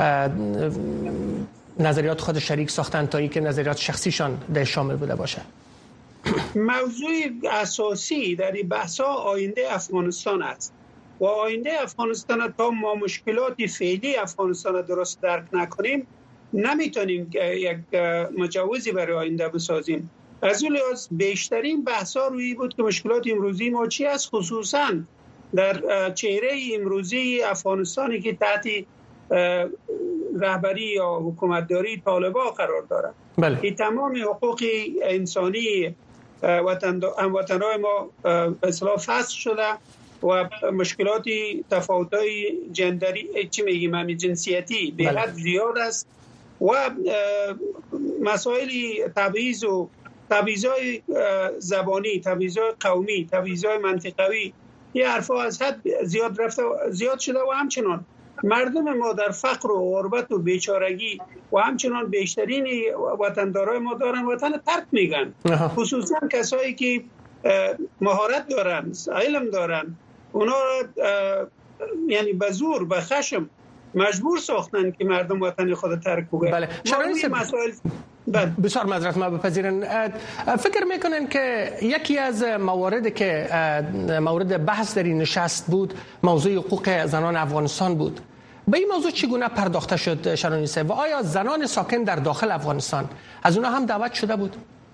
نظریات خود شریک ساختن تا اینکه نظریات شخصیشان در شامل بوده باشه؟ موضوع اساسی در این بحث‌ها آینده افغانستان است و آینده افغانستان تا ما مشکلات فعلی افغانستان درست درک نکنیم نمیتونیم یک مجوزی برای آینده بسازیم. از اون لحاظ بیشترین بحثا روی بود که مشکلات امروزی ما چی است، خصوصا در چهره امروزی افغانستانی که تحت رهبری یا حکومتداری طالبان قرار دارد. بله. این تمام حقوق انسانی هموطنان ما به اصطلاح فصل شده و مشکلات تفاوت‌های جندری چی میگیم همین جنسیتی به حد زیاد است و مسائل تبعیض و تبعیض‌های زبانی، تبعیض‌های قومی، تبعیض‌های منطقوی، این حرفا از حد زیاد رفته زیاد شده و همچنان مردم ما در فقر و غربت و بیچارگی و همچنان بیشترین وطندارای ما دارن وطن ترک میگن، خصوصا کسایی که مهارت دارن، علم دارن، اونا یعنی به زور به خشم مجبور ساختن که مردم وطن خود ترک بگن. بله. مسائل بسیار معذرت ما بپذیرن. فکر میکنن که یکی از مواردی که مورد بحث در این نشست بود موضوع حقوق زنان افغانستان بود. به این موضوع چگونه پرداخته شد شرانی صاحب و آیا زنان ساکن در داخل افغانستان از اونها هم دعوت شده بود؟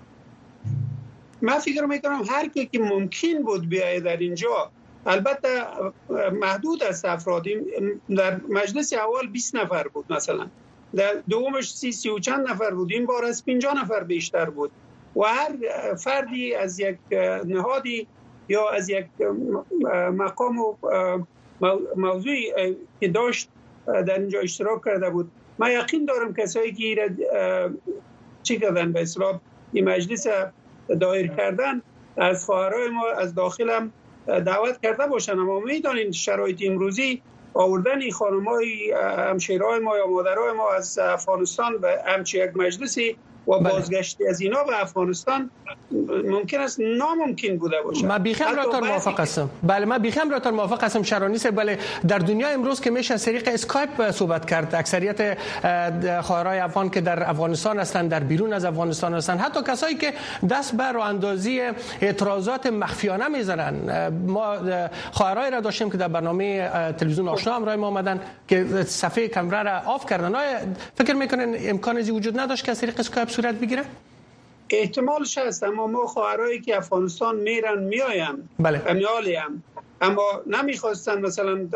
من فکر میکنم هر کی که ممکن بود بیاید در اینجا، البته محدود است افراد. در مجلس اول بیست نفر بود مثلا، در دومش سی سی و چند نفر بود، این بار از پنجاه نفر بیشتر بود و هر فردی از یک نهادی یا از یک مقام و موضوعی که داشت در اینجا اشتراک کرده بود. من یقین دارم کسایی که چی کردن به اصطلاح این مجلس دایر کردن از خواهرای ما از داخلم دعوت کرده باشن، اما میدانین شرایط امروزی آوردن خانم‌های همشیرهای ما یا مادرای ما از افغانستان به همچین یک مجلسی و بازگشتی از اینا به افغانستان ممکن است ناممکن بوده باشه. من بیخم راتر موافق هستم. بله من بیخم راتر موافق هستم شرانی صاحب. بله در دنیا امروز که میشه از طریق اسکایپ صحبت کرد، اکثریت خواهرای افغان که در افغانستان هستند، در بیرون از افغانستان هستند، حتی کسایی که دست بر راه اندازی اعتراضات مخفیانه میزنن. ما خواهرای را داشتیم که در برنامه تلویزیون آشنا همراه ما آمدن که صفحه کامرا را آف کردن. آیا فکر میکنن امکان ازی وجود نداشت که از طریق اسکایپ صورت بگیره؟ احتمالش هست، اما ما خواهرایی که افغانستان میرن میایم بله میالیم اما نمیخواستن مثلا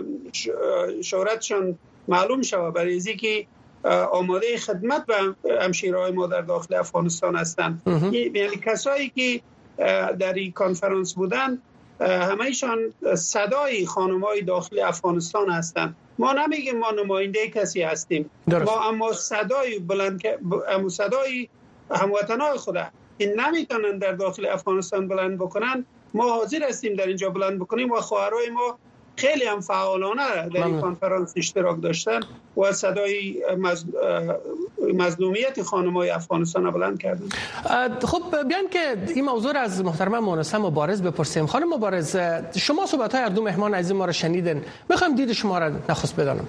شهرتشان معلوم شود برای اینکه آماده خدمت به همشیرهای ما در داخل افغانستان هستند. یعنی کسایی که در این کنفرانس بودن همه‌شان صدای خانم‌های داخل افغانستان هستند. ما نمیگیم ما نماینده کسی هستیم درست. ما اما صدای بلند اما صدای هموطنای خود این نمیتونن در داخل افغانستان بلند بکنن، ما حاضر هستیم در اینجا بلند بکنیم و خواهرای ما خیلی هم فعالانه در این کنفرانس اشتراک داشتن و صدای مظلومیت خانم‌های افغانستان بلند کردن. خب بیان که این موضوع را از محترمه مونسه مبارز بپرسیم. خانم مبارز، شما صحبت‌های هر دو مهمان عزیز ما را شنیدین، میخوام دید شما را نخست بدانم.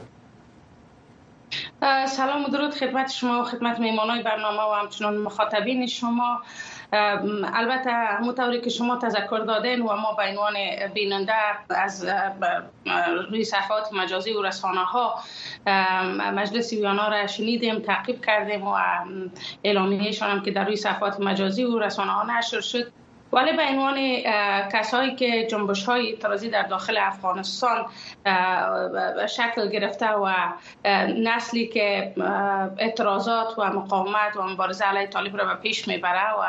سلام و درود خدمت شما و خدمت میهمانان برنامه و همچنان مخاطبین شما. البته همونطوری که شما تذکر دادین و ما به عنوان بیننده از روی صفحات مجازی و رسانه ها مجلس ویانا را شنیدیم، تعقیب کردیم و اعلامیه‌شان هم که در روی صفحات مجازی و رسانه ها نشر شد. ولی به عنوان کسایی که جنبش‌های اعتراضی در داخل افغانستان شکل گرفته و نسلی که اعتراضات و مقاومت و مبارزه علیه طالب را به پیش میبره و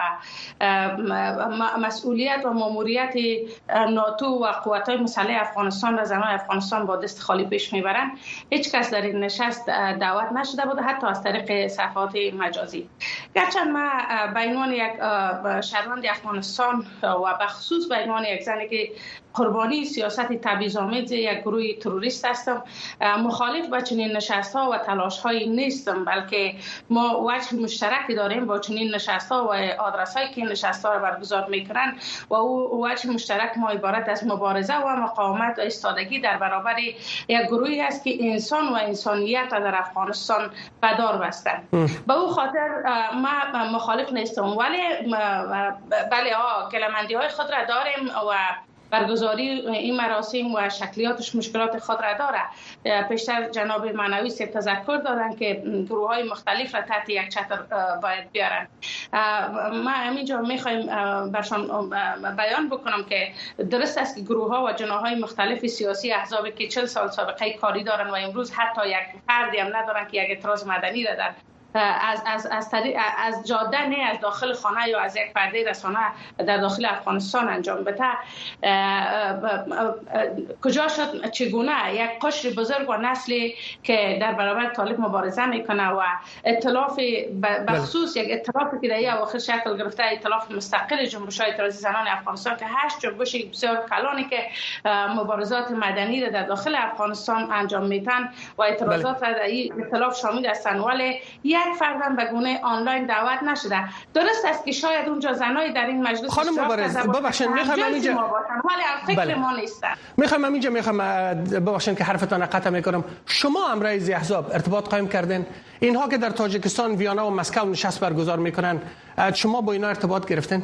مسئولیت و ماموریت ناتو و قوت‌های مسلح افغانستان را زنان افغانستان با دست خالی پیش میبرن، هیچ کس در این نشست دعوت نشده بود، حتی از طریق صفحات مجازی. گرچند ما به عنوان یک شهروند افغانستان و به خصوص به عنوان یک زنی که قربانی سیاست تبعیض‌آمیز یک گروه تروریست هستم، مخالف با چنین نشست‌ها و تلاش‌هایی نیستم، بلکه ما وجه مشترکی داریم با چنین نشست‌ها و آدرس‌هایی که این نشست‌ها را برگزار می‌کنند و او وجه مشترک ما عبارت از مبارزه و مقاومت و ایستادگی در برابر یک گروهی است که انسان و انسانیت در افغانستان بدار بستند. به او خاطر ما مخالف نیستم، ولی بله ها کلمندی‌های خود را داریم و برگزاری این مراسم و شکلیاتش مشکلات خود را داره. پیشتر جناب معنوی سه تذکر دادن که گروه های مختلف را تحت یک چتر باید بیارن. ما همینجا میخوایم برشان بیان بکنم که درست است که گروه ها و جناح های مختلف سیاسی احزابی که چهل سال سابقه کاری دارن و امروز حتی یک فردی هم ندارن که یک اعتراض مدنی را در از از از, از جاده نه از داخل خانه یا از یک پرده رسانه در داخل افغانستان انجام بده. کجا شد چگونه یک قشر بزرگ و نسلی که در برابر طالب مبارزه میکنه و ائتلاف بخصوص یک ائتلافی که در این اواخر شکل گرفته، ائتلاف مستقل جنبش‌های اعتراضی زنان افغانستان که هشت جنبش بسیار کلانی که مبارزات مدنی را در داخل افغانستان انجام میدن و اعتراضات را در این ائتلاف شامل هستند، ولی یک فردم به گونه آنلاین دعوت نشده. درست است که شاید اونجا زنای در این مجلس خانم مبارز ببخشید میخوام اینجا ولی فکر ما نیستن. میخوام اینجا میخوام ببخشید که حرفتان قطع میکنم. شما هم رئیس احزاب ارتباط قائم کردین، اینها که در تاجیکستان ویانا و مسکو نشست برگزار میکنن، شما با اینا ارتباط گرفتین؟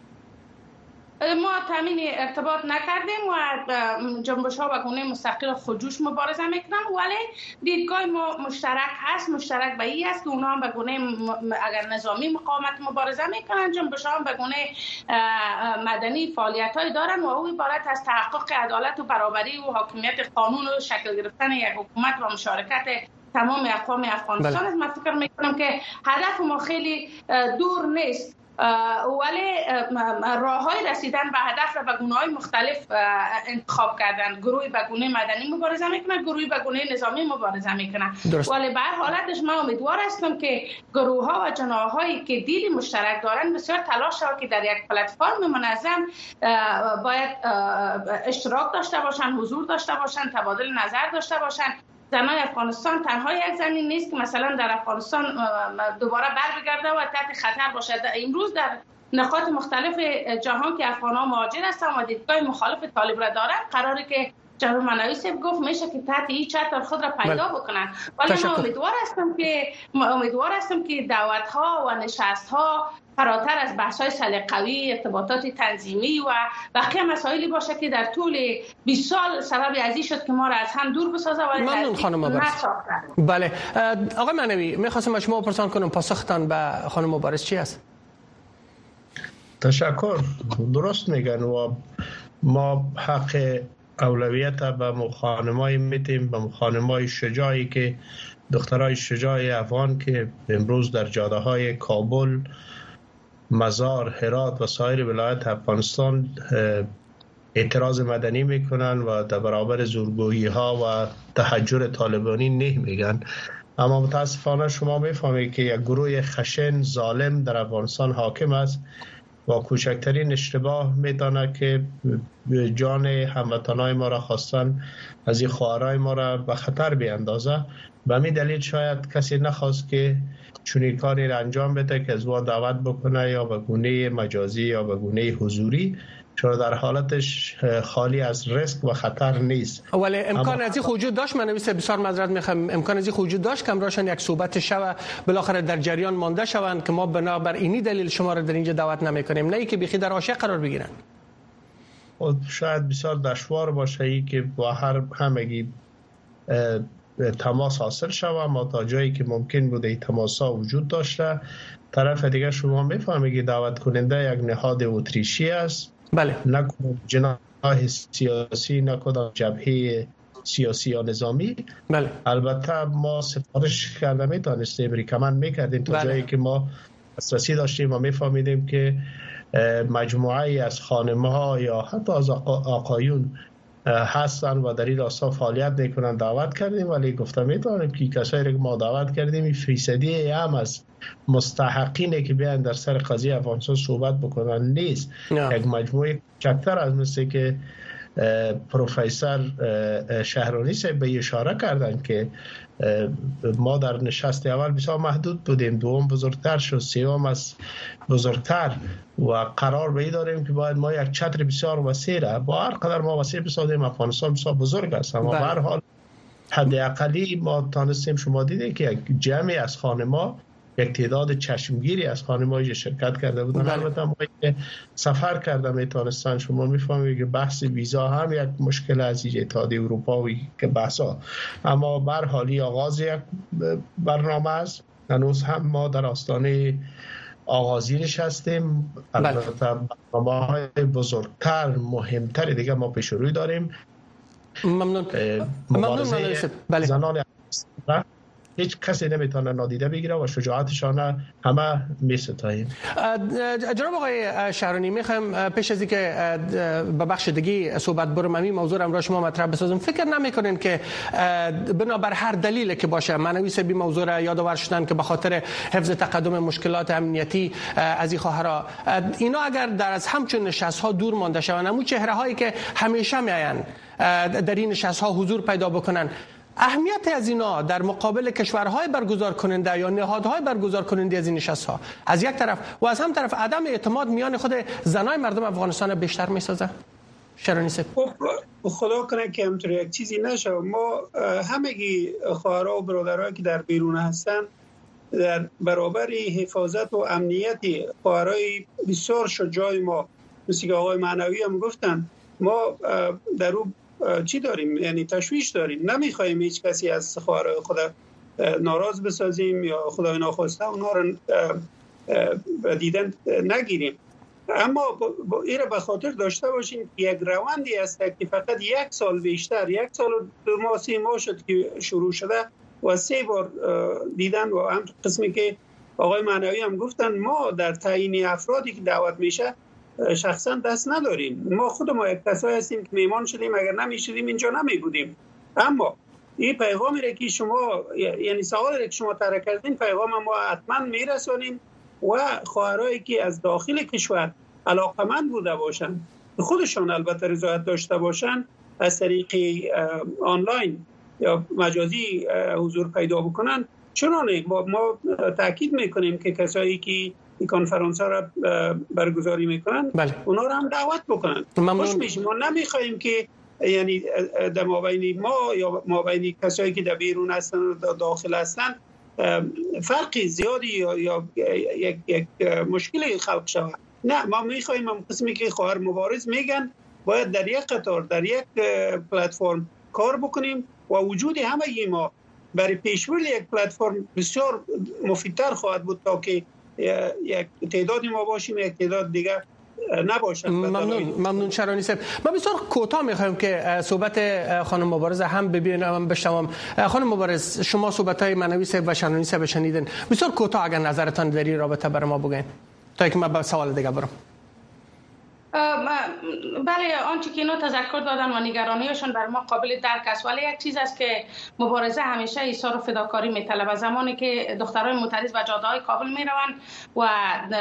ما تامین ارتباط نکردیم و جنبش ها و گونه مستقل خودجوش مبارزه میکنن، ولی دیدگاه ما مشترک هست. مشترک به این است که اونا هم به گونه اگر نظامی مقاومت مبارزه میکنن، جنبش ها هم به گونه مدنی فعالیت های دارن و او عبارت از تحقق عدالت و برابری و حاکمیت قانون و شکل گرفتن یک حکومت و مشارکت تمام اقوام افغانستان است. من فکر میکنم که هدف ما خیلی دور نیست، ولی راههای رسیدن به هدف را به گونه‌های مختلف انتخاب کردن. گروهی به گونه مدنی مبارزه میکنه، گروهی به گونه نظامی مبارزه میکنه، ولی به هر حالتش من امیدوار هستم که گروه‌ها و جناح‌هایی که دید مشترک دارن بسیار تلاش ها که در یک پلتفرم منظم باید اشتراک داشته باشن، حضور داشته باشن، تبادل نظر داشته باشن. زنای افغانستان تنها یک زمین نیست که مثلا در افغانستان دوباره بر بگرده و تحت خطر باشد. امروز در نقاط مختلف جهان که افغان‌ها مهاجر هستند و دیدگاه مخالف طالب را دارند، قراره که جناب معنوی صاحب گفت میشه که تحت این چتر خود را پیدا بکنن. ولی من امیدوار هستم که امیدوار هستم که دعوت‌ها و نشست‌ها فراتر از بحث‌های سلیقه‌ای، ارتباطات تنظیمی و بقیه مسائلی باشه که در طول بیست سال سبب ازی شد که ما را از هم دور بسازه و ممنون خانم مبارز. بله آقای معنوی، می‌خواستم از شما پرسان کنم پاسختان به خانم مبارز چی است؟ تشکر. درست میگن و ما حق اولویت به خانمای میتیم، به خانمای شجاعی که دخترای شجاع افغان که امروز در جاده های کابل، مزار، هرات و سایر ولایت افغانستان اعتراض مدنی میکنن و در برابر زورگویی ها و تحجر طالبانی نه میگن. اما متاسفانه شما میفهمید که یک گروه خشن ظالم در افغانستان حاکم است و کوچکترین اشتباه میدانه که جان هموطنای ما را خواستن از این خواهرای ما را به خطر بیاندازه. به همین دلیل شاید کسی نخواست که چنین کاری را انجام بده که از او دعوت بکنه یا به گونه مجازی یا به گونه حضوری، چون در حالتش خالی از ریسک و خطر نیست. ولی امکان از این وجود داشت. من نویسه بسیار معذرت میخوام، امکان از این وجود داشت که امروزشان یک صحبت شوه بالاخره در جریان مانده شوند که ما بنابر اینی دلیل شما را در اینجا دعوت نمیکنیم، نه ای که بیخی در حاشیه قرار بگیرن. شاید بسیار دشوار باشه ای که با هر همگی تماس حاصل شوه، اما تا جایی که ممکن بوده این تماس ها وجود داشته. طرف دیگه شما میفهمید که دعوت کننده یک نهاد اتریشی است. بله. نه جناح سیاسی، نه کدام جبهه سیاسی یا نظامی. بله. البته ما سفارش کرده میتونستیم ریکمند میکردیم تا بله. جایی که ما دسترسی داشتیم و میفهمیدیم که مجموعه از خانمه ها یا حتی از آقایون هستن و در این راستا فعالیت میکنن دعوت کردیم، ولی گفتم میتونیم که کسایی که ما دعوت کردیم فیصدی هم از مستحقینه که بیان در سر قضیه افغانستان صحبت بکنن نیست. یک مجموعه چکتر از مثل که پروفسور شهرانی صاحب به اشاره کردن که ما در نشست اول بسیار محدود بودیم، دوم بزرگتر شد، سوم از بزرگتر و قرار به این داریم که باید ما یک چتر بسیار وسیع را با هر قدر ما وسیع بسازیم. افغانستان بسیار بزرگ است، اما به هر حال حد اقلی ما تانستیم. شما دیدید که یک جمعی از خانما یک تعداد چشمگیری از خانم‌های شرکت کرده بودن. البته ما که سفر کرده میتونستن، شما میفهمید که بحث ویزا هم یک مشکل از اتحادیه اروپایی که بحثا، اما بر حالی آغاز یک برنامه است. هنوز هم ما در آستانه آغازی نشستیم. البته برنامه‌های بزرگتر مهمتر دیگه ما پیش روی داریم. ممنون. ممنون بله. زنان هیچ کسی نمیتونه نادیده بگیره و شجاعتشان همه میستاییم. جناب آقای شهرانی، میخوایم پیش از اینکه به بخش دیگه صحبت برم همین موضوع را شما مطرح بسازم. فکر نمیکنین که بنابر هر دلیلی که باشه معنوی سبی موضوع را یادآور شدن که به خاطر حفظ تقدم مشکلات امنیتی از این خواهرها اینا اگر در از همچون نشست ها دور مانده شوند، همون چهره هایی که همیشه میاین در این نشست ها حضور پیدا بکنن، اهمیت از اینا در مقابل کشورهای برگزار کننده یا نهادهای برگزار کننده از این نشست‌ها از یک طرف و از هم طرف عدم اعتماد میان خود زنای مردم افغانستان بیشتر میسازه؟ شهرانی صاحب خدا کنه که همطور یک چیزی نشه. ما همگی خواهرها و برادرایی که در بیرون هستن در برابر حفاظت و امنیت خواهرای بسیار شجاع ما، مثل که آقای معنوی هم گفتن، ما در او چی داریم؟ یعنی تشویش داریم. نمیخوایم هیچ کسی از خواهرای خود ناراض بسازیم یا خدای ناخواسته اونا رو دیدن نگیریم. اما این را به خاطر داشته باشیم که یک روندی است که فقط یک سال بیشتر، یک سال و دو ماه سه ماه شد که شروع شده و سه بار دیدن و هم قسمی که آقای معنوی هم گفتن ما در تعیین افرادی که دعوت میشه شخصا دست نداریم. ما خود ما یک کسایی هستیم که میمان شدیم، اگر نمیشدیم اینجا نمی بودیم. اما این پیغامی را که شما یعنی سوالی را که شما طرح کردین پیغام ما حتما میرسونیم و خواهرایی که از داخل کشور علاقمند بوده باشن، خودشان البته رضایت داشته باشن، از طریق آنلاین یا مجازی حضور پیدا بکنن. چنانه ما, ما تاکید میکنیم که کسایی که این کنفرانس ها را برگزاری میکنن بله. اونا را هم دعوت بکنن. خوش میشیم. ما نمیخوایم که یعنی در مابین ما یا مابین کسایی که در بیرون هستن و داخل هستن فرقی زیادی یا, یا یک, یک مشکلی خلق شود. نه، ما میخوایم هم قسمی که خواهر مبارز میگن باید در یک قطار در یک پلتفرم کار بکنیم و وجود همه ما برای پیشبرد یک پلتفرم بسیار مفیدتر خواهد بود تا که یک تعدادی ما باشیم یک تعداد دیگه نباشد. ممنون ممنون شهرانی صاحب. ما بسیار کوتاه میخوایم که صحبت خانم مبارز هم ببینم بشنوم. خانم مبارز، شما صحبت‌های معنوی صاحب و شهرانی صاحب شنیدین، بسیار کوتاه اگر نظرتان در این رابطه برای ما بگین تا اینکه من به سوال دیگه برم. بله، آنچه که اینا تذکر دادن و نگرانیشون بر ما قابل درک است، ولی یک چیز است که مبارزه همیشه ایثار و فداکاری میطلبه. زمانی که دخترای معترض و جاده‌های کابل میروند و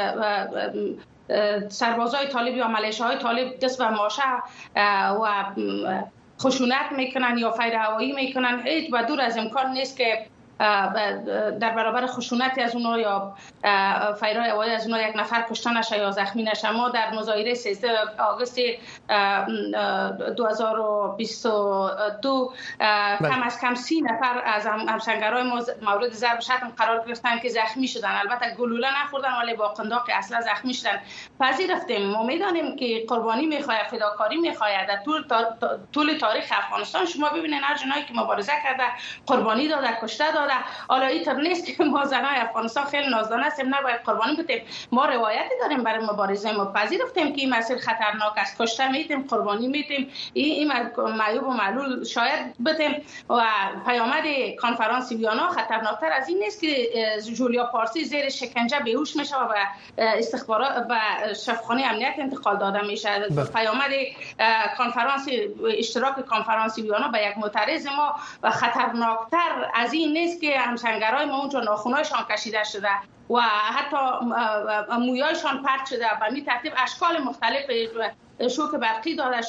سربازای طالب یا ملیشه‌های طالب دست به ماشه و خشونت میکنن یا فیر هوایی میکنن، هیچ و دور از امکان نیست که در برابر خشونتی از اونها یا فیرهای هوایی از اونها یک نفر کشته نشه یا زخمی نشه. ما در مظاهره سیزده آگوست دو هزار و بیست و دو کم از کم سی نفر از همسنگرهای ما مورد ضرب شتم قرار گرفتن که زخمی شدن. البته گلوله نخوردن ولی با قنداق اصلا زخمی شدن. پذیرفتیم. ما میدانیم که قربانی میخواد، فداکاری میخواد. در طول طول تاریخ افغانستان شما ببینید هر جنایی که مبارزه کرده قربانی داده، کشته داده. حالا اینطور نیست که ما زنای افغانستان خیلی نازدانه هستیم نباید قربانی بدیم. ما روایتی داریم برای مبارزه. ما پذیرفتیم که این مسیر خطرناک است، کشته میتیم، قربانی میتیم، این معیوب و معلول شاید بدیم. و پیامد کنفرانس ویانا خطرناکتر از این نیست که جولیا پارسی زیر شکنجه بیهوش میشه و به استخبارات و شفاخانه امنیت انتقال داده میشه. پیامد کنفرانس اشتراک کنفرانس ویانا به یک معترض ما و خطرناکتر از این نیست که همسنگرای ما اونجا ناخونایشان کشیده شده و حتی مویایشان پرت شده. به این ترتیب اشکال مختلف شوک برقی داده شدن.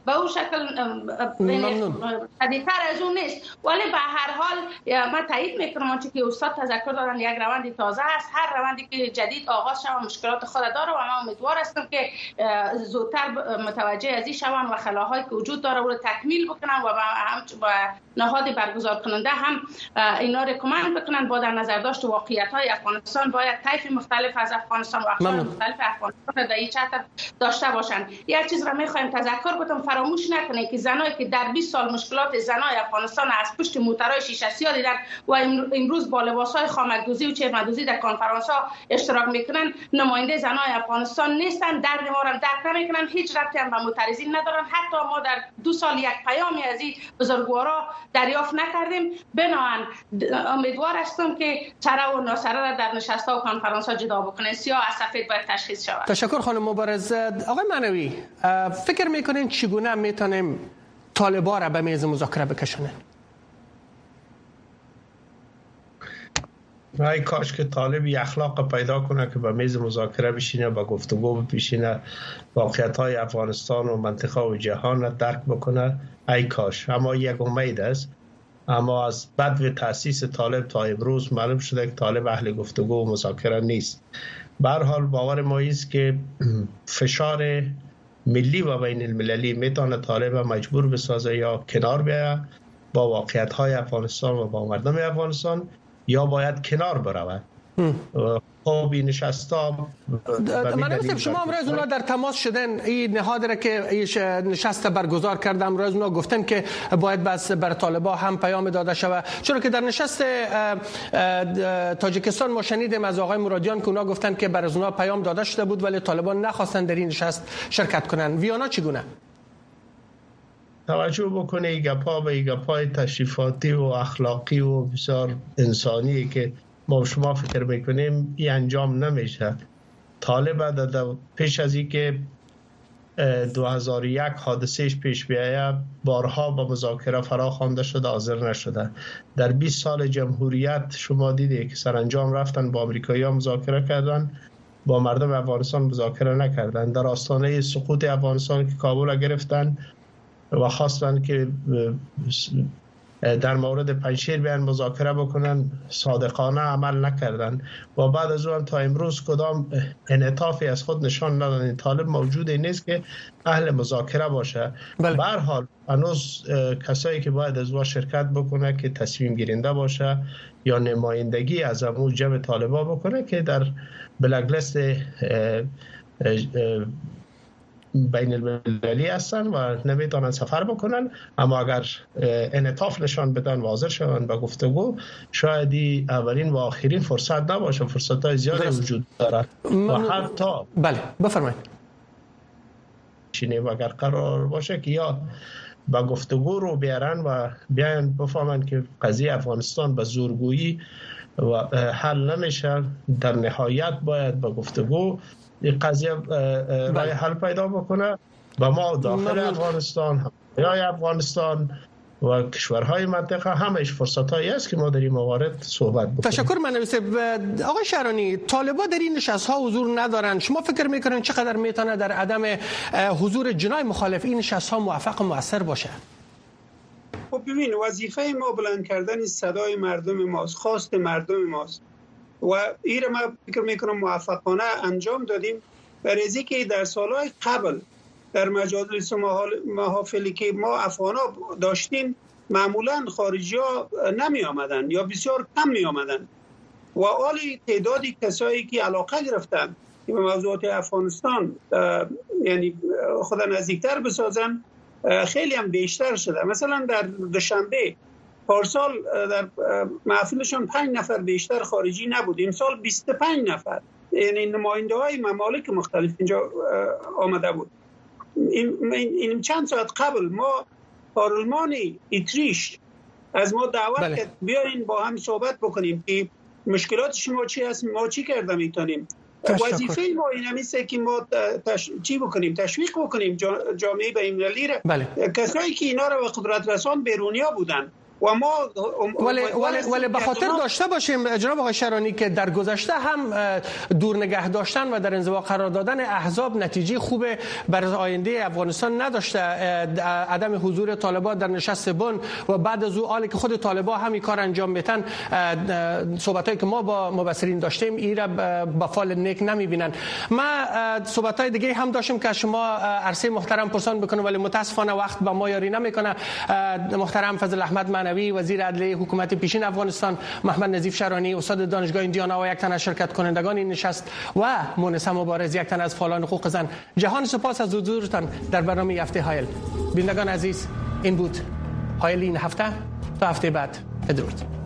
به اون شکل شدیدتر از اون نیست. ولی به هر حال من تایید میکنم که استاد تذکر دادن یک روند تازه است. هر روندی که جدید آغاز شود مشکلات خود داره و من امیدوار هستم که زودتر متوجه از این شوند و خلاهایی که وجود داره رو تکمیل بکنن و با نهاد برگزار کننده هم اینا رو کمک بکنن. با در نظر داشت واقعیت‌های افغانستان باید طیف مختلف از افغانستان و اقشار مختلف افغانستان در این چتر داشته باشند. یک چیز را می‌خوایم تذکر بدم، فراموش نکنید که زنایی که در بیست سال مشکلات زنای افغانستان از پشت موترهای شیشه سیاه دیدن و امروز با لباس‌های خامک‌دوزی و چرم‌دوزی در کنفرانس‌ها اشتراک می‌کنن نماینده زنای افغانستان نیستن، درد ما را درک نمی‌کنن، هیچ ربطی هم به معترضین ندارن. حتی ما در دو سال یک پیامی از این بزرگوارا دریافت نکردیم. بنابراین امیدوار هستم که سره و ناسره را در نشست‌ها و کنفرانس‌ها جدا بکنن. سیاه از سفید باید تشخیص شود. تشکر خانم مبارز. آقای معنوی، فکر میکنین چگونه میتونیم طالبان را به میز مذاکره بکشونن؟ ای کاش که طالبی اخلاق پیدا کنه که به میز مذاکره بشینه، با گفتگو بشینه، واقعیت‌های افغانستان و منطقه و جهان را درک بکنه. ای کاش. اما یک امید است. اما از بدو تأسیس طالب تا امروز معلوم شده که طالب اهل گفتگو و مذاکره نیست. به هر حال باور ما است که فشار ملی و بین المللی میتونه طالب مجبور بسازه یا کنار بیاید با واقعیت‌های افغانستان و با مردم افغانستان، یا باید کنار برود. خب این نشستا من شما امروز اونا در تماس شدن، این نهاد را که نشست برگزار کردم امروز اونا گفتن که باید بس بر طالبان هم پیام داده شود، چرا که در نشست تاجیکستان ما شنیدیم از آقای مرادیان که اونا گفتن که بر اونا پیام داده شده بود ولی طالبان نخواستن در این نشست شرکت کنن. ویانا چگونه؟ توجه بکنه ای گپا به ای گپای تشریفاتی و اخلاقی و بسیار انسانی که ما شما فکر میکنیم این انجام نمیشه. طالب در پیش از این که دو هزار و یک حادثهش پیش بیاید بارها با مذاکره فرا خوانده شده، حاضر نشده. در بیست سال جمهوریت شما دیدید که سرانجام رفتن با امریکایی ها مذاکره کردن، با مردم افغانستان مذاکره نکردن. در آستانه سقوط افغانستان که کابل را گرفتن و خواستن که در مورد پنجشیر بیان مذاکره بکنن، صادقانه عمل نکردن و بعد از اون تا امروز کدام انعطافی از خود نشان ندادن. طالب موجودی نیست که اهل مذاکره باشه. به هر حال هنوز کسایی که باید از اون شرکت بکنه که تصمیم گیرنده باشه یا نمایندگی از اون جمع طالبا بکنه که در بلک لیست بین المللی هستن و نمیتونن سفر بکنن، اما اگر انعطاف نشان بدن و حاضر شوند به گفتگو، شاید اولین و آخرین فرصت نباشه. فرصت های زیادی وجود داره و حتی بله بفرمایید چینه اگر قرار باشه که یا با گفتگو رو بیارن و بیان بفهمن که قضیه افغانستان به زورگویی و حل نمیشه، در نهایت باید با گفتگو این قضیه رای حل پیدا بکنه و ما داخل افغانستان هم یا افغانستان و کشورهای منطقه همش فرصتایی است که ما در این موارد صحبت بکنیم. تشکر منویسه. آقای شهرانی، طالبان در این نشست ها حضور ندارن، شما فکر میکنین چقدر میتونه در عدم حضور جنای مخالف این نشست ها موفق و مؤثر باشه؟ خب ببین، وظیفه ما بلند کردن صدای مردم ماست، خواست مردم ماست و این ما فکر میکنم موفقانه انجام دادیم. برای که در سالهای قبل در مجالس محافلی که ما افغانا داشتیم معمولا خارجی ها نمی آمدن یا بسیار کم می آمدن و حالی تعدادی کسایی که علاقه گرفتن که به موضوعات افغانستان یعنی خود نزدیکتر بسازن خیلی هم بیشتر شده. مثلا در دوشنبه پارسال در محفلشان پنج نفر بیشتر خارجی نبود، این سال بیست و پنج نفر، یعنی نماینده های ممالک مختلف اینجا آمده بود. این, این چند ساعت قبل ما پارلمان اتریش از ما دعوت بله. کرد بیاین با هم صحبت بکنیم که مشکلات شما چی هست، ما چی کرده میتونیم. وظیفه ما این همیشه که ما تش... چی بکنیم، تشویق بکنیم جامعه بین‌المللی را. بله. کسایی که اینا را به قدرت رسان بیرونیا بودن و ما ولی ولی ولی به خاطر داشته باشیم جناب آقای شرانی که در گذشته هم دور نگه داشتن و در انزوا قرار دادن احزاب نتیجه خوب برای آینده افغانستان نداشته. عدم حضور طالبان در نشست بن و بعد از او حالی که خود طالبان همین کار انجام میتن، صحبتایی که ما با مبصرین داشتیم ایرا به فال نیک نمیبینن. ما صحبتای دیگه هم داشتیم که شما عرصه محترم پرسان بکنه ولی متاسفانه وقت با ما یاری نمیکنه. محترم فضل احمد معنوی وزیر عدلیه حکومت پیشین افغانستان، محمد نظیف شرانی استاد دانشگاه ایندیانا و یک تن از شرکت کنندگان این نشست و مونس مبارز یک تن از فعالان حقوق زن، جهان سپاس از حضورتان در برنامه هفته هایل. بینندگان عزیز این بود هایل این هفته، تا هفته بعد بدرود.